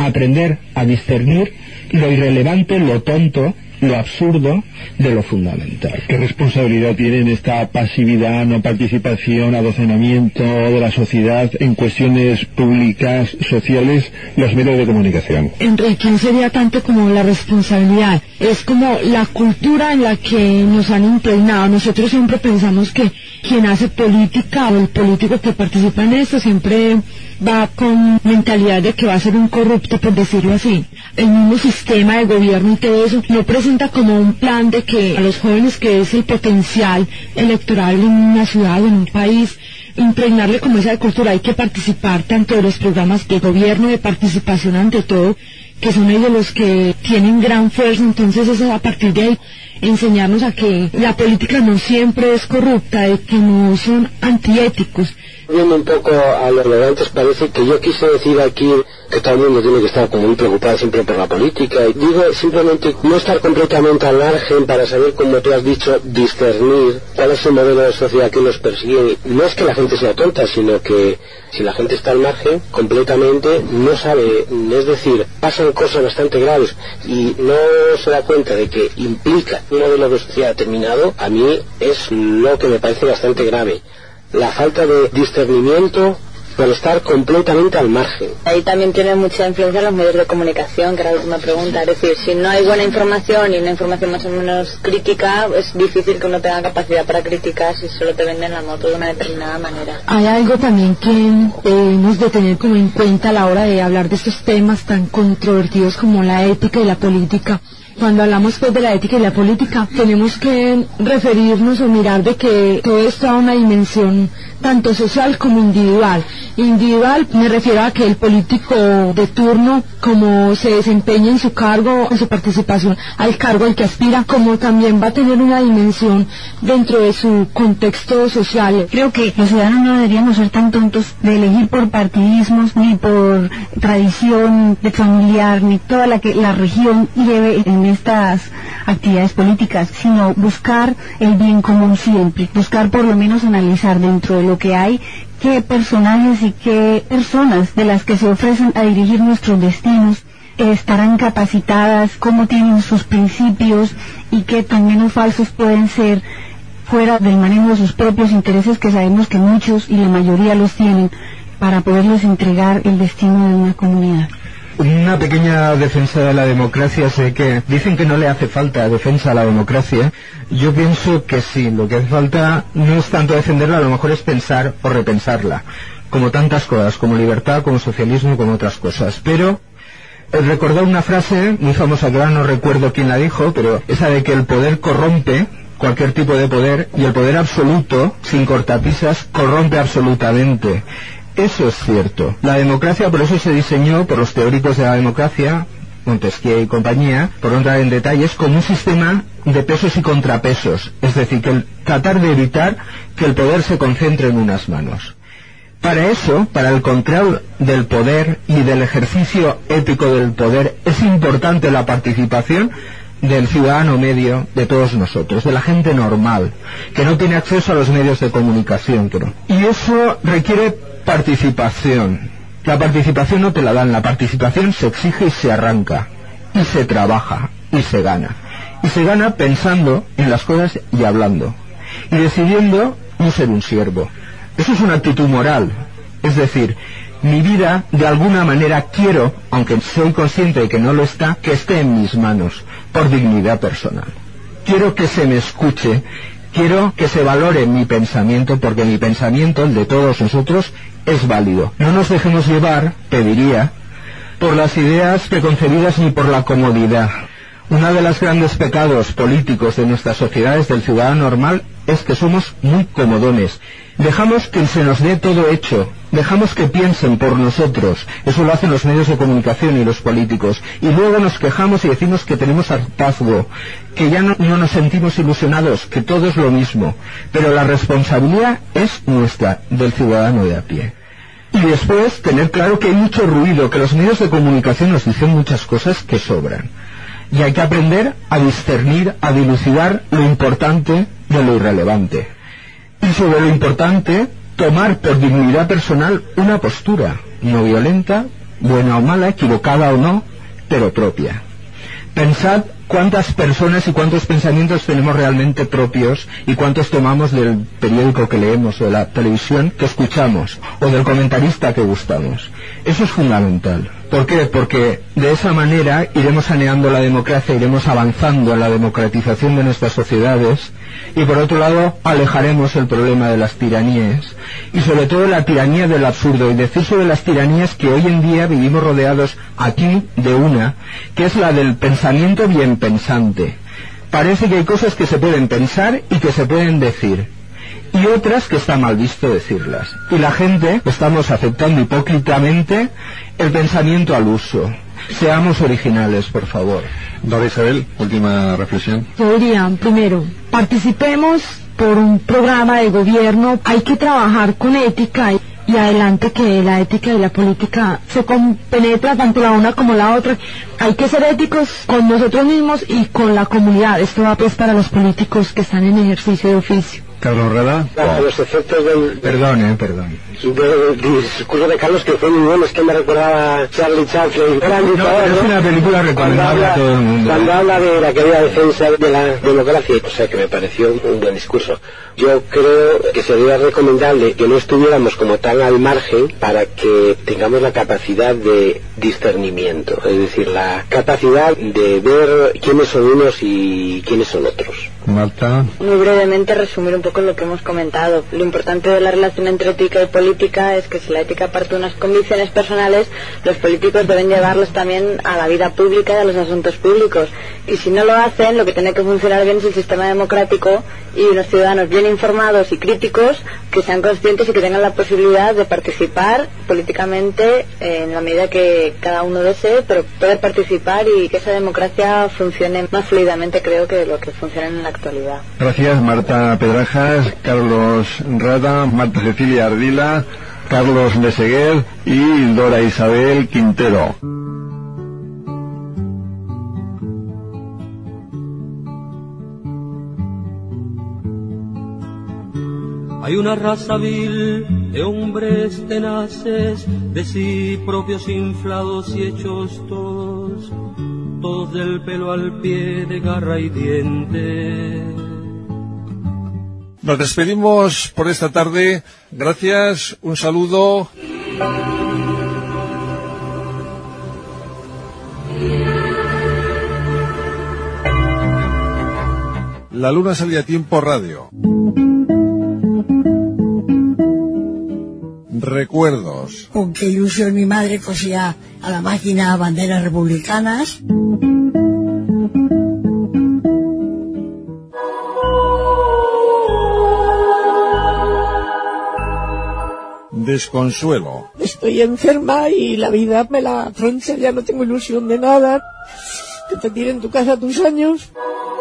aprender a discernir lo irrelevante, lo tonto, lo absurdo de lo fundamental. ¿Qué responsabilidad tienen esta pasividad, no participación, adocenamiento de la sociedad en cuestiones públicas, sociales, los medios de comunicación? Enrique, no sería tanto como la responsabilidad, es como la cultura en la que nos han impregnado. Nosotros siempre pensamos que quien hace política o el político que participa en esto siempre va con mentalidad de que va a ser un corrupto, por decirlo así. El mismo sistema de gobierno y todo eso no presenta como un plan de que a los jóvenes, que es el potencial electoral en una ciudad o en un país, impregnarle como esa cultura. Hay que participar tanto de los programas de gobierno, de participación ante todo, que son ellos los que tienen gran fuerza. Entonces es a partir de ahí enseñarnos a que la política no siempre es corrupta, de que no son antiéticos. Viendo un poco a los relevantes, parece que yo quise decir aquí que todo el mundo tiene que estar como muy preocupado siempre por la política. Y digo simplemente no estar completamente al margen para saber, como tú has dicho, discernir cuál es el modelo de sociedad que nos persigue. No es que la gente sea tonta, sino que si la gente está al margen completamente no sabe, es decir, pasan cosas bastante graves y no se da cuenta de que implica un modelo de sociedad determinado. A mí es lo que me parece bastante grave, la falta de discernimiento por estar completamente al margen. Ahí también tiene mucha influencia los medios de comunicación, que era la última pregunta. Es decir, si no hay buena información y una información más o menos crítica, es difícil que uno tenga capacidad para criticar si solo te venden la moto de una determinada manera. Hay algo también que debemos de tener como en cuenta a la hora de hablar de estos temas tan controvertidos como la ética y la política. Cuando hablamos pues de la ética y la política, tenemos que referirnos o mirar de que todo esto a una dimensión tanto social como individual. Individual me refiero a que el político de turno, como se desempeña en su cargo, en su participación al cargo al que aspira, como también va a tener una dimensión dentro de su contexto social. Creo que los ciudadanos no deberíamos ser tan tontos de elegir por partidismos, ni por tradición de familiar, ni toda la que la región lleve en estas actividades políticas, sino buscar el bien común siempre, buscar por lo menos analizar dentro de lo que hay, qué personajes y qué personas de las que se ofrecen a dirigir nuestros destinos estarán capacitadas, cómo tienen sus principios y qué tan menos falsos pueden ser fuera del manejo de sus propios intereses, que sabemos que muchos y la mayoría los tienen, para poderles entregar el destino de una comunidad. Una pequeña defensa de la democracia. Sé que dicen que no le hace falta defensa a la democracia. Yo pienso que sí, lo que hace falta no es tanto defenderla, a lo mejor es pensar o repensarla, como tantas cosas, como libertad, como socialismo, como otras cosas. Pero recordar una frase muy famosa, que ahora no recuerdo quién la dijo, pero esa de que el poder corrompe, cualquier tipo de poder, y el poder absoluto, sin cortapisas, corrompe absolutamente. Eso es cierto. La democracia, por eso se diseñó por los teóricos de la democracia, Montesquieu y compañía, por no entrar en detalles, como un sistema de pesos y contrapesos, es decir, que tratar de evitar que el poder se concentre en unas manos. Para eso, para el control del poder y del ejercicio ético del poder, es importante la participación del ciudadano medio, de todos nosotros, de la gente normal, que no tiene acceso a los medios de comunicación, creo. Y eso requiere participación. La participación no te la dan, la participación se exige y se arranca, y se trabaja, y se gana. Y se gana pensando en las cosas y hablando, y decidiendo no ser un siervo. Eso es una actitud moral, es decir, mi vida de alguna manera quiero, aunque soy consciente de que no lo está, que esté en mis manos, por dignidad personal. Quiero que se me escuche, quiero que se valore mi pensamiento, porque mi pensamiento, el de todos nosotros, es válido. No nos dejemos llevar, pediría, por las ideas preconcebidas ni por la comodidad. Uno de los grandes pecados políticos de nuestras sociedades, del ciudadano normal, es que somos muy comodones. Dejamos que se nos dé todo hecho, dejamos que piensen por nosotros. Eso lo hacen los medios de comunicación y los políticos. Y luego nos quejamos y decimos que tenemos hartazgo, que ya no nos sentimos ilusionados, que todo es lo mismo. Pero la responsabilidad es nuestra, del ciudadano de a pie. Y después tener claro que hay mucho ruido, que los medios de comunicación nos dicen muchas cosas que sobran. Y hay que aprender a discernir, a dilucidar lo importante de lo irrelevante. Y sobre lo importante, tomar por dignidad personal una postura no violenta, buena o mala, equivocada o no, pero propia. Pensad cuántas personas y cuántos pensamientos tenemos realmente propios y cuántos tomamos del periódico que leemos o de la televisión que escuchamos o del comentarista que gustamos. Eso es fundamental. ¿Por qué? Porque de esa manera iremos saneando la democracia, iremos avanzando en la democratización de nuestras sociedades y por otro lado alejaremos el problema de las tiranías y sobre todo la tiranía del absurdo, y decir sobre las tiranías que hoy en día vivimos rodeados aquí de una, que es la del pensamiento bien pensante. Parece que hay cosas que se pueden pensar y que se pueden decir, y otras que está mal visto decirlas. Y la gente estamos aceptando hipócritamente el pensamiento al uso. Seamos originales, por favor. Dora Isabel, última reflexión. Yo diría, primero, participemos por un programa de gobierno. Hay que trabajar con ética y adelante que la ética y la política se compenetran tanto la una como la otra. Hay que ser éticos con nosotros mismos y con la comunidad. Esto va pues para los políticos que están en ejercicio de oficio. Carlos Rada. A los efectos del discurso de Carlos, que fue muy bueno, es que me recordaba a Charlie Chaplin. Es una película recomendable a todo el mundo. Cuando habla de la querida defensa de la democracia, o sea que me pareció un buen discurso. Yo creo que sería recomendable que no estuviéramos como tan al margen para que tengamos la capacidad de discernimiento, es decir, la capacidad de ver quiénes son unos y quiénes son otros. Marta. Muy brevemente resumir un poco lo que hemos comentado. Lo importante de la relación entre ética y política es que si la ética parte de unas convicciones personales, los políticos deben llevarlos también a la vida pública y a los asuntos públicos. Y si no lo hacen, lo que tiene que funcionar bien es el sistema democrático y unos ciudadanos bien informados y críticos que sean conscientes y que tengan la posibilidad de participar políticamente en la medida que cada uno desee, pero poder participar y que esa democracia funcione más fluidamente, creo, que lo que funciona en la actualidad. Gracias, Marta Pedrajas, Carlos Rada, Marta Cecilia Ardila, Carlos Meseguer y Dora Isabel Quintero. Hay una raza vil de hombres tenaces, de sí propios inflados y hechos todos del pelo al pie, de garra y diente. Nos despedimos por esta tarde. Gracias, un saludo. La luna salía a tiempo radio. Recuerdos. Con qué ilusión mi madre cosía a la máquina banderas republicanas. Desconsuelo. Estoy enferma y la vida me la troncha, ya no tengo ilusión de nada. Que te tiren en tu casa tus años.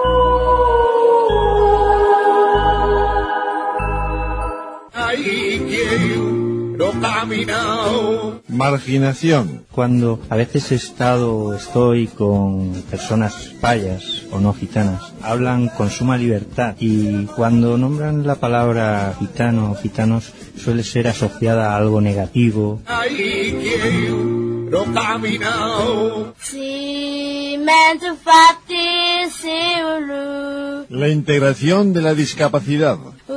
Marginación. Cuando a veces estoy con personas payas o no gitanas, hablan con suma libertad y cuando nombran la palabra gitano o gitanos suele ser asociada a algo negativo. La integración de la discapacidad.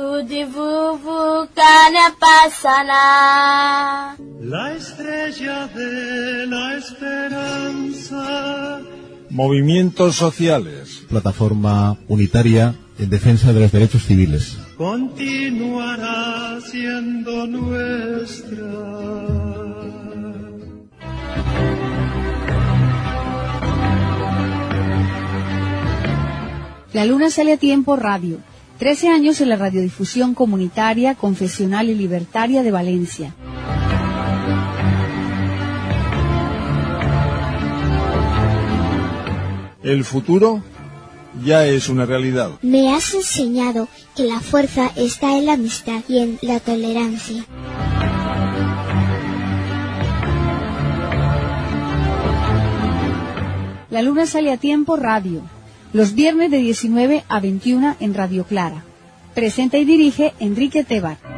La estrella de la esperanza. Movimientos sociales. Plataforma unitaria en defensa de los derechos civiles. Continuará siendo nuestra. La luna sale a tiempo radio. 13 años en la radiodifusión comunitaria, confesional y libertaria de Valencia. El futuro ya es una realidad. Me has enseñado que la fuerza está en la amistad y en la tolerancia. La luna sale a tiempo radio. Los viernes de 19 a 21 en Radio Clara. Presenta y dirige Enrique Tebar.